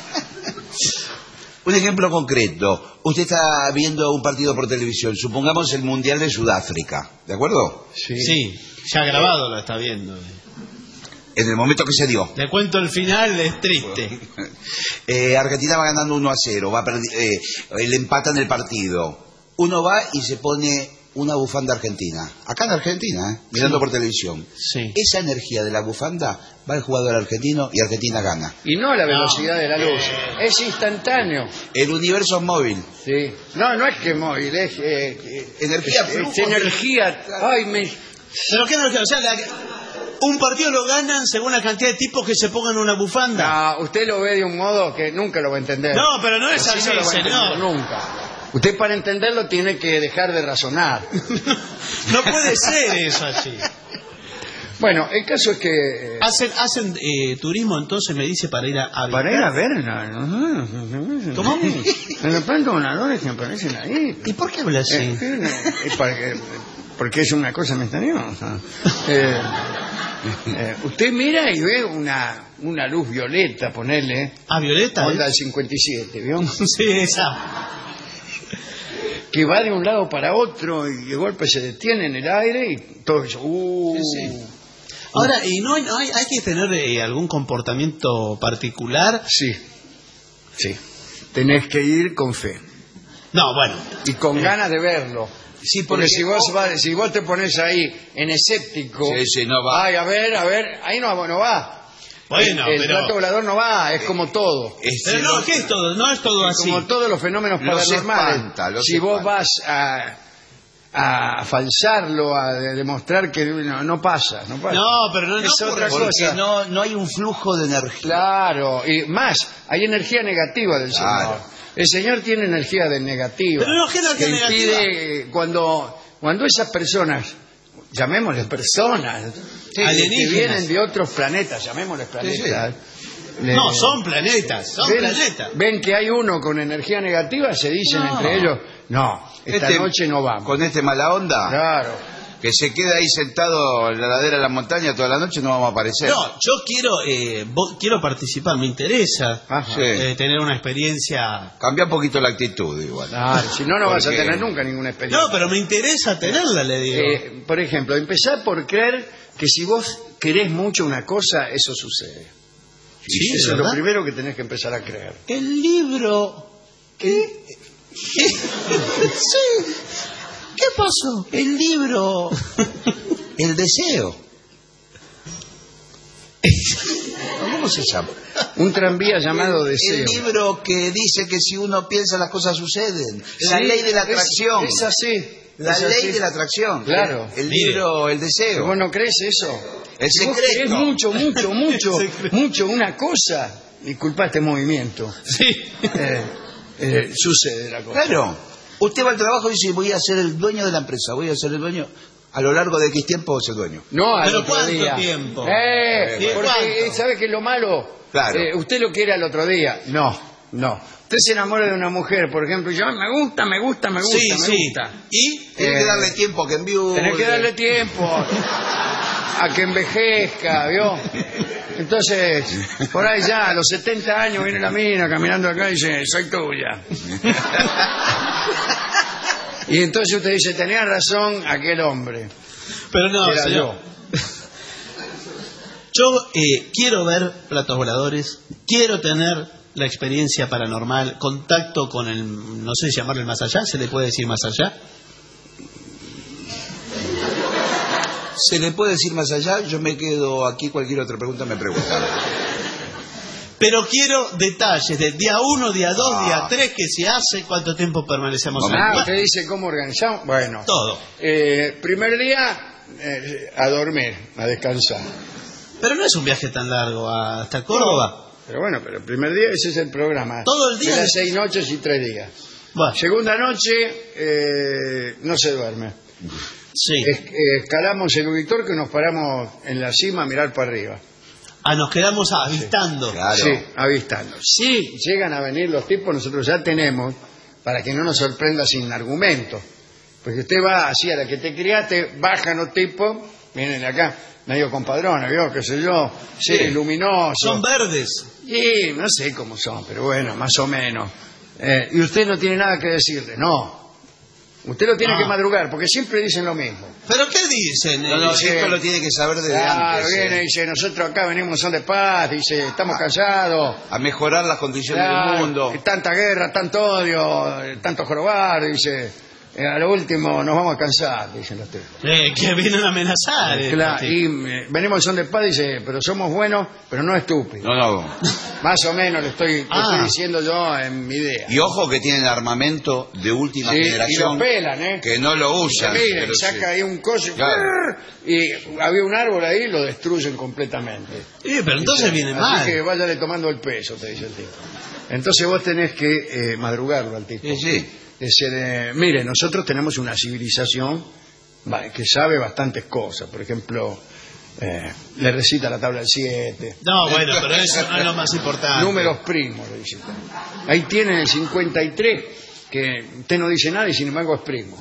Speaker 4: Un ejemplo concreto. Usted está viendo un partido por televisión, supongamos el Mundial de Sudáfrica, ¿de acuerdo?
Speaker 5: Sí, ya grabado lo está viendo.
Speaker 4: En el momento que se dio.
Speaker 5: Le cuento el final, es triste.
Speaker 4: Eh, Argentina va ganando uno a cero, va perdi- eh, le empatan el partido. Uno va y se pone una bufanda argentina. Acá en Argentina, ¿eh? Mirando
Speaker 5: Sí.
Speaker 4: por televisión.
Speaker 5: Sí.
Speaker 4: Esa energía de la bufanda va al jugador argentino y Argentina gana.
Speaker 3: Y no a la velocidad de la luz, es instantáneo.
Speaker 4: El universo es móvil.
Speaker 3: Sí. No, no es que móvil, es eh, eh,
Speaker 4: Energía,
Speaker 3: es,
Speaker 4: flujos
Speaker 3: es
Speaker 4: de-
Speaker 3: energía. Ay, me...
Speaker 5: ¿Pero qué energía? O sea, la- un partido lo ganan según la cantidad de tipos que se pongan una bufanda.
Speaker 3: No, usted lo ve de un modo que nunca lo va a entender.
Speaker 5: No, pero no es así,
Speaker 3: no lo va a entender
Speaker 5: señor.
Speaker 3: nunca. Usted para entenderlo tiene que dejar de razonar.
Speaker 5: No puede ser eso así.
Speaker 3: Bueno, el caso es que... eh,
Speaker 5: Hacen, hacen eh, turismo entonces, me dice, para ir a, a
Speaker 3: para ir
Speaker 5: visitar.
Speaker 3: a verla. ¿no?
Speaker 5: ¿Cómo?
Speaker 3: De repente voladores que aparecen ahí.
Speaker 5: ¿Y por qué habla así?
Speaker 3: Eh, eh, es para que- porque es una cosa misteriosa. Eh, eh, usted mira y ve una, una luz violeta, ponerle.
Speaker 5: ¿Ah, violeta?
Speaker 3: Onda del cincuenta y siete, ¿vio?
Speaker 5: Sí, esa.
Speaker 3: que va de un lado para otro y de golpe se detiene en el aire y todo eso. Uh,
Speaker 5: sí, sí. Ahora, ¿y no hay, no hay, hay que tener eh, algún comportamiento particular?
Speaker 3: Sí, sí. Tenés que ir con fe.
Speaker 5: No, bueno.
Speaker 3: Y con eh. ganas de verlo.
Speaker 4: Sí,
Speaker 3: porque, porque si vos, vas, si vos te pones ahí en escéptico,
Speaker 4: sí, sí, no va.
Speaker 3: Ay, a ver, a ver, ahí no, no va.
Speaker 5: Bueno,
Speaker 3: el, el
Speaker 5: pero...
Speaker 3: plato volador no va, es como todo.
Speaker 5: Es, pero no, ¿qué es todo? No es todo así.
Speaker 3: Como todos los fenómenos paranormales. Espanta, si vos espanta. vas a, a falsarlo, a demostrar que no, no pasa, no pasa.
Speaker 5: No, pero no,
Speaker 3: es
Speaker 5: no
Speaker 3: otra
Speaker 4: porque
Speaker 3: cosa.
Speaker 4: No, no hay un flujo de energía.
Speaker 3: Claro, y más, hay energía negativa del
Speaker 4: claro.
Speaker 3: Señor. El Señor tiene energía de negativa.
Speaker 5: Pero no, ¿qué energía
Speaker 3: que impide
Speaker 5: negativa?
Speaker 3: cuando cuando esas personas, llamémosles personas, sí, que vienen de otros planetas, llamémosles planetas.
Speaker 5: Sí, sí. Le, no, son planetas, son
Speaker 3: ven,
Speaker 5: planetas.
Speaker 3: Ven que hay uno con energía negativa, se dicen no. entre ellos, no, esta
Speaker 4: este,
Speaker 3: noche no vamos.
Speaker 4: Con este mala onda.
Speaker 3: Claro.
Speaker 4: Que se queda ahí sentado en la ladera de la montaña toda la noche, no vamos a aparecer.
Speaker 5: No, yo quiero eh, quiero participar, me interesa eh, tener una experiencia.
Speaker 4: Cambia un poquito la actitud igual.
Speaker 3: Claro, si no, no
Speaker 4: Porque...
Speaker 3: vas a tener nunca ninguna experiencia.
Speaker 5: No, pero me interesa tenerla, le digo.
Speaker 3: Eh, por ejemplo, empezar por creer que si vos querés mucho una cosa, eso sucede.
Speaker 5: Sí,
Speaker 3: eso
Speaker 5: ¿verdad?
Speaker 3: es lo primero que tenés que empezar a creer.
Speaker 5: El libro... ¿Qué? ¿Qué? Sí... ¿Qué pasó?
Speaker 4: El libro, el deseo. ¿Cómo se llama?
Speaker 3: Un tranvía llamado
Speaker 4: el,
Speaker 3: Deseo.
Speaker 4: El libro que dice que si uno piensa las cosas suceden. La sí, ley de la atracción.
Speaker 3: Es, es así.
Speaker 4: La
Speaker 3: es
Speaker 4: ley
Speaker 3: así.
Speaker 4: de la atracción.
Speaker 3: Claro.
Speaker 4: El, el libro, el deseo.
Speaker 3: ¿Vos no crees eso?
Speaker 4: El
Speaker 3: si
Speaker 4: secreto.
Speaker 3: Vos querés mucho, mucho, mucho, mucho una cosa. Disculpa este movimiento.
Speaker 5: Sí.
Speaker 3: Eh, eh, sucede la cosa.
Speaker 4: Claro. Usted va al trabajo y dice, voy a ser el dueño de la empresa, voy a ser el dueño. A lo largo de X tiempo es el dueño.
Speaker 3: No, al
Speaker 5: ¿Pero
Speaker 3: otro
Speaker 5: cuánto
Speaker 3: día.
Speaker 5: tiempo?
Speaker 3: Eh,
Speaker 5: ¿Sí,
Speaker 3: porque,
Speaker 5: cuánto?
Speaker 3: ¿sabe qué es lo malo?
Speaker 4: Claro.
Speaker 3: Eh, usted lo quiere al otro día. No, no. Usted se enamora de una mujer, por ejemplo, y yo, me gusta, me gusta, me gusta,
Speaker 5: sí,
Speaker 3: me
Speaker 5: sí.
Speaker 3: gusta.
Speaker 5: ¿Y?
Speaker 4: Tiene
Speaker 3: Eh,
Speaker 4: que darle tiempo a que envíe.
Speaker 3: Tenés que darle tiempo a que envejezca, ¿vio? Entonces, por ahí ya, a los setenta años viene la mina caminando acá y dice, soy tuya. Y entonces usted dice, tenía razón aquel hombre.
Speaker 5: Pero no,
Speaker 3: era
Speaker 5: señor.
Speaker 3: yo.
Speaker 5: Yo eh, quiero ver platos voladores, quiero tener la experiencia paranormal, contacto con el, no sé si llamarlo el más allá, ¿se le puede decir más allá?
Speaker 4: Se le puede decir más allá, yo me quedo aquí, cualquier otra pregunta me pregunta.
Speaker 5: Pero quiero detalles del día uno, día dos,
Speaker 4: Ah.
Speaker 5: día tres, qué se hace, cuánto tiempo permanecemos en el
Speaker 3: Ah,
Speaker 5: lugar.
Speaker 3: usted dice cómo organizamos. Bueno,
Speaker 5: todo.
Speaker 3: Eh, primer día, eh, a dormir, a descansar.
Speaker 5: Pero no es un viaje tan largo hasta Córdoba.
Speaker 3: No, pero bueno, pero el primer día ese es el programa.
Speaker 5: Todo el día.
Speaker 3: De las seis noches y tres días.
Speaker 5: Bueno.
Speaker 3: Segunda noche, eh, no se duerme.
Speaker 5: Sí.
Speaker 3: Es, eh, escalamos el Ubitor, que nos paramos en la cima a mirar para arriba.
Speaker 5: Ah, nos quedamos avistando.
Speaker 3: Sí, claro. Sí, avistando. Si llegan a venir los tipos, nosotros ya tenemos, para que no nos sorprenda sin argumento. Porque usted va así a la que te criaste, bajan los tipos, vienen de acá, medio compadrones, ¿vio? Qué sé yo, seres
Speaker 5: Sí.
Speaker 3: luminosos.
Speaker 5: Son verdes.
Speaker 3: Y no sé cómo son, pero bueno, más o menos. Eh, y usted no tiene nada que decirle, no. Usted lo tiene
Speaker 5: No.
Speaker 3: que madrugar, porque siempre dicen lo mismo.
Speaker 5: ¿Pero qué dicen?
Speaker 4: No, no,
Speaker 3: Dice-
Speaker 4: esto lo tiene que saber desde
Speaker 3: Claro,
Speaker 4: antes.
Speaker 3: viene
Speaker 4: eh,
Speaker 3: y dice, nosotros acá venimos son de paz, dice, estamos callados.
Speaker 4: A mejorar las condiciones
Speaker 3: Claro,
Speaker 4: del mundo.
Speaker 3: que tanta guerra, tanto odio, eh, tanto jorobar, dice, eh, a lo último nos vamos a cansar, dicen los tipos.
Speaker 5: Eh, que vienen a amenazar. eh,
Speaker 3: Claro,
Speaker 5: sí.
Speaker 3: y eh, venimos son de paz, dice, pero somos buenos, pero no estúpidos.
Speaker 4: No, no.
Speaker 3: Más o menos le estoy, le
Speaker 5: Ah.
Speaker 3: estoy diciendo yo en mi idea.
Speaker 4: Y ojo que tienen armamento de última
Speaker 3: Sí, y
Speaker 4: generación
Speaker 3: lo pelan, ¿eh?
Speaker 4: que no lo usan.
Speaker 3: Miren,
Speaker 4: pero
Speaker 3: saca
Speaker 4: sí.
Speaker 3: ahí un coso y,
Speaker 4: Claro.
Speaker 3: y había un árbol ahí y lo destruyen completamente.
Speaker 5: Sí, pero entonces viene
Speaker 3: Así
Speaker 5: mal.
Speaker 3: que váyale tomando el peso, te dice el tipo. Entonces vos tenés que eh, madrugarlo al tipo.
Speaker 4: Sí, sí.
Speaker 3: Decir, eh, mire, nosotros tenemos una civilización va, que sabe bastantes cosas. Por ejemplo, eh, le recita la tabla del siete.
Speaker 5: No, bueno, pero eso no es lo más importante.
Speaker 3: Números primos, le recita. Ahí tienen el cincuenta y tres, que usted no dice nada y sin embargo es primo.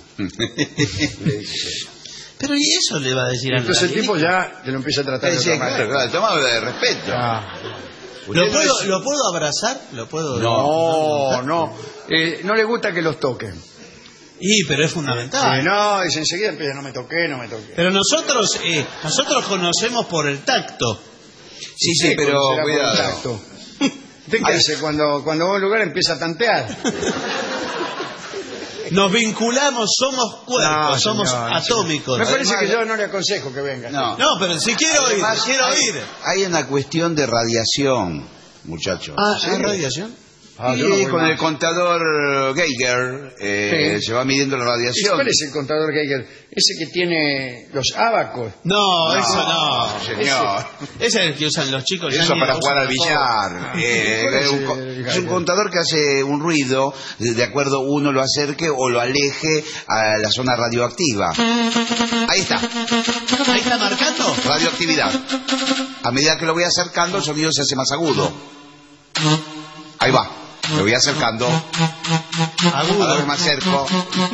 Speaker 3: Le dice.
Speaker 5: Pero ¿y eso le va a decir a
Speaker 3: Entonces el tipo ya te lo empieza a tratar de
Speaker 4: Sí,
Speaker 3: otra
Speaker 4: claro,
Speaker 3: manera.
Speaker 4: claro, tomado de respeto.
Speaker 3: Ah.
Speaker 5: ¿Lo puedo, ¿Lo puedo abrazar? ¿Lo puedo...?
Speaker 3: No, no. Eh, no le gusta que los toquen.
Speaker 5: Y, pero es fundamental.
Speaker 3: Sí, no, y enseguida empieza, no me toqué, no me toqué.
Speaker 5: Pero nosotros, eh, nosotros conocemos por el tacto.
Speaker 4: Sí, sí, pero
Speaker 3: cuidado. ¿Usted qué hace cuando, cuando va a un lugar empieza a tantear?
Speaker 5: Nos vinculamos, somos cuerpos,
Speaker 3: No,
Speaker 5: somos
Speaker 3: señor,
Speaker 5: atómicos.
Speaker 3: Me parece
Speaker 4: Además,
Speaker 3: que yo no le aconsejo que venga.
Speaker 4: No,
Speaker 5: No, pero si quiero oír,
Speaker 4: Además,
Speaker 5: quiero
Speaker 4: hay,
Speaker 5: oír.
Speaker 4: hay una cuestión de radiación, muchachos.
Speaker 5: Ah,
Speaker 3: ¿sí?
Speaker 5: ¿hay radiación?
Speaker 3: Ah,
Speaker 4: y
Speaker 3: yo no voy
Speaker 4: con
Speaker 3: más.
Speaker 4: el contador Geiger eh,
Speaker 3: Sí.
Speaker 4: se va midiendo la
Speaker 3: ¿Y
Speaker 4: radiación.
Speaker 3: cuál es el contador Geiger? Ese que tiene los abacos.
Speaker 5: No,
Speaker 4: No,
Speaker 5: eso no.
Speaker 4: señor.
Speaker 5: Ese es el que usan los chicos. ya
Speaker 4: Eso
Speaker 5: ni
Speaker 4: para
Speaker 5: lo
Speaker 4: jugar
Speaker 5: usan
Speaker 4: al
Speaker 5: tampoco.
Speaker 4: billar. Eh,
Speaker 3: ¿Cuál es
Speaker 4: es, un,
Speaker 3: el
Speaker 4: co-
Speaker 3: Geiger?
Speaker 4: es un contador que hace un ruido, de de acuerdo uno lo acerque o lo aleje a la zona radioactiva. Ahí está,
Speaker 5: Ahí está marcando.
Speaker 4: radioactividad. A medida que lo voy acercando, el sonido se hace más agudo. Ahí va, lo voy acercando.
Speaker 5: Agudo.
Speaker 4: Ahora me acerco.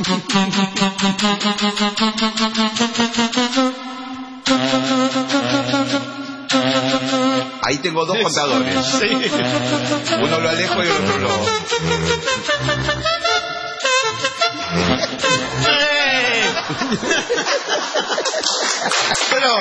Speaker 4: Ahí tengo dos contadores.
Speaker 5: Sí.
Speaker 4: Uno lo alejo y el otro lo...
Speaker 5: ¡Eh! Pero...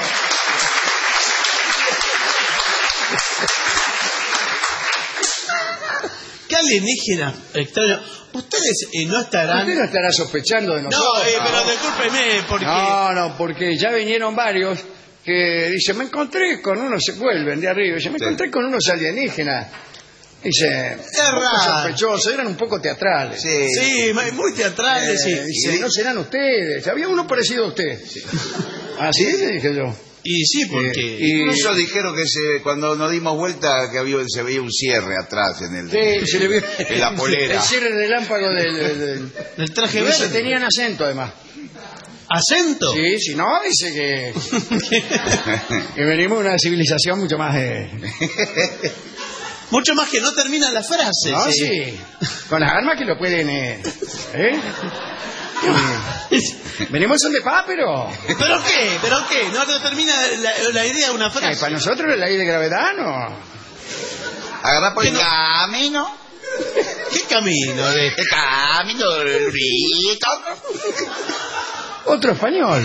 Speaker 5: ¿Qué alienígena extraño? Ustedes eh, no estarán...
Speaker 3: Usted no estará sospechando de nosotros.
Speaker 5: No, eh, pero discúlpeme, porque...
Speaker 3: No, no, porque ya vinieron varios que dicen, me encontré con unos, se vuelven de arriba, dice, me
Speaker 4: Sí.
Speaker 3: encontré con unos alienígenas. Dice, un poco
Speaker 5: raro.
Speaker 3: sospechosos, eran un poco teatrales.
Speaker 4: Sí.
Speaker 5: Sí, muy teatrales,
Speaker 3: Eh,
Speaker 5: sí.
Speaker 3: dice, no serán ustedes. Había uno parecido a usted. ¿Ah, sí? Le dije yo.
Speaker 5: Y sí, porque...
Speaker 3: Eh, y-
Speaker 4: Incluso dijeron que se, cuando nos dimos vuelta que había, se veía un cierre atrás en el
Speaker 3: Sí, se le vio
Speaker 4: en la polera.
Speaker 3: el cierre relámpago del, del, del-
Speaker 5: del traje
Speaker 3: y ese
Speaker 5: verde.
Speaker 3: tenían acento además.
Speaker 5: ¿Acento?
Speaker 3: Sí, si no, dice que, que venimos de una civilización mucho más... eh,
Speaker 5: Mucho más que no terminan las frases.
Speaker 3: no,
Speaker 5: eh.
Speaker 3: sí. Con las armas que lo pueden... Eh, ¿eh? Sí. Venimos son de paz, pero...
Speaker 5: ¿Pero qué? ¿Pero qué? No, no termina la, la idea de una
Speaker 3: eh,
Speaker 5: frase.
Speaker 3: para nosotros la ley de gravedad no...
Speaker 4: Agarrá por el
Speaker 5: ¿Qué no?
Speaker 4: camino.
Speaker 5: ¿Qué camino? De...
Speaker 4: El camino del rico.
Speaker 3: Otro español.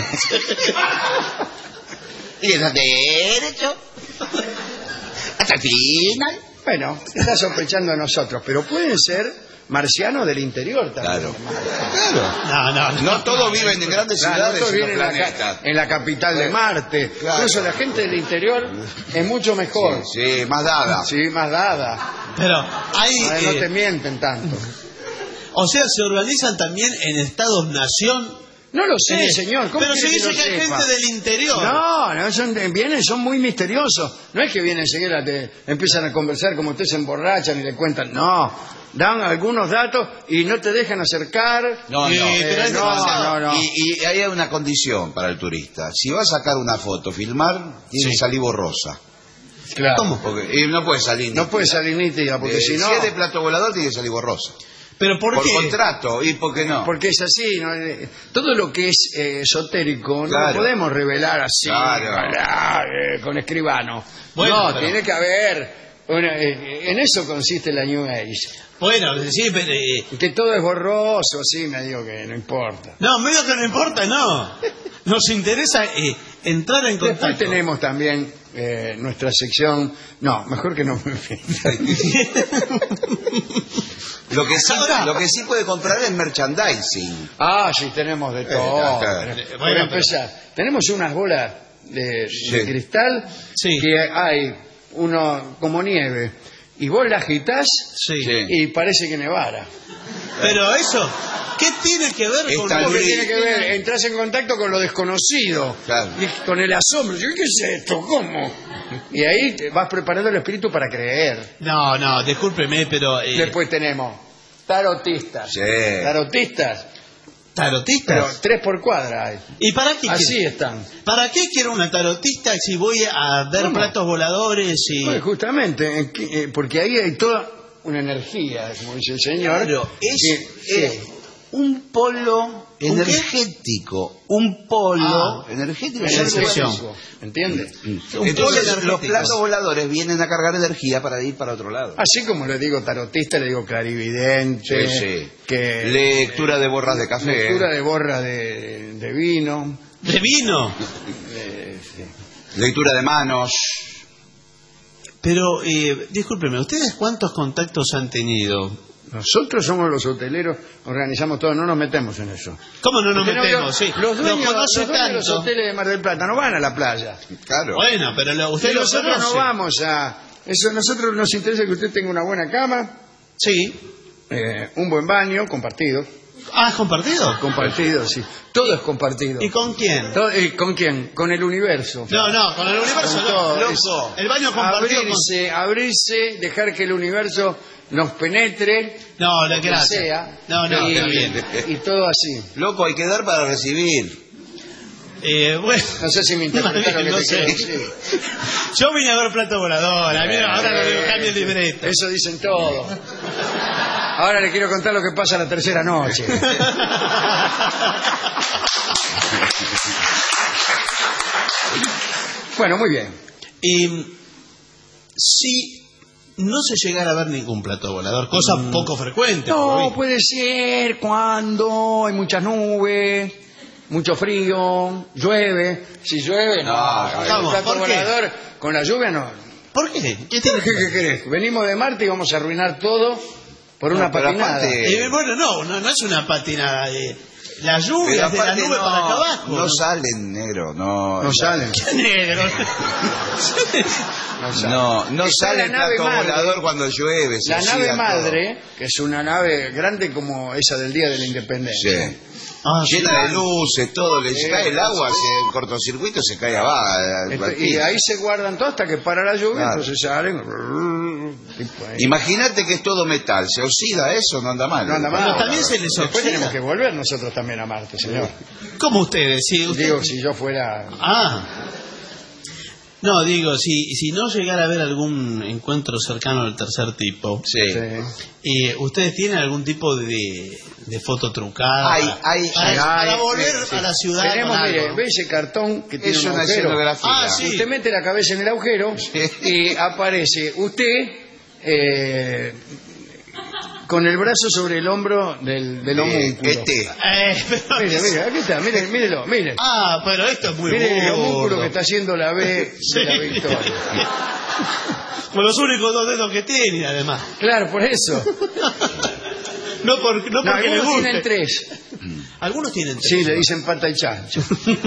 Speaker 4: Y es derecho. Hasta el final.
Speaker 3: Bueno, está sospechando de nosotros, pero pueden ser marcianos del interior también.
Speaker 4: Claro.
Speaker 5: No, no, no.
Speaker 4: No todos viven en grandes
Speaker 3: Claro,
Speaker 4: ciudades
Speaker 3: nosotros
Speaker 4: en los
Speaker 3: vienen en la,
Speaker 4: planetas.
Speaker 3: ca- en la capital de Marte.
Speaker 4: Claro.
Speaker 3: Incluso la gente del interior es mucho mejor.
Speaker 4: Sí, más dada.
Speaker 3: Sí, más dada.
Speaker 5: Pero hay...
Speaker 3: Ay, no
Speaker 5: eh,
Speaker 3: te mienten tanto.
Speaker 5: o sea, se organizan también en estados-nación.
Speaker 3: No lo sé,
Speaker 5: Eh,
Speaker 3: señor. ¿Cómo
Speaker 5: pero se
Speaker 3: quiere
Speaker 5: dice
Speaker 3: lo
Speaker 5: que hay
Speaker 3: sepa?
Speaker 5: gente del interior.
Speaker 3: No, no, son, vienen, son muy misteriosos. No es que vienen enseguida, te empiezan a conversar como usted se emborrachan y le cuentan. No, dan algunos datos y no te dejan acercar.
Speaker 4: No, no,
Speaker 3: Eh,
Speaker 5: pero es
Speaker 3: no,
Speaker 5: demasiado.
Speaker 3: no, no.
Speaker 4: Y, y hay una condición para el turista. Si va a sacar una foto, filmar, tiene que salir borrosa.
Speaker 3: Claro.
Speaker 5: ¿Cómo?
Speaker 4: Porque, y no puede salir
Speaker 3: No
Speaker 4: nítida.
Speaker 3: puede salir nítida, porque
Speaker 4: Eh,
Speaker 3: si no...
Speaker 4: es de plato volador, tiene que salir borrosa.
Speaker 5: ¿Pero por,
Speaker 4: Por
Speaker 5: qué?
Speaker 4: contrato, ¿y por qué no?
Speaker 3: Porque es así, ¿no? Eh, todo lo que es eh, esotérico no
Speaker 4: Claro.
Speaker 3: lo podemos revelar así,
Speaker 4: Claro.
Speaker 3: ah, eh, con escribano.
Speaker 5: Bueno,
Speaker 3: no,
Speaker 5: pero-
Speaker 3: tiene que haber... una- eh, en eso consiste la New Age.
Speaker 5: Bueno, sí, pero... eh,
Speaker 3: Que todo es borroso, sí, me digo que no importa.
Speaker 5: no, medio que no importa, no. Nos interesa eh, entrar en
Speaker 3: Después
Speaker 5: contacto.
Speaker 3: tenemos también eh, nuestra sección... No, mejor que no me
Speaker 4: Lo que, sí,
Speaker 5: Ahora-
Speaker 4: lo que sí puede comprar es merchandising.
Speaker 3: Ah, sí, tenemos de todo.
Speaker 4: acá.
Speaker 3: Tenemos-
Speaker 5: Bueno,
Speaker 3: Para
Speaker 5: pero-
Speaker 3: empezar, tenemos unas bolas de, de
Speaker 4: Sí.
Speaker 3: cristal
Speaker 5: Sí.
Speaker 3: que hay uno como nieve. Y vos la agitás
Speaker 5: Sí.
Speaker 4: Sí.
Speaker 3: y parece que nevara.
Speaker 5: Pero eso, ¿qué tiene que ver con...
Speaker 4: Está
Speaker 3: ¿Cómo que
Speaker 4: Luis.
Speaker 3: tiene que ver? Entras en contacto con lo desconocido.
Speaker 4: Claro.
Speaker 3: Y con el asombro. Yo, ¿qué es esto? ¿Cómo? Y ahí te vas preparando el espíritu para creer.
Speaker 5: No, no, discúlpeme, pero... eh,
Speaker 3: Después tenemos tarotistas.
Speaker 4: Sí.
Speaker 3: Tarotistas. Pero
Speaker 5: ¿Tarotistas?
Speaker 3: tres por cuadra hay.
Speaker 5: ¿Y para qué
Speaker 3: Así
Speaker 5: quiero-
Speaker 3: están.
Speaker 5: ¿Para qué quiero una tarotista si voy a ver
Speaker 3: ¿Cómo?
Speaker 5: platos voladores y...
Speaker 3: Pues justamente, en que- eh, porque ahí hay toda una energía, como dice el señor.
Speaker 4: Claro, es,
Speaker 3: que-
Speaker 4: es un polo energético, un polo
Speaker 5: Ah,
Speaker 4: energético.
Speaker 5: energético.
Speaker 3: ¿Entiende?
Speaker 4: Entonces los platos voladores vienen a cargar energía para ir para otro lado.
Speaker 3: Así como le digo tarotista, le digo clarividente,
Speaker 4: Sí, sí.
Speaker 3: que
Speaker 4: Lectura de borras de café.
Speaker 3: lectura de borra de, de vino,
Speaker 5: ¿De vino?
Speaker 3: eh, sí.
Speaker 4: Lectura de manos.
Speaker 5: Pero, eh, discúlpeme, ¿ustedes cuántos contactos han tenido?
Speaker 3: Nosotros somos los hoteleros, organizamos todo, no nos metemos en eso.
Speaker 5: ¿Cómo no nos
Speaker 3: Porque
Speaker 5: metemos?
Speaker 3: yo-
Speaker 5: Sí,
Speaker 3: los
Speaker 5: lo
Speaker 3: dueños,
Speaker 5: conoce
Speaker 3: los dueños de los
Speaker 5: tanto.
Speaker 3: hoteles de Mar del Plata no van a la playa.
Speaker 4: Claro.
Speaker 5: Bueno, pero lo- usted
Speaker 3: Y
Speaker 5: lo
Speaker 3: nosotros
Speaker 5: conoce.
Speaker 3: no vamos a... Eso, a nosotros nos interesa que usted tenga una buena cama,
Speaker 5: Sí.
Speaker 3: eh, un buen baño, compartido.
Speaker 5: Ah, ¿es compartido?
Speaker 3: Compartido, sí. Todo es compartido.
Speaker 5: ¿Y con quién?
Speaker 3: Todo- eh, ¿Con quién? Con el universo.
Speaker 5: No, no, con el universo
Speaker 3: Con
Speaker 5: no.
Speaker 3: todo.
Speaker 5: Loco. El baño compartido con...
Speaker 3: Abrirse, abrirse, dejar que el universo nos penetre.
Speaker 5: No, la
Speaker 3: lo que
Speaker 5: gracia.
Speaker 3: sea,
Speaker 5: No, no,
Speaker 3: y,
Speaker 5: está bien.
Speaker 3: y todo así.
Speaker 4: Loco, hay que dar para recibir.
Speaker 5: Eh, bueno,
Speaker 3: No sé si me interpretaron lo que
Speaker 5: no
Speaker 3: te
Speaker 5: sé.
Speaker 3: quiero decir.
Speaker 5: Yo vine a ver Plato Volador. A mí no, ahora no digo
Speaker 3: Eh,
Speaker 5: cambio el libreto.
Speaker 3: Eso dicen todos. Ahora le quiero contar lo que pasa la tercera noche. Bueno, muy bien.
Speaker 5: Y si no se llegara a ver ningún plato volador, cosa poco frecuente. por
Speaker 3: No,
Speaker 5: hoy.
Speaker 3: puede ser cuando hay muchas nubes, mucho frío, llueve. Si llueve, no.
Speaker 5: vamos,
Speaker 3: el plato
Speaker 5: ¿por qué?
Speaker 3: volador con la lluvia no.
Speaker 5: ¿Por qué? ¿Qué tiene
Speaker 3: ¿Qué, qué querés? Venimos de Marte y vamos a arruinar todo por
Speaker 4: No,
Speaker 3: una
Speaker 4: pero
Speaker 3: patinada.
Speaker 4: aparte-
Speaker 5: Eh, bueno, no, no, no es una patinada. Eh. La lluvia
Speaker 4: Pero
Speaker 5: de la
Speaker 4: aparte
Speaker 5: nube
Speaker 4: no,
Speaker 5: para acá abajo.
Speaker 4: no salen, negro. No,
Speaker 3: No salen.
Speaker 5: ¿Qué negro?
Speaker 3: No salen.
Speaker 4: No, no
Speaker 3: Está
Speaker 4: sale
Speaker 3: la
Speaker 4: el
Speaker 3: nave
Speaker 4: plato
Speaker 3: madre.
Speaker 4: volador cuando llueve. se
Speaker 3: La
Speaker 4: oxida
Speaker 3: nave
Speaker 4: todo.
Speaker 3: madre, que es una nave grande como esa del Día de la Independencia.
Speaker 4: Sí.
Speaker 5: Ah,
Speaker 4: Llena
Speaker 5: sí.
Speaker 4: de luces, todo. Le
Speaker 3: Sí,
Speaker 4: cae el agua,
Speaker 3: sí.
Speaker 4: se, el cortocircuito se cae abajo.
Speaker 3: Este, y ahí se guardan todo hasta que para la lluvia,
Speaker 4: Claro.
Speaker 3: entonces salen. tipo ahí.
Speaker 4: Imagínate que es todo metal. ¿Se oxida eso? No anda mal.
Speaker 3: No anda
Speaker 5: Pero
Speaker 3: mal.
Speaker 5: también se les
Speaker 3: Después
Speaker 5: oxida.
Speaker 3: tenemos que volver nosotros también a Marte, señor.
Speaker 5: ¿Cómo ustedes? Si usted-
Speaker 3: Digo, si yo fuera...
Speaker 5: Ah. No, digo, si, si no llegara a haber algún encuentro cercano del tercer tipo,
Speaker 4: Sí.
Speaker 5: eh, ¿ustedes tienen algún tipo de, de foto trucada?
Speaker 4: Hay, hay,
Speaker 5: para,
Speaker 4: hay,
Speaker 5: para
Speaker 3: hay,
Speaker 5: volver
Speaker 3: sí.
Speaker 5: a la ciudad
Speaker 3: Tenemos,
Speaker 5: con algo.
Speaker 3: mire, ve ese cartón que tiene
Speaker 4: Es
Speaker 3: un
Speaker 4: una
Speaker 3: agujero.
Speaker 4: escenografía.
Speaker 5: Ah, sí.
Speaker 3: Usted mete la cabeza en el agujero y aparece usted eh, con el brazo sobre el hombro del, del homúnculo.
Speaker 4: Este.
Speaker 5: Eh, pero-
Speaker 3: Mire, mire, aquí está, mire, mírelo, mire.
Speaker 5: Ah, pero esto es muy
Speaker 3: Mire el
Speaker 5: burdo.
Speaker 3: homúnculo que está haciendo la B
Speaker 5: Sí.
Speaker 3: de la victoria.
Speaker 5: Con los únicos dos dedos que tiene, además.
Speaker 3: Claro, por eso.
Speaker 5: No, por, no
Speaker 3: No,
Speaker 5: porque le
Speaker 3: algunos
Speaker 5: guste.
Speaker 3: tienen tres.
Speaker 5: Algunos tienen tres.
Speaker 3: Sí, le dicen pata y chancho.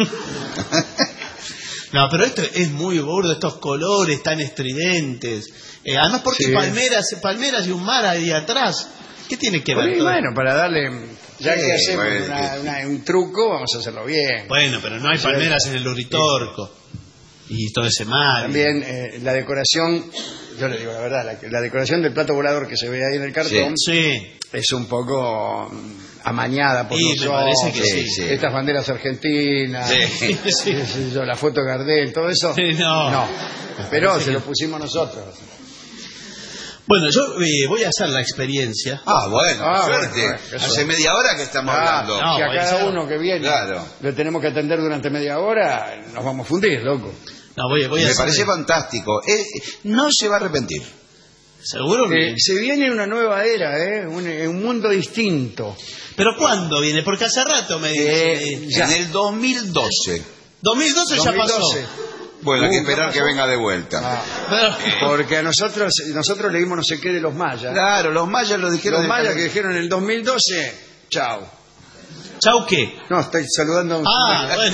Speaker 5: No, pero esto es muy burdo, estos colores tan estridentes. Eh, además, porque
Speaker 3: Sí.
Speaker 5: palmeras, palmeras y un mar ahí atrás. ¿Qué tiene que ver?
Speaker 3: Y
Speaker 5: todo?
Speaker 3: bueno, para darle... Ya
Speaker 4: Sí,
Speaker 3: que hacemos
Speaker 4: bueno,
Speaker 3: una-
Speaker 4: que-
Speaker 3: una- un truco, vamos a hacerlo bien.
Speaker 5: Bueno, pero no hay palmeras en el Uritorco. Y todo ese mar.
Speaker 3: También eh, la decoración, yo le digo la verdad, la, la decoración del plato volador que se ve ahí en el cartón
Speaker 5: Sí.
Speaker 3: es un poco mm, amañada por
Speaker 5: Y me
Speaker 3: nosotros.
Speaker 5: parece que sí,
Speaker 4: sí.
Speaker 3: Estas banderas argentinas,
Speaker 4: Sí.
Speaker 5: Sí.
Speaker 3: qué sé yo, la foto de Gardel, todo eso.
Speaker 5: Sí, no.
Speaker 3: No, pero se lo pusimos nosotros.
Speaker 5: Bueno, yo eh, voy a hacer la experiencia.
Speaker 4: Ah, bueno,
Speaker 3: Ah,
Speaker 4: suerte.
Speaker 3: bueno, bueno, qué
Speaker 4: Hace
Speaker 3: suerte.
Speaker 4: media hora que estamos
Speaker 3: Ah,
Speaker 4: hablando.
Speaker 5: no,
Speaker 3: si a
Speaker 5: puede
Speaker 3: cada
Speaker 5: ser.
Speaker 3: uno que viene
Speaker 4: Claro.
Speaker 3: lo tenemos que atender durante media hora, nos vamos a fundir, loco.
Speaker 5: No, voy, voy a
Speaker 4: Me
Speaker 5: hacer.
Speaker 4: parece fantástico. Eh, no se va a arrepentir.
Speaker 5: Seguro que.
Speaker 3: Eh, se viene una nueva era, ¿eh? un, un mundo distinto.
Speaker 5: Pero ¿cuándo viene? Porque hace rato me dice.
Speaker 3: Eh, Ya.
Speaker 4: En el dos mil doce.
Speaker 5: dos mil doce ya
Speaker 3: dos mil doce.
Speaker 5: pasó.
Speaker 4: Bueno, hay que
Speaker 3: Uh, ¿qué
Speaker 4: esperar que
Speaker 3: pasó?
Speaker 4: venga de vuelta.
Speaker 3: Ah,
Speaker 5: Pero-
Speaker 3: porque a nosotros nosotros leímos no sé qué de los mayas.
Speaker 4: Claro, los mayas lo dijeron.
Speaker 3: Los mayas que
Speaker 4: directamente.
Speaker 3: dijeron en el dos mil doce, chao.
Speaker 5: ¿Chau qué?
Speaker 3: No, estoy saludando a un...
Speaker 5: Ah, bueno.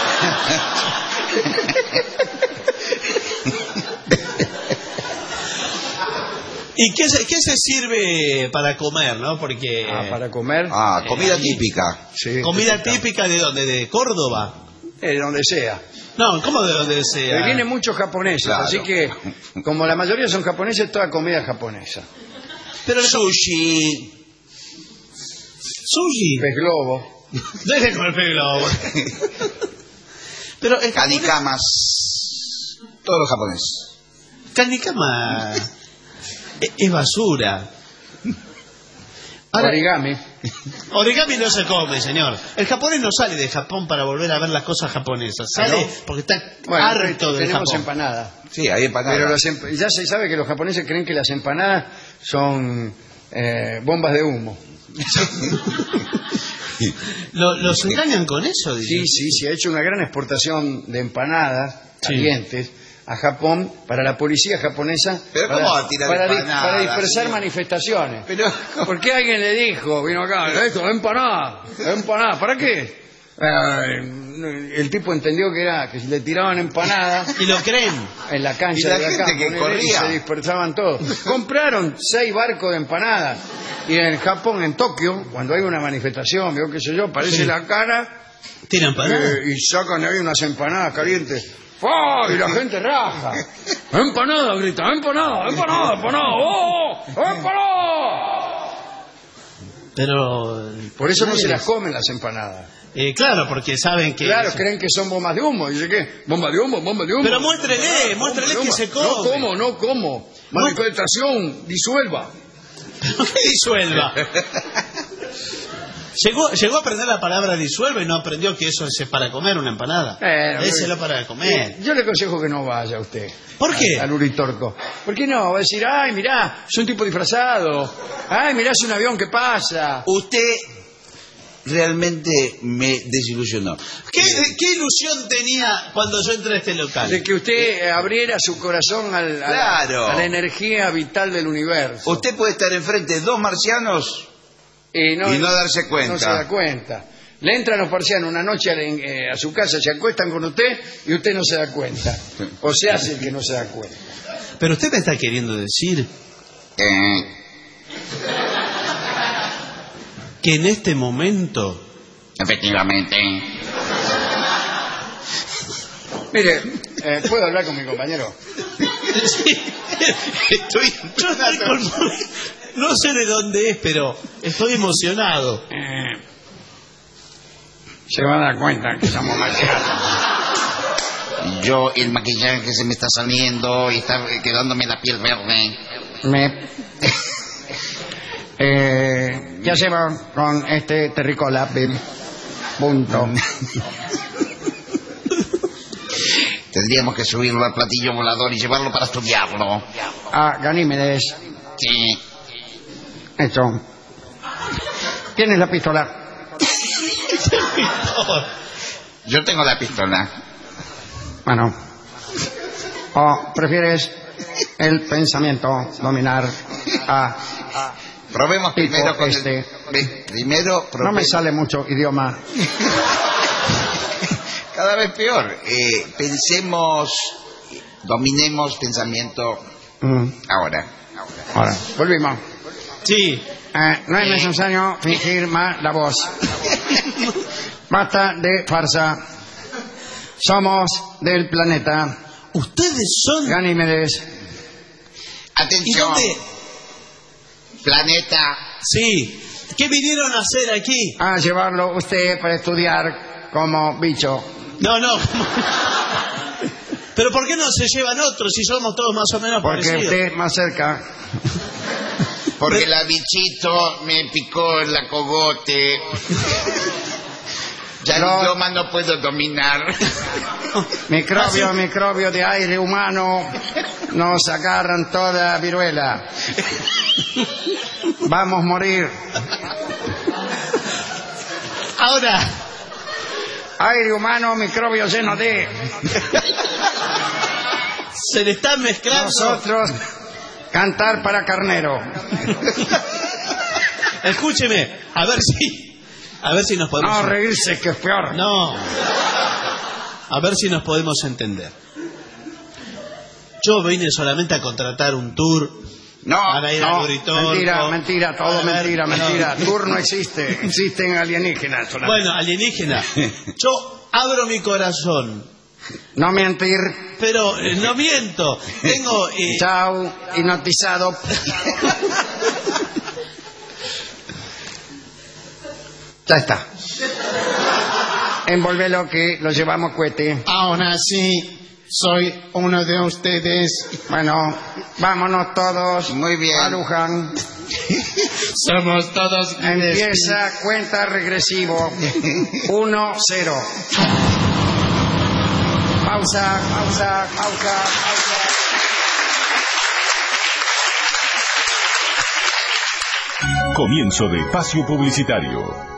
Speaker 5: ¿Y qué se, qué se sirve para comer, no? Porque.
Speaker 3: Ah, para comer.
Speaker 4: Ah, comida
Speaker 5: Eh,
Speaker 4: típica.
Speaker 3: Sí,
Speaker 5: ¿Comida
Speaker 3: está.
Speaker 5: típica de dónde? ¿De Córdoba?
Speaker 3: Eh, donde sea.
Speaker 5: No, ¿cómo de donde sea?
Speaker 3: Pero vienen muchos japoneses,
Speaker 4: Claro.
Speaker 3: así que como la mayoría son japoneses, toda comida japonesa.
Speaker 5: Pero el
Speaker 4: Sushi.
Speaker 5: sushi.
Speaker 3: Pez globo.
Speaker 5: Deje con el pez globo. Pero el
Speaker 4: Canicamas. Todos los japoneses.
Speaker 5: Canicama es, es basura. Ahora,
Speaker 3: origami.
Speaker 5: Origami no se come, señor. El japonés no sale de Japón para volver a ver las cosas japonesas. Sale
Speaker 3: ¿no?
Speaker 5: porque está
Speaker 3: Bueno,
Speaker 5: harto del
Speaker 3: tenemos
Speaker 5: Japón.
Speaker 3: empanadas.
Speaker 4: Sí, hay empanadas.
Speaker 3: Pero las emp- ya se sabe que los japoneses creen que las empanadas son eh, bombas de humo.
Speaker 5: Lo- ¿Los engañan con eso?
Speaker 3: Sí, sí, se ha hecho una gran exportación de empanadas calientes a Japón para la policía japonesa.
Speaker 4: ¿Pero
Speaker 3: para,
Speaker 4: cómo va a tirar
Speaker 3: para, di-
Speaker 4: empanadas,
Speaker 3: para dispersar
Speaker 4: señor?
Speaker 3: manifestaciones.
Speaker 4: Pero,
Speaker 3: ¿Por qué alguien le dijo, vino acá, esto, empanada, empanada, ¿para qué? Eh, el tipo entendió que era que si le tiraban empanadas
Speaker 5: y lo creen
Speaker 3: en la cancha
Speaker 4: Y la
Speaker 3: de acá,
Speaker 4: gente que
Speaker 3: ponele,
Speaker 4: corría.
Speaker 3: y se dispersaban todos. Compraron seis barcos de empanadas y en Japón, en Tokio, cuando hay una manifestación, veo qué sé yo, aparece
Speaker 5: Sí.
Speaker 3: la cara
Speaker 5: tiran empanadas.
Speaker 3: eh, y sacan ahí unas empanadas calientes. ¡Oh! Y la gente raja. ¡Empanada! Grita, ¡empanada! ¡Empanada! ¡Empanada! ¡Oh! ¡Empanada!
Speaker 5: Pero
Speaker 3: Por eso no se las comen las empanadas.
Speaker 5: eh, claro, porque saben que
Speaker 3: Claro, creen que son bombas de humo. Dice que, bomba de humo, bomba de humo.
Speaker 5: Pero muéstrele,
Speaker 3: Bomba
Speaker 5: muéstrele
Speaker 3: de
Speaker 5: que
Speaker 3: humo.
Speaker 5: se come.
Speaker 3: No como, no como. Manifestación, disuelva.
Speaker 5: ¿Qué disuelva? Llegó, llegó a aprender la palabra disuelve y no aprendió que eso es para comer una empanada.
Speaker 3: Eh,
Speaker 5: Déselo para comer.
Speaker 3: Yo le aconsejo que no vaya usted.
Speaker 5: ¿Por qué?
Speaker 3: Al Uritorco. ¿Por qué no? Va a decir, ay, mirá, es un tipo disfrazado. Ay, mirá, es un avión que pasa.
Speaker 4: usted realmente me desilusionó.
Speaker 5: ¿Qué, ¿Qué ilusión tenía cuando yo entré a este local?
Speaker 3: De que usted eh, abriera su corazón al, a,
Speaker 4: Claro.
Speaker 3: la, a la energía vital del universo.
Speaker 4: Usted puede estar enfrente de dos marcianos
Speaker 3: Y no,
Speaker 4: y no darse cuenta.
Speaker 3: No se da cuenta. Le entran los marcianos una noche a, eh, a su casa, se acuestan con usted y usted no se da cuenta. O se hace el que no se da cuenta.
Speaker 5: Pero usted me está queriendo decir que en este momento...
Speaker 2: Efectivamente.
Speaker 3: Mire, eh, ¿puedo hablar con mi compañero?
Speaker 5: Sí, estoy, yo estoy con- no sé de dónde es, pero estoy emocionado.
Speaker 3: Eh, se van a dar cuenta que estamos maquillados.
Speaker 2: Yo, el maquillaje se me está saliendo y está quedándome la piel verde.
Speaker 3: Me... Eh, ¿Qué hacemos con este terricola? Bim. Punto.
Speaker 2: Tendríamos que subirlo al platillo volador y llevarlo para estudiarlo.
Speaker 3: Ah, Ganímedes.
Speaker 2: Sí.
Speaker 3: Hecho. ¿Tienes la pistola?
Speaker 2: Yo tengo la pistola.
Speaker 3: Bueno. ¿O prefieres el pensamiento dominar a...
Speaker 4: Probemos
Speaker 3: tipo
Speaker 4: primero con
Speaker 3: este?
Speaker 4: el... Primero,
Speaker 3: No me sale mucho idioma.
Speaker 4: cada vez peor. Eh, pensemos, dominemos pensamiento
Speaker 3: Mm.
Speaker 4: ahora.
Speaker 3: Ahora, volvimos.
Speaker 5: Sí.
Speaker 3: Eh, no es necesario fingir más la voz. Basta de farsa. Somos del planeta.
Speaker 5: Ustedes son...
Speaker 3: Ganímedes.
Speaker 5: ¿Y
Speaker 4: Atención.
Speaker 5: dónde?
Speaker 4: Planeta.
Speaker 5: Sí. ¿Qué vinieron a hacer aquí?
Speaker 3: A llevarlo usted para estudiar como bicho.
Speaker 5: No, no. Pero ¿por qué no se llevan otros si somos todos más o menos
Speaker 3: Porque
Speaker 5: parecidos?
Speaker 3: usted más cerca.
Speaker 4: Porque la bichito me picó en la cogote. Ya
Speaker 3: No.
Speaker 4: el idioma no puedo dominar.
Speaker 3: Microbio, microbio de aire humano. Nos agarran toda viruela. Vamos a morir.
Speaker 5: Ahora,
Speaker 3: Aire humano, microbio lleno de...
Speaker 5: se le están mezclando...
Speaker 3: Nosotros, cantar para carnero.
Speaker 5: Escúcheme, a ver si... A ver si nos podemos...
Speaker 3: No, reírse, que es peor.
Speaker 5: No. A ver si nos podemos entender. Yo vine solamente a contratar un tour.
Speaker 4: No,
Speaker 5: para ir
Speaker 3: No,
Speaker 5: al Uritorco.
Speaker 3: mentira, mentira, todo
Speaker 5: Para ver-
Speaker 3: mentira,
Speaker 5: no.
Speaker 3: mentira. Tour no existe, existen alienígenas solamente.
Speaker 5: Bueno, alienígena. Yo abro mi corazón,
Speaker 3: No mentir.
Speaker 5: pero eh, no miento. Tengo... eh,
Speaker 3: Chao, hipnotizado. Ya está. Envolvelo que lo llevamos cohete.
Speaker 5: Ahora sí, soy uno de ustedes.
Speaker 14: Bueno, vámonos todos.
Speaker 2: Muy bien.
Speaker 14: A Luján.
Speaker 5: Somos todos.
Speaker 14: Empieza cuenta regresivo. Uno, cero. Pausa, pausa, pausa, pausa.
Speaker 1: Comienzo de espacio publicitario.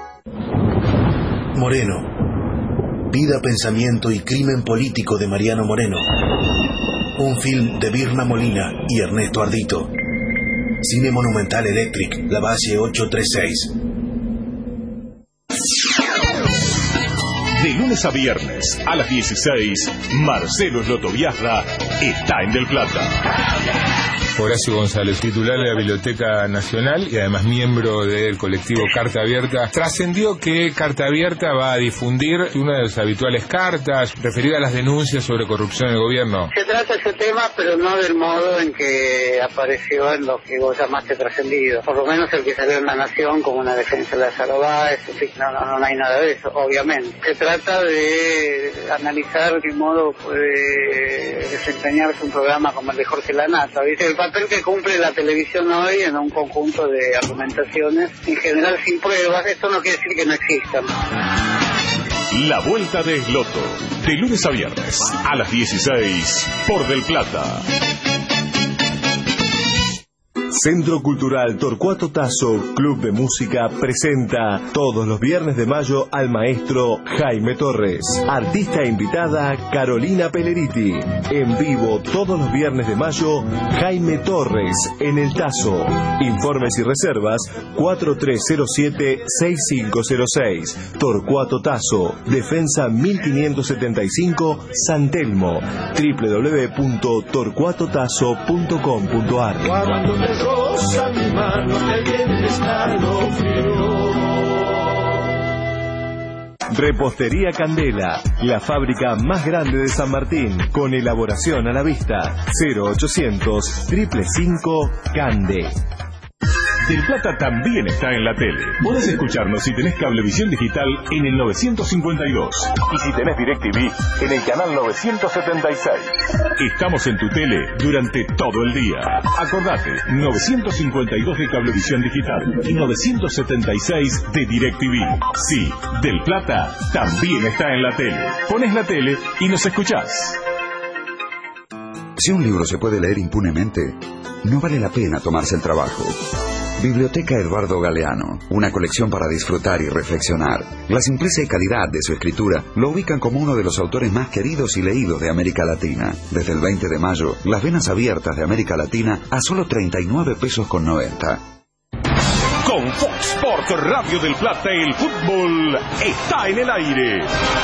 Speaker 12: Moreno. Vida, pensamiento y crimen político de Mariano Moreno. Un film de Birna Molina y Ernesto Ardito. Cine Monumental Electric, La Base ocho tres seis.
Speaker 1: De lunes a viernes a las dieciséis, Marcelo Lotoviazra está en Del Plata.
Speaker 6: Horacio González, titular de la Biblioteca Nacional y además miembro del colectivo Carta Abierta. Trascendió que Carta Abierta va a difundir una de las habituales cartas referida a las denuncias sobre corrupción del gobierno.
Speaker 22: Se trata ese tema, pero no del modo en que apareció en lo que vos llamaste trascendido. Por lo menos el que salió en La Nación como una defensa de la Salobá, en fin, no, no, no hay nada de eso, obviamente. Se trata de analizar de qué modo puede desempeñarse un programa como el de Jorge Lanata, ¿viste? El papel que cumple la televisión hoy en un conjunto de argumentaciones, en general sin pruebas. Esto no quiere decir que no existan.
Speaker 1: La Vuelta de Esloto, de lunes a viernes a las dieciséis por Del Plata.
Speaker 21: Centro Cultural Torcuato Tasso, Club de Música, presenta todos los viernes de mayo al maestro Jaime Torres. Artista invitada Carolina Pelleriti. En vivo todos los viernes de mayo, Jaime Torres en el Tasso. Informes y reservas cuatro tres cero siete seis cinco cero seis. Torcuato Tasso, Defensa mil quinientos setenta y cinco, San Telmo. doble u doble u doble u punto torcuato tasso punto com punto a r.
Speaker 23: Rosa mi mano, que bien está lo frío.
Speaker 21: Repostería Candela, la fábrica más grande de San Martín, con elaboración a la vista. cero ochocientos, cinco cinco cinco, Cande.
Speaker 1: Del Plata también está en la tele. Podés escucharnos si tenés Cablevisión Digital en el novecientos cincuenta y dos. Y si tenés DirecTV en el canal novecientos setenta y seis. Estamos en tu tele durante todo el día. Acordate, novecientos cincuenta y dos de Cablevisión Digital y novecientos setenta y seis de DirecTV. Sí, Del Plata también está en la tele. Ponés la tele y nos escuchás.
Speaker 24: Si un libro se puede leer impunemente, no vale la pena tomarse el trabajo. Biblioteca Eduardo Galeano, una colección para disfrutar y reflexionar. La simpleza y calidad de su escritura lo ubican como uno de los autores más queridos y leídos de América Latina. Desde el veinte de mayo, Las Venas Abiertas de América Latina a solo treinta y nueve pesos con noventa.
Speaker 1: Con Fox Sports Radio del Plata, el fútbol está en el aire.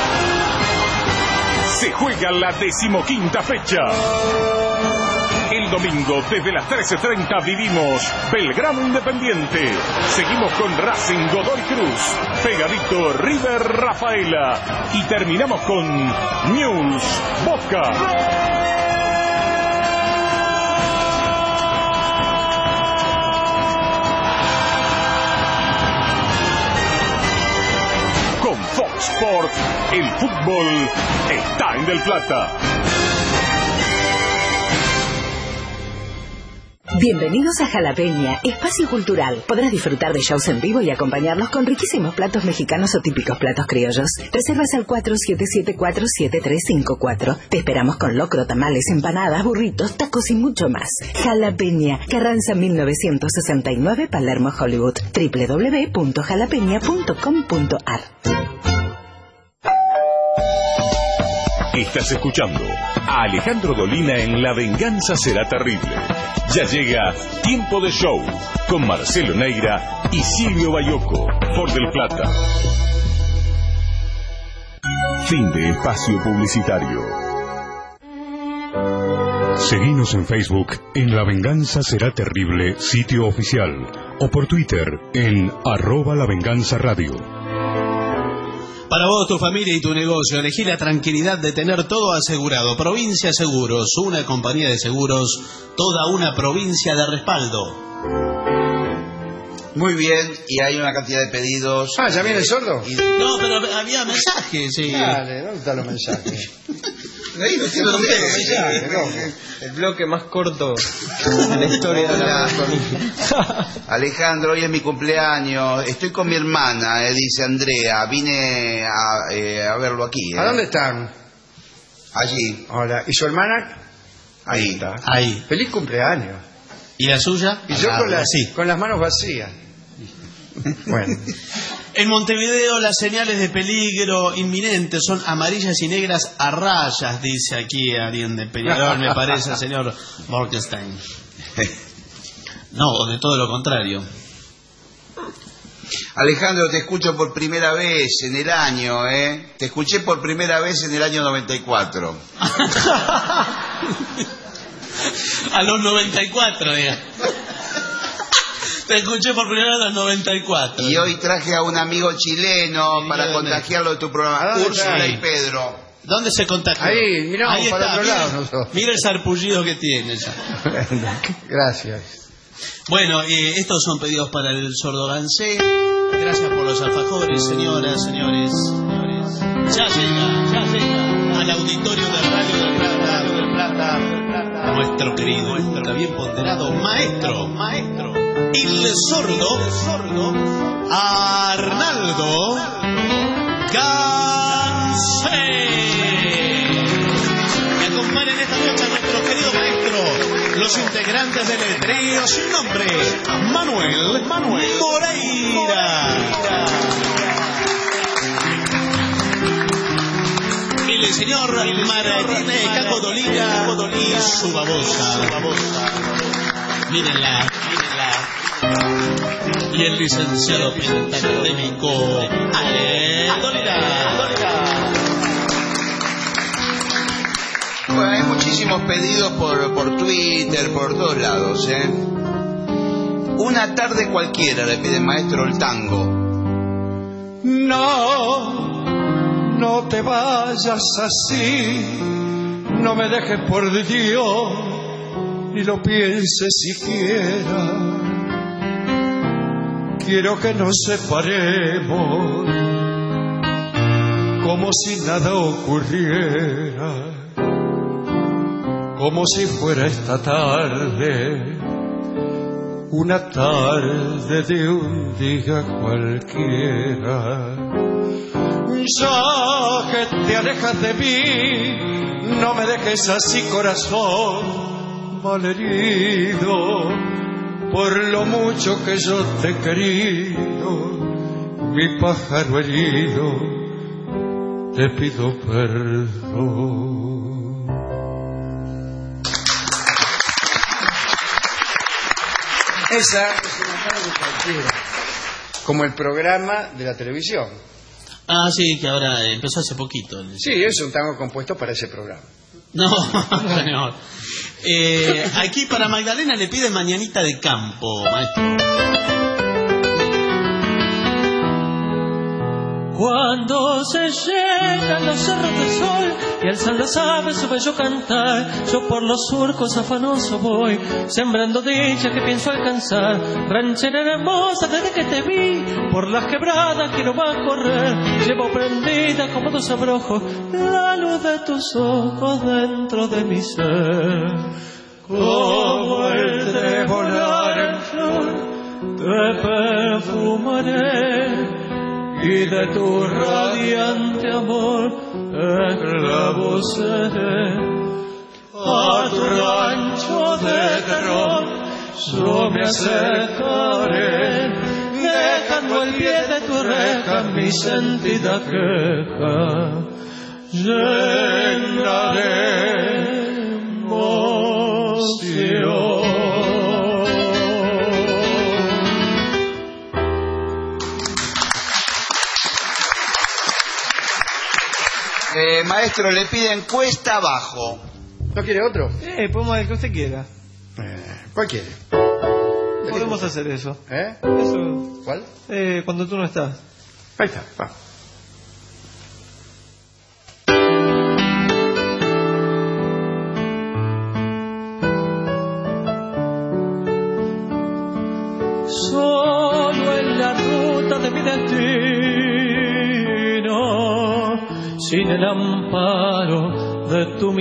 Speaker 1: Se juega la decimoquinta fecha. El domingo, desde las trece treinta, vivimos Belgrano Independiente. Seguimos con Racing Godoy Cruz, pegadito River Rafaela. Y terminamos con News Boca. Con Fox Sports, el fútbol está en Del Plata.
Speaker 25: Bienvenidos a Jalapeña, espacio cultural. Podrás disfrutar de shows en vivo y acompañarnos con riquísimos platos mexicanos o típicos platos criollos. Reservas al cuatro siete siete cuatro siete tres cinco cuatro. Te esperamos con locro, tamales, empanadas, burritos, tacos y mucho más. Jalapeña, Carranza mil novecientos sesenta y nueve, Palermo, Hollywood. doble u doble u doble u punto jalapeña punto com punto a r.
Speaker 1: Estás escuchando a Alejandro Dolina en La Venganza Será Terrible. Ya llega Tiempo de Show con Marcelo Neira y Silvio Bayoco por Del Plata. Fin de espacio publicitario.
Speaker 13: Seguinos en Facebook en La Venganza Será Terrible, sitio oficial, o por Twitter en arroba La Venganza Radio.
Speaker 5: Para vos, tu familia y tu negocio, elegí la tranquilidad de tener todo asegurado. Provincia Seguros, una compañía de seguros, toda una provincia de respaldo.
Speaker 4: Muy bien, y hay una cantidad de pedidos.
Speaker 3: Ah, ¿ya viene el sordo?
Speaker 5: No, pero había mensajes, sí.
Speaker 3: Dale, ¿dónde están los mensajes?
Speaker 4: Ahí lo tiene
Speaker 7: el, el bloque más corto de la historia de la familia.
Speaker 4: Alejandro, hoy es mi cumpleaños. Estoy con mi hermana, eh, dice Andrea. Vine a, eh, a verlo aquí. Eh.
Speaker 3: ¿A dónde están?
Speaker 4: Allí.
Speaker 3: Hola. ¿Y su hermana?
Speaker 4: Ahí.
Speaker 3: Está.
Speaker 5: Ahí.
Speaker 3: Feliz cumpleaños.
Speaker 5: ¿Y la suya?
Speaker 3: Y yo
Speaker 5: ah,
Speaker 3: con, las,
Speaker 5: sí.
Speaker 3: con las manos vacías. Bueno.
Speaker 5: En Montevideo las señales de peligro inminente son amarillas y negras a rayas, dice aquí alguien de Peñarol, me parece, el señor Morgenstein. No, de todo lo contrario.
Speaker 4: Alejandro, te escucho por primera vez en el año, ¿eh? Te escuché por primera vez en el año noventa y cuatro.
Speaker 5: A los noventa y cuatro, diga. Te escuché por primera vez a los noventa y cuatro.
Speaker 4: Y hoy traje a un amigo chileno sí, para contagiarlo de tu programa. Úrsula y Pedro.
Speaker 5: ¿Dónde se contagió?
Speaker 3: Ahí, miramos
Speaker 5: Ahí
Speaker 3: para
Speaker 5: está,
Speaker 3: otro
Speaker 5: mira,
Speaker 3: lado nosotros.
Speaker 5: Mira el sarpullido que tiene ya.
Speaker 3: Gracias.
Speaker 5: Bueno, eh, estos son pedidos para el sordo Gansé. Gracias por los alfajores, señoras, señores, señores. Ya llega, ya llega al auditorio de Radio del Plata, del Plata, del Plata, nuestro querido, nuestro bien ponderado maestro, maestro, el sordo, el sordo, Arnaldo Gansé. Me acompañan esta noche a nuestro querido maestro, los integrantes del trío sin nombre, Manuel, Manuel Moreira. El señor Martínez Caco Dolina y su babosa. Mírenla, mírenla. Y el licenciado pentacadémico Ale Dolina.
Speaker 4: Bueno, hay muchísimos pedidos por, por Twitter, por todos lados, ¿eh? Una tarde cualquiera le pide maestro el tango.
Speaker 23: No, no te vayas así, no me dejes por Dios, ni lo pienses siquiera. Quiero que nos separemos, como si nada ocurriera. Como si fuera esta tarde, una tarde de un día cualquiera. Ya que te alejas de mí, no me dejes así, corazón malherido, por lo mucho que yo te he querido, mi pájaro herido, te pido perdón.
Speaker 3: Esa es una tarde cualquiera, como el programa de la televisión.
Speaker 5: Ah, sí, que ahora empezó hace poquito.
Speaker 3: Sí, es un tango compuesto para ese programa.
Speaker 5: No, señor. Eh, aquí para Magdalena le pide Mañanita de Campo, maestro.
Speaker 8: Cuando se llenan los cerros del sol y alzan las aves su bello cantar, yo por los surcos afanoso voy, sembrando dicha que pienso alcanzar. Ranchera hermosa desde que te vi, por las quebradas quiero va a correr, llevo prendida como dos abrojos la luz de tus ojos dentro de mi ser. Como el de volar en flor, te perfumaré, y de tu radiante amor esclavo seré. A tu rancho de terror yo me acercaré, dejando el pie de tu reja mi sentida queja. Llenaré emoción.
Speaker 4: Eh, maestro, le piden cuesta abajo.
Speaker 3: ¿No quiere otro?
Speaker 7: Eh, podemos el que usted quiera.
Speaker 3: Eh, ¿Cuál quiere?
Speaker 7: Podemos hacer eso.
Speaker 3: ¿Eh?
Speaker 7: Eso.
Speaker 3: ¿Cuál?
Speaker 7: Eh, cuando tú no estás.
Speaker 3: Ahí está, va.
Speaker 8: Solo en la ruta de mi destino, sin el amparo de tu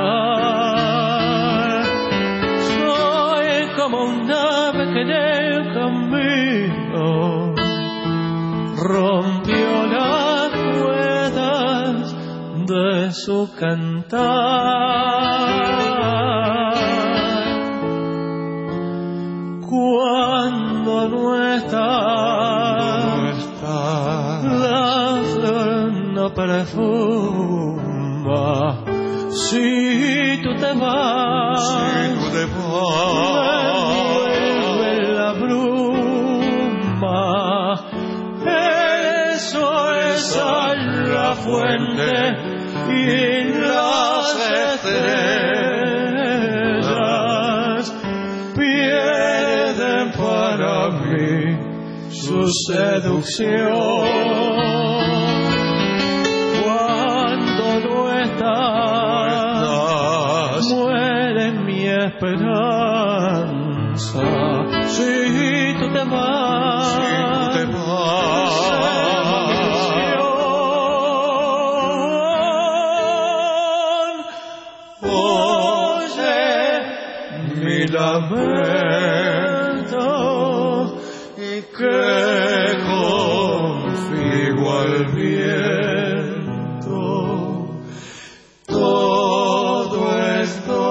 Speaker 8: mirar. Soy como un ave que en el camino rompió las ruedas de su cantar. Cuando no estás, no estás, la flor no perfuma. Si tú te vas, si tú te vas, me envuelve la bruma. El sol sale la fuente y las estrellas pierden para mí su seducción. Cuando no estás, muere mi esperanza. Si tú te vas, si tú te vas, lamento y que consigo al viento todo es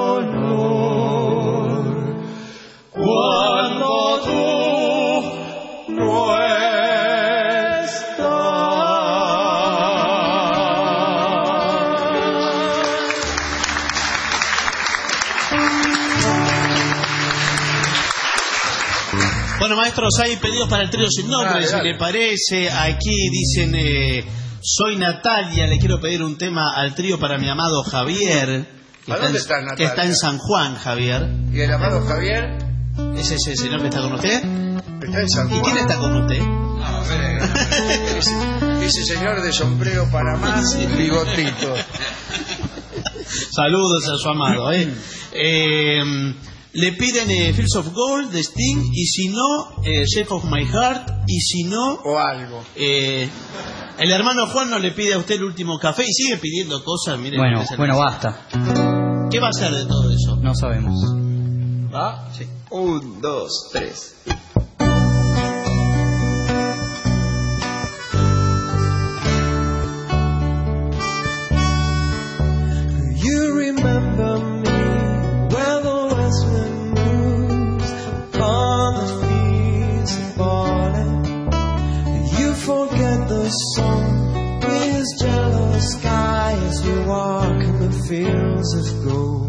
Speaker 8: dolor cuando tú no
Speaker 5: Bueno, maestros, hay pedidos para el trío sin nombre, dale, si dale. le parece. Aquí dicen, eh, soy Natalia, le quiero pedir un tema al trío para mi amado Javier.
Speaker 3: ¿A dónde está Natalia?
Speaker 5: Que está en San Juan, Javier.
Speaker 3: ¿Y el amado Javier?
Speaker 5: ¿Es ese señor que está con usted?
Speaker 3: Está en San Juan.
Speaker 5: ¿Y quién está con usted?
Speaker 3: No, ver, ese, ese señor de sombrero Panamá, sí. Bigotito.
Speaker 5: Saludos a su amado, ¿eh? eh Le piden eh, Fields of Gold de Sting, y si no, eh, Shape of My Heart, y si no...
Speaker 3: O algo.
Speaker 5: Eh, el hermano Juan no le pide a usted el último café y sigue pidiendo cosas. Miren,
Speaker 9: bueno, bueno, basta.
Speaker 5: ¿Qué va a hacer de todo eso?
Speaker 9: No sabemos.
Speaker 7: ¿Va?
Speaker 9: Sí.
Speaker 7: Un, dos, tres.
Speaker 23: You remember me where the west wind moves upon the fields of barley. You forget the sun with his jealous sky as we walk in the fields of gold.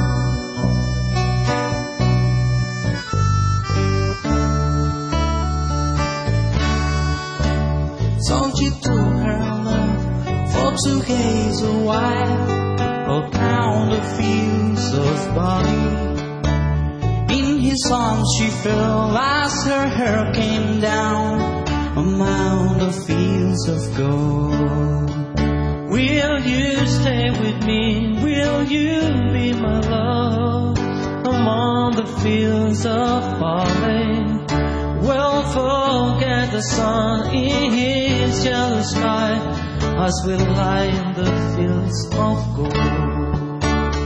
Speaker 23: Told you to her love for two hazel white, a pound of fields of barley. In his arms she fell as her hair came down, a mound of fields of gold.
Speaker 8: Will you stay with me? Will you be my love among the fields of barley? We'll forget the sun in his jealous light as we lie in the fields of gold.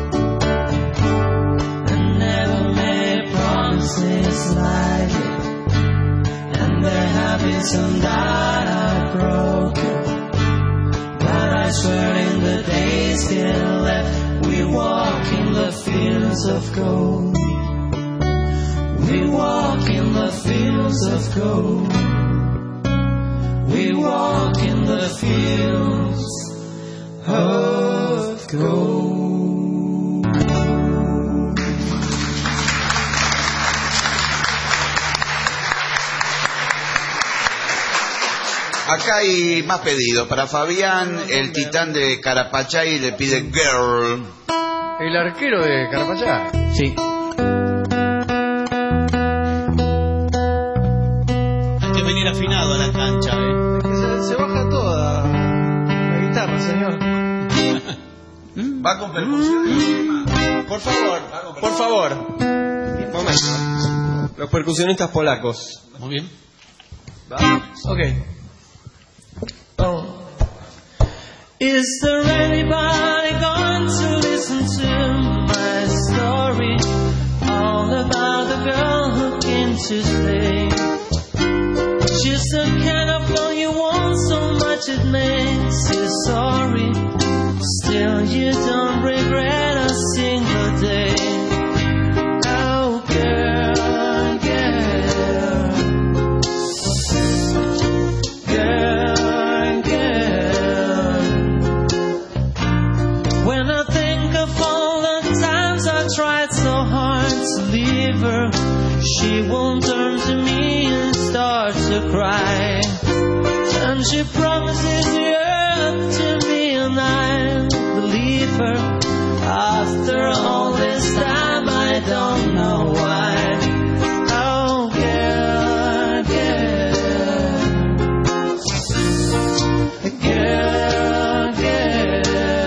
Speaker 8: And never made promises lightly, and there have been some that are broken. But I swear in the days still left, we walk in the fields of gold. We walk in the fields of gold. We walk in the fields of gold.
Speaker 4: Acá hay más pedidos. Para Fabián, el titán de Carapachay le pide Girl.
Speaker 3: ¿El arquero de Carapachay?
Speaker 9: Sí.
Speaker 5: Venir afinado a la cancha, ¿eh?
Speaker 7: Se, se baja toda la guitarra, señor.
Speaker 4: Va con percusión.
Speaker 7: Por favor, por favor. Momento. Los percusionistas polacos.
Speaker 5: Muy bien.
Speaker 7: ¿Va?
Speaker 8: Ok. Oh. Is there anybody going to listen to my story? All about the girl who came to stay. She's the kind of girl you want so much it makes you sorry. Still you don't regret a single day. Oh girl, girl, girl, girl. When I think of all the times I tried so hard to leave her, she won't turn to me and start to cry. And she promises you to me and I believe her. After all this time I don't know why. Oh girl, girl, girl,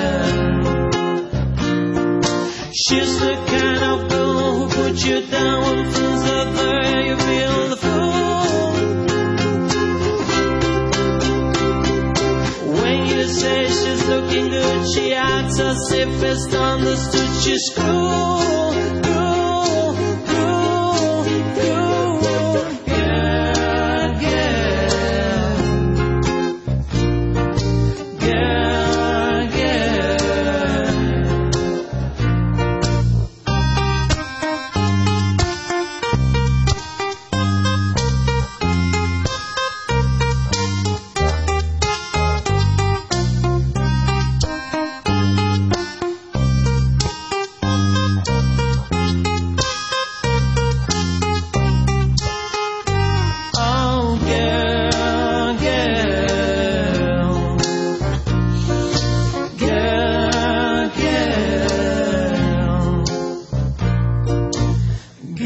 Speaker 8: girl. She's the kind of girl who puts you down when things are there, you feel the fool. When you say she's looking good, she acts as if it's understood. She's cruel, cruel, cruel, cruel. Girl, girl, girl, girl. Oh, girl, girl, girl, girl,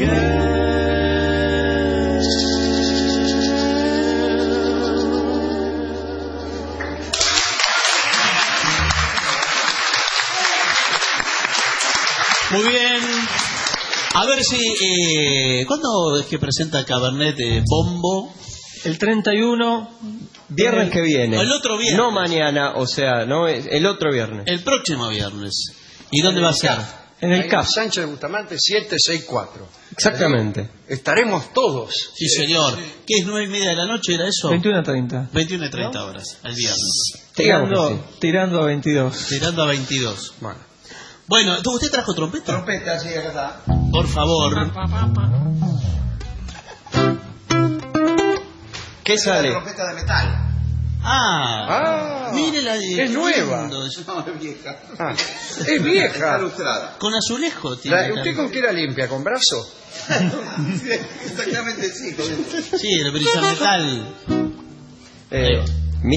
Speaker 5: Muy bien. A ver si... Eh, ¿Cuándo es que presenta Cabernet eh, Bombo?
Speaker 7: El treinta y uno, viernes que viene.
Speaker 5: El otro viernes.
Speaker 7: No mañana, o sea, no es el otro viernes.
Speaker 5: El próximo viernes. ¿Y dónde va a ser?
Speaker 7: En el
Speaker 3: Ahí
Speaker 7: C A F.
Speaker 3: Sánchez de Bustamante setecientos sesenta y cuatro.
Speaker 7: Exactamente.
Speaker 3: Estaremos todos.
Speaker 5: Sí, señor. ¿Qué es nueve y media de la noche? ¿Era eso?
Speaker 7: veintiuno a treinta.
Speaker 5: veintiuna y treinta horas, el viernes.
Speaker 7: Tirando,
Speaker 5: Digamos que
Speaker 7: tirando a veintidós.
Speaker 5: Tirando a veintidós.
Speaker 3: Bueno.
Speaker 5: Bueno, ¿usted trajo trompeta?
Speaker 4: Trompeta, sí, acá está.
Speaker 5: Por favor.
Speaker 7: ¿Qué sale?
Speaker 4: Trompeta de metal.
Speaker 5: Ah,
Speaker 3: Ah,
Speaker 5: mire la de...
Speaker 3: es nueva.
Speaker 4: No, es vieja.
Speaker 3: Ah, es vieja.
Speaker 4: Está ilustrada.
Speaker 5: Con azulejo tiene.
Speaker 3: La- ¿Usted con qué la limpia? ¿Con brazo?
Speaker 4: Exactamente, sí. con esto.
Speaker 5: Sí, el brisa metal.
Speaker 7: Eh, mi-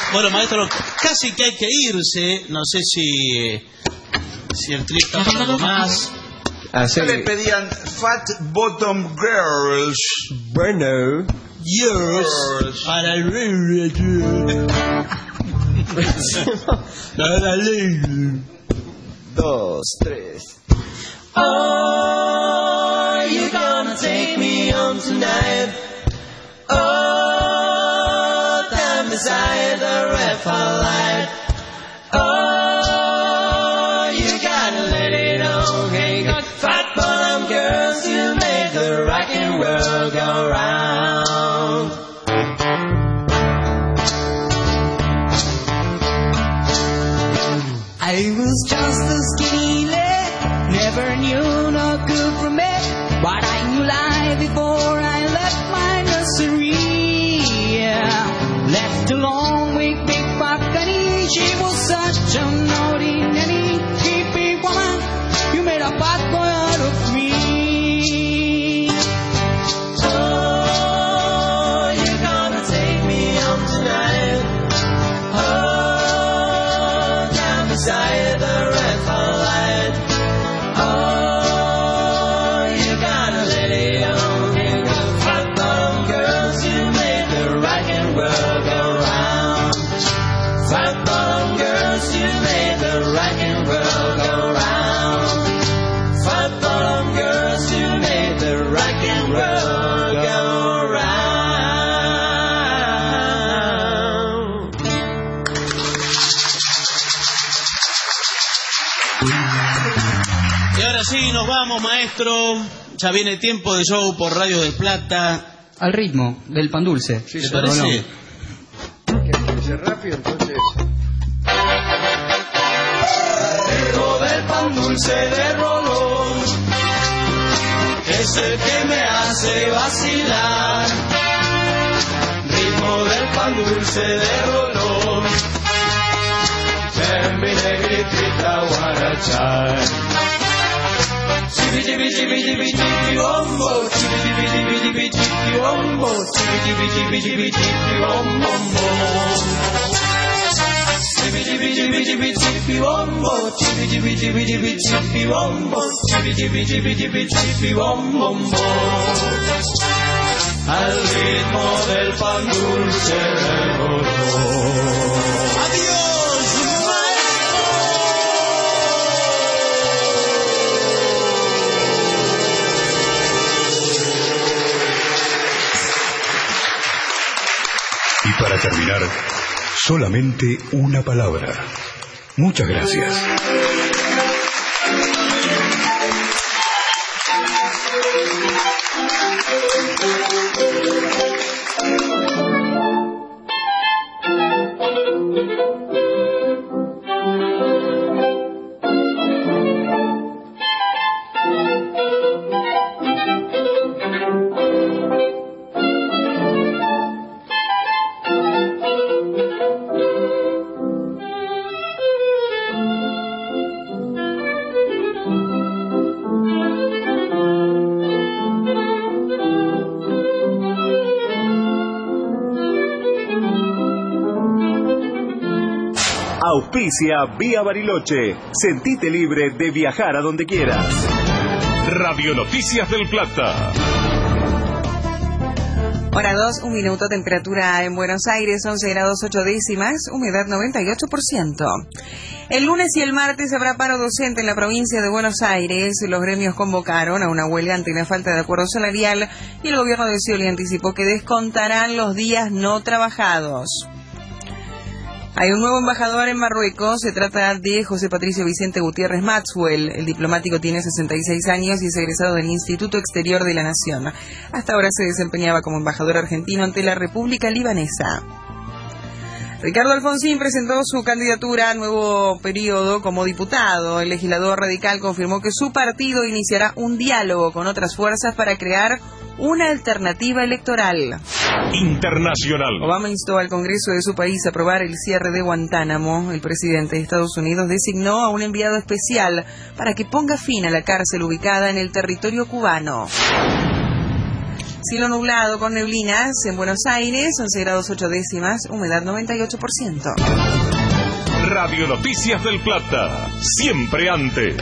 Speaker 5: Bueno, maestro, casi que hay que irse. No sé si, si el trip está para algo más.
Speaker 4: ¿Qué le pedían? Fat Bottom Girls.
Speaker 7: Bueno.
Speaker 5: Years. Para el
Speaker 7: Dos, tres.
Speaker 23: Oh, you're gonna take me home tonight. Oh, down beside the red light. Oh, you gotta let it all hang on. Fat bottom girls, you make the rock and roll go round. I was just a skinny lad, never knew no good from bad, but I knew life before I left my nursery. Yeah. Left alone with Big Fat Granny, she was such a naughty nanny. Hippie woman, you made a bad boy out of me. Oh, you're gonna take me home tonight. Oh, down beside the red light. Oh, you gotta let it on. You got fat bottom girls, you make the rock and roll go round. Fat bottom girls, you make the rock and roll go round. Fat bottom girls, you make the rock and roll go round.
Speaker 5: Y ahora sí, nos vamos, maestro. Ya viene tiempo de show por Radio del Plata.
Speaker 9: Al ritmo del pan dulce.
Speaker 3: Sí,
Speaker 5: ¿Te
Speaker 3: sí,
Speaker 5: parece?
Speaker 3: ¿Quiere que sea rápido? Entonces...
Speaker 23: Ritmo del pan dulce de Rolón es el que me hace vacilar. Ritmo del pan dulce de Rolón, en mi negrita guarachar. Chibi chibi chibi chibi chibi bombo, chibi chibi chibi chibi chibi bombo, chibi chibi chibi chibi chibi bombo. Chibi chibi chibi chibi chibi bombo, chibi chibi chibi chibi chibi bombo, chibi chibi chibi chibi chibi bombo. Al ritmo del pan dulce del Rolón. Adiós,
Speaker 13: Y para terminar, solamente una palabra. Muchas gracias.
Speaker 21: Auspicia Vía Bariloche. Sentite libre de viajar a donde quieras.
Speaker 1: Radio Noticias del Plata.
Speaker 20: Hora dos, un minuto, temperatura en Buenos Aires, once grados ocho décimas, humedad noventa y ocho por ciento. El lunes y el martes habrá paro docente en la provincia de Buenos Aires. Los gremios convocaron a una huelga ante la falta de acuerdo salarial y el gobierno de Scioli anticipó que descontarán los días no trabajados. Hay un nuevo embajador en Marruecos, se trata de José Patricio Vicente Gutiérrez Maxwell. El diplomático tiene sesenta y seis años y es egresado del Instituto Exterior de la Nación. Hasta ahora se desempeñaba como embajador argentino ante la República Libanesa. Ricardo Alfonsín presentó su candidatura a nuevo periodo como diputado. El legislador radical confirmó que su partido iniciará un diálogo con otras fuerzas para crear una alternativa electoral.
Speaker 1: Internacional.
Speaker 20: Obama instó al Congreso de su país a aprobar el cierre de Guantánamo. El presidente de Estados Unidos designó a un enviado especial para que ponga fin a la cárcel ubicada en el territorio cubano. Cielo nublado con neblinas en Buenos Aires, once grados ocho décimas, humedad noventa y ocho por ciento.
Speaker 1: Radio Noticias del Plata, siempre antes.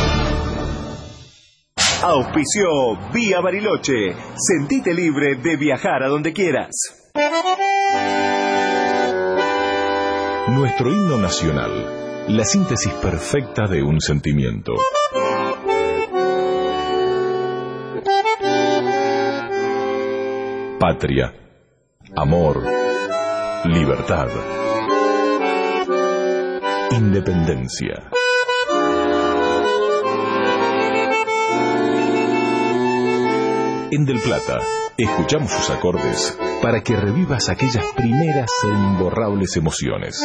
Speaker 21: Auspició Vía Bariloche. Sentite libre de viajar a donde quieras.
Speaker 1: Nuestro himno nacional, la síntesis perfecta de un sentimiento. Patria, amor, libertad, independencia. En Del Plata, escuchamos sus acordes para que revivas aquellas primeras e imborrables emociones.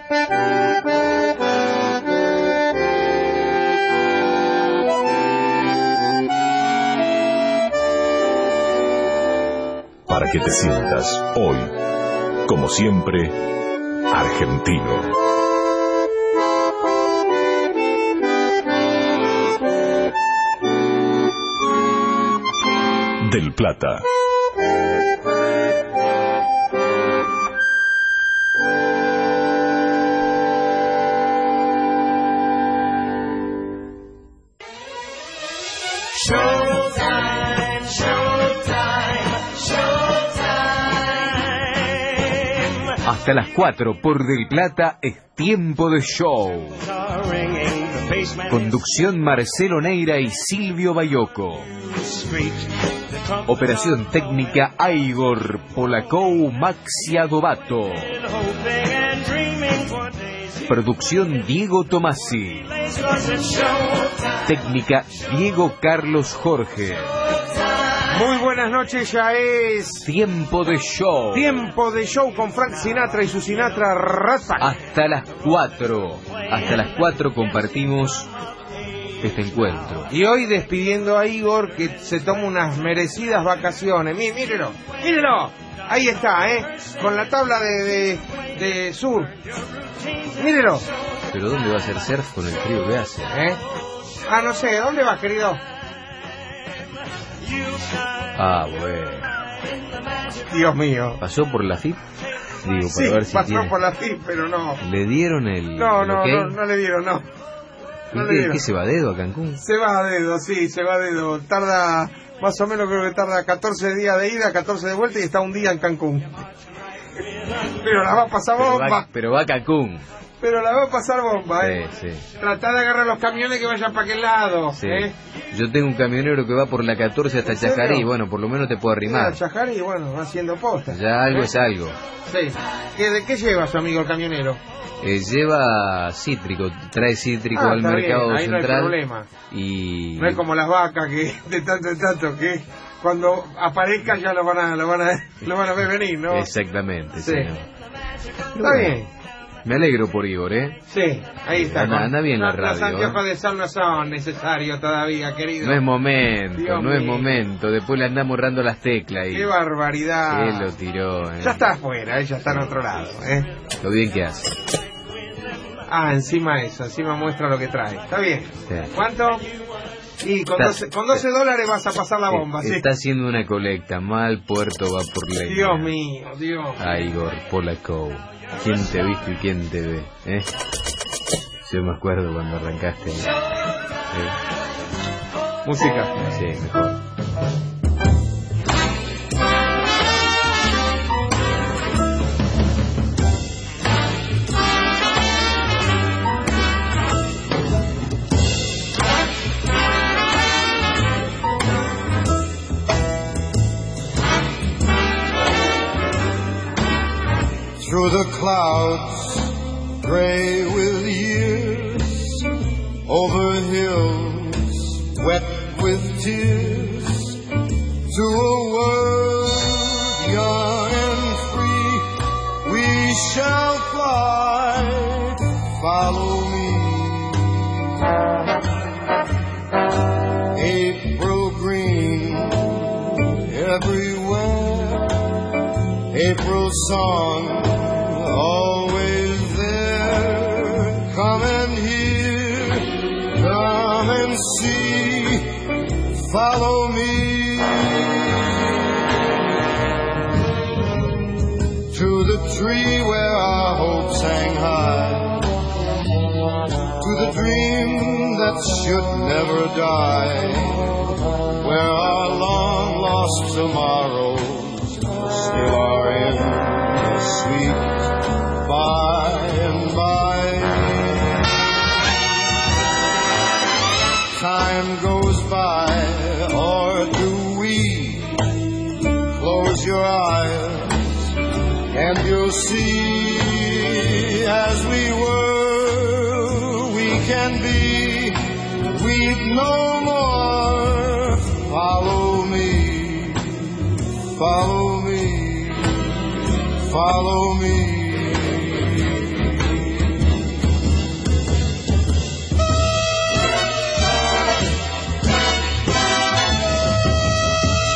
Speaker 1: Para que te sientas hoy, como siempre, argentino. Del Plata.
Speaker 23: Showtime, showtime, showtime.
Speaker 10: Hasta las cuatro por Del Plata es tiempo de show. Conducción Marcelo Neira y Silvio Bayoco. Operación técnica Igor Polacou Maxi Adobato. Producción Diego Tomasi. Técnica Diego Carlos Jorge.
Speaker 11: Muy buenas noches, ya es
Speaker 10: tiempo de show.
Speaker 11: Tiempo de show con Frank Sinatra y su Sinatra Raza.
Speaker 10: Hasta las cuatro. Hasta las cuatro compartimos este encuentro.
Speaker 11: Y hoy despidiendo a Igor, que se toma unas merecidas vacaciones. Mí, mírelo, mírelo. Ahí está, ¿eh? Con la tabla de, de, de sur. Mírelo.
Speaker 10: ¿Pero dónde va a hacer surf con el frío que hace?
Speaker 11: ¿Eh? Ah, no sé, ¿dónde vas, querido?
Speaker 10: Ah, bueno.
Speaker 11: Dios mío.
Speaker 10: ¿Pasó por la F I P? Digo, para
Speaker 11: Sí,
Speaker 10: ver si
Speaker 11: pasó
Speaker 10: tiene...
Speaker 11: por la F I P, pero no.
Speaker 10: ¿Le dieron el...?
Speaker 11: No,
Speaker 10: el
Speaker 11: no,
Speaker 10: okay?
Speaker 11: no, no le dieron, no. No le
Speaker 10: ¿Qué,
Speaker 11: dieron.
Speaker 10: ¿Qué se va a dedo a Cancún?
Speaker 11: Se va a dedo, sí, se va a dedo. Tarda, más o menos creo que tarda catorce días de ida, catorce de vuelta y está un día en Cancún. Pero la va a pasar
Speaker 10: Pero
Speaker 11: bomba.
Speaker 10: va, pero va a Cancún.
Speaker 11: Pero la va a pasar bomba,
Speaker 10: Sí,
Speaker 11: ¿eh?
Speaker 10: sí.
Speaker 11: Tratá de agarrar los camiones que vayan para aquel lado,
Speaker 10: Sí.
Speaker 11: ¿eh?
Speaker 10: Yo tengo un camionero que va por la catorce hasta
Speaker 11: ¿En serio?
Speaker 10: Chajarí. Bueno, por lo menos te puedo arrimar.
Speaker 11: Mira, Chajarí, bueno, va haciendo posta.
Speaker 10: Ya algo
Speaker 11: ¿Eh?
Speaker 10: es algo.
Speaker 11: Sí. ¿Qué, ¿De qué lleva su amigo el camionero?
Speaker 10: Eh, lleva cítrico, trae cítrico
Speaker 11: Ah,
Speaker 10: al
Speaker 11: está
Speaker 10: mercado
Speaker 11: bien, ahí no hay
Speaker 10: central.
Speaker 11: problema.
Speaker 10: Y...
Speaker 11: No es como las vacas que de tanto en tanto que cuando aparezca ya lo van a lo van a lo van a ver venir, ¿no?
Speaker 10: Exactamente,
Speaker 11: Sí.
Speaker 10: señor.
Speaker 11: Está bien.
Speaker 10: Me alegro por Igor, ¿eh?
Speaker 11: Sí, ahí está.
Speaker 10: Anda,
Speaker 11: con-
Speaker 10: anda bien la
Speaker 11: no, Los
Speaker 10: radio,
Speaker 11: anteojos de sol no son necesarios todavía, querido.
Speaker 10: No es momento,
Speaker 11: Dios
Speaker 10: no es
Speaker 11: mío.
Speaker 10: momento. Después le andamos errando las teclas y...
Speaker 11: Qué barbaridad.
Speaker 10: Él lo tiró, ¿eh?
Speaker 11: Ya está afuera, eh, ya está en otro lado, ¿eh?
Speaker 10: Lo bien que hace.
Speaker 11: Ah, encima eso, encima muestra lo que trae. Está bien.
Speaker 10: Sí.
Speaker 11: ¿Cuánto? Y con
Speaker 10: Está-
Speaker 11: doce, con doce dólares vas a pasar la bomba, ¿sí?
Speaker 10: Está haciendo una colecta. Mal puerto va por ley.
Speaker 11: Dios mío, Dios.
Speaker 10: A Igor Polacou. ¿Quién te ha visto y quién te ve? ¿Eh? Yo me acuerdo cuando arrancaste. ¿Eh?
Speaker 11: Música.
Speaker 10: Sí, mejor.
Speaker 23: Through the clouds, gray with years, over hills wet with tears, to a world young and free, we shall fly. Follow me. April green everywhere, April song always there. Come and hear, come and see, follow me.
Speaker 15: tree where our hopes hang high, to the dream that should never die, where our long lost tomorrows still are in the sweet by and by. Time goes by, or do we? Close your eyes and you'll see, as we were, we can be. Weep no more. Follow me, follow me, follow me.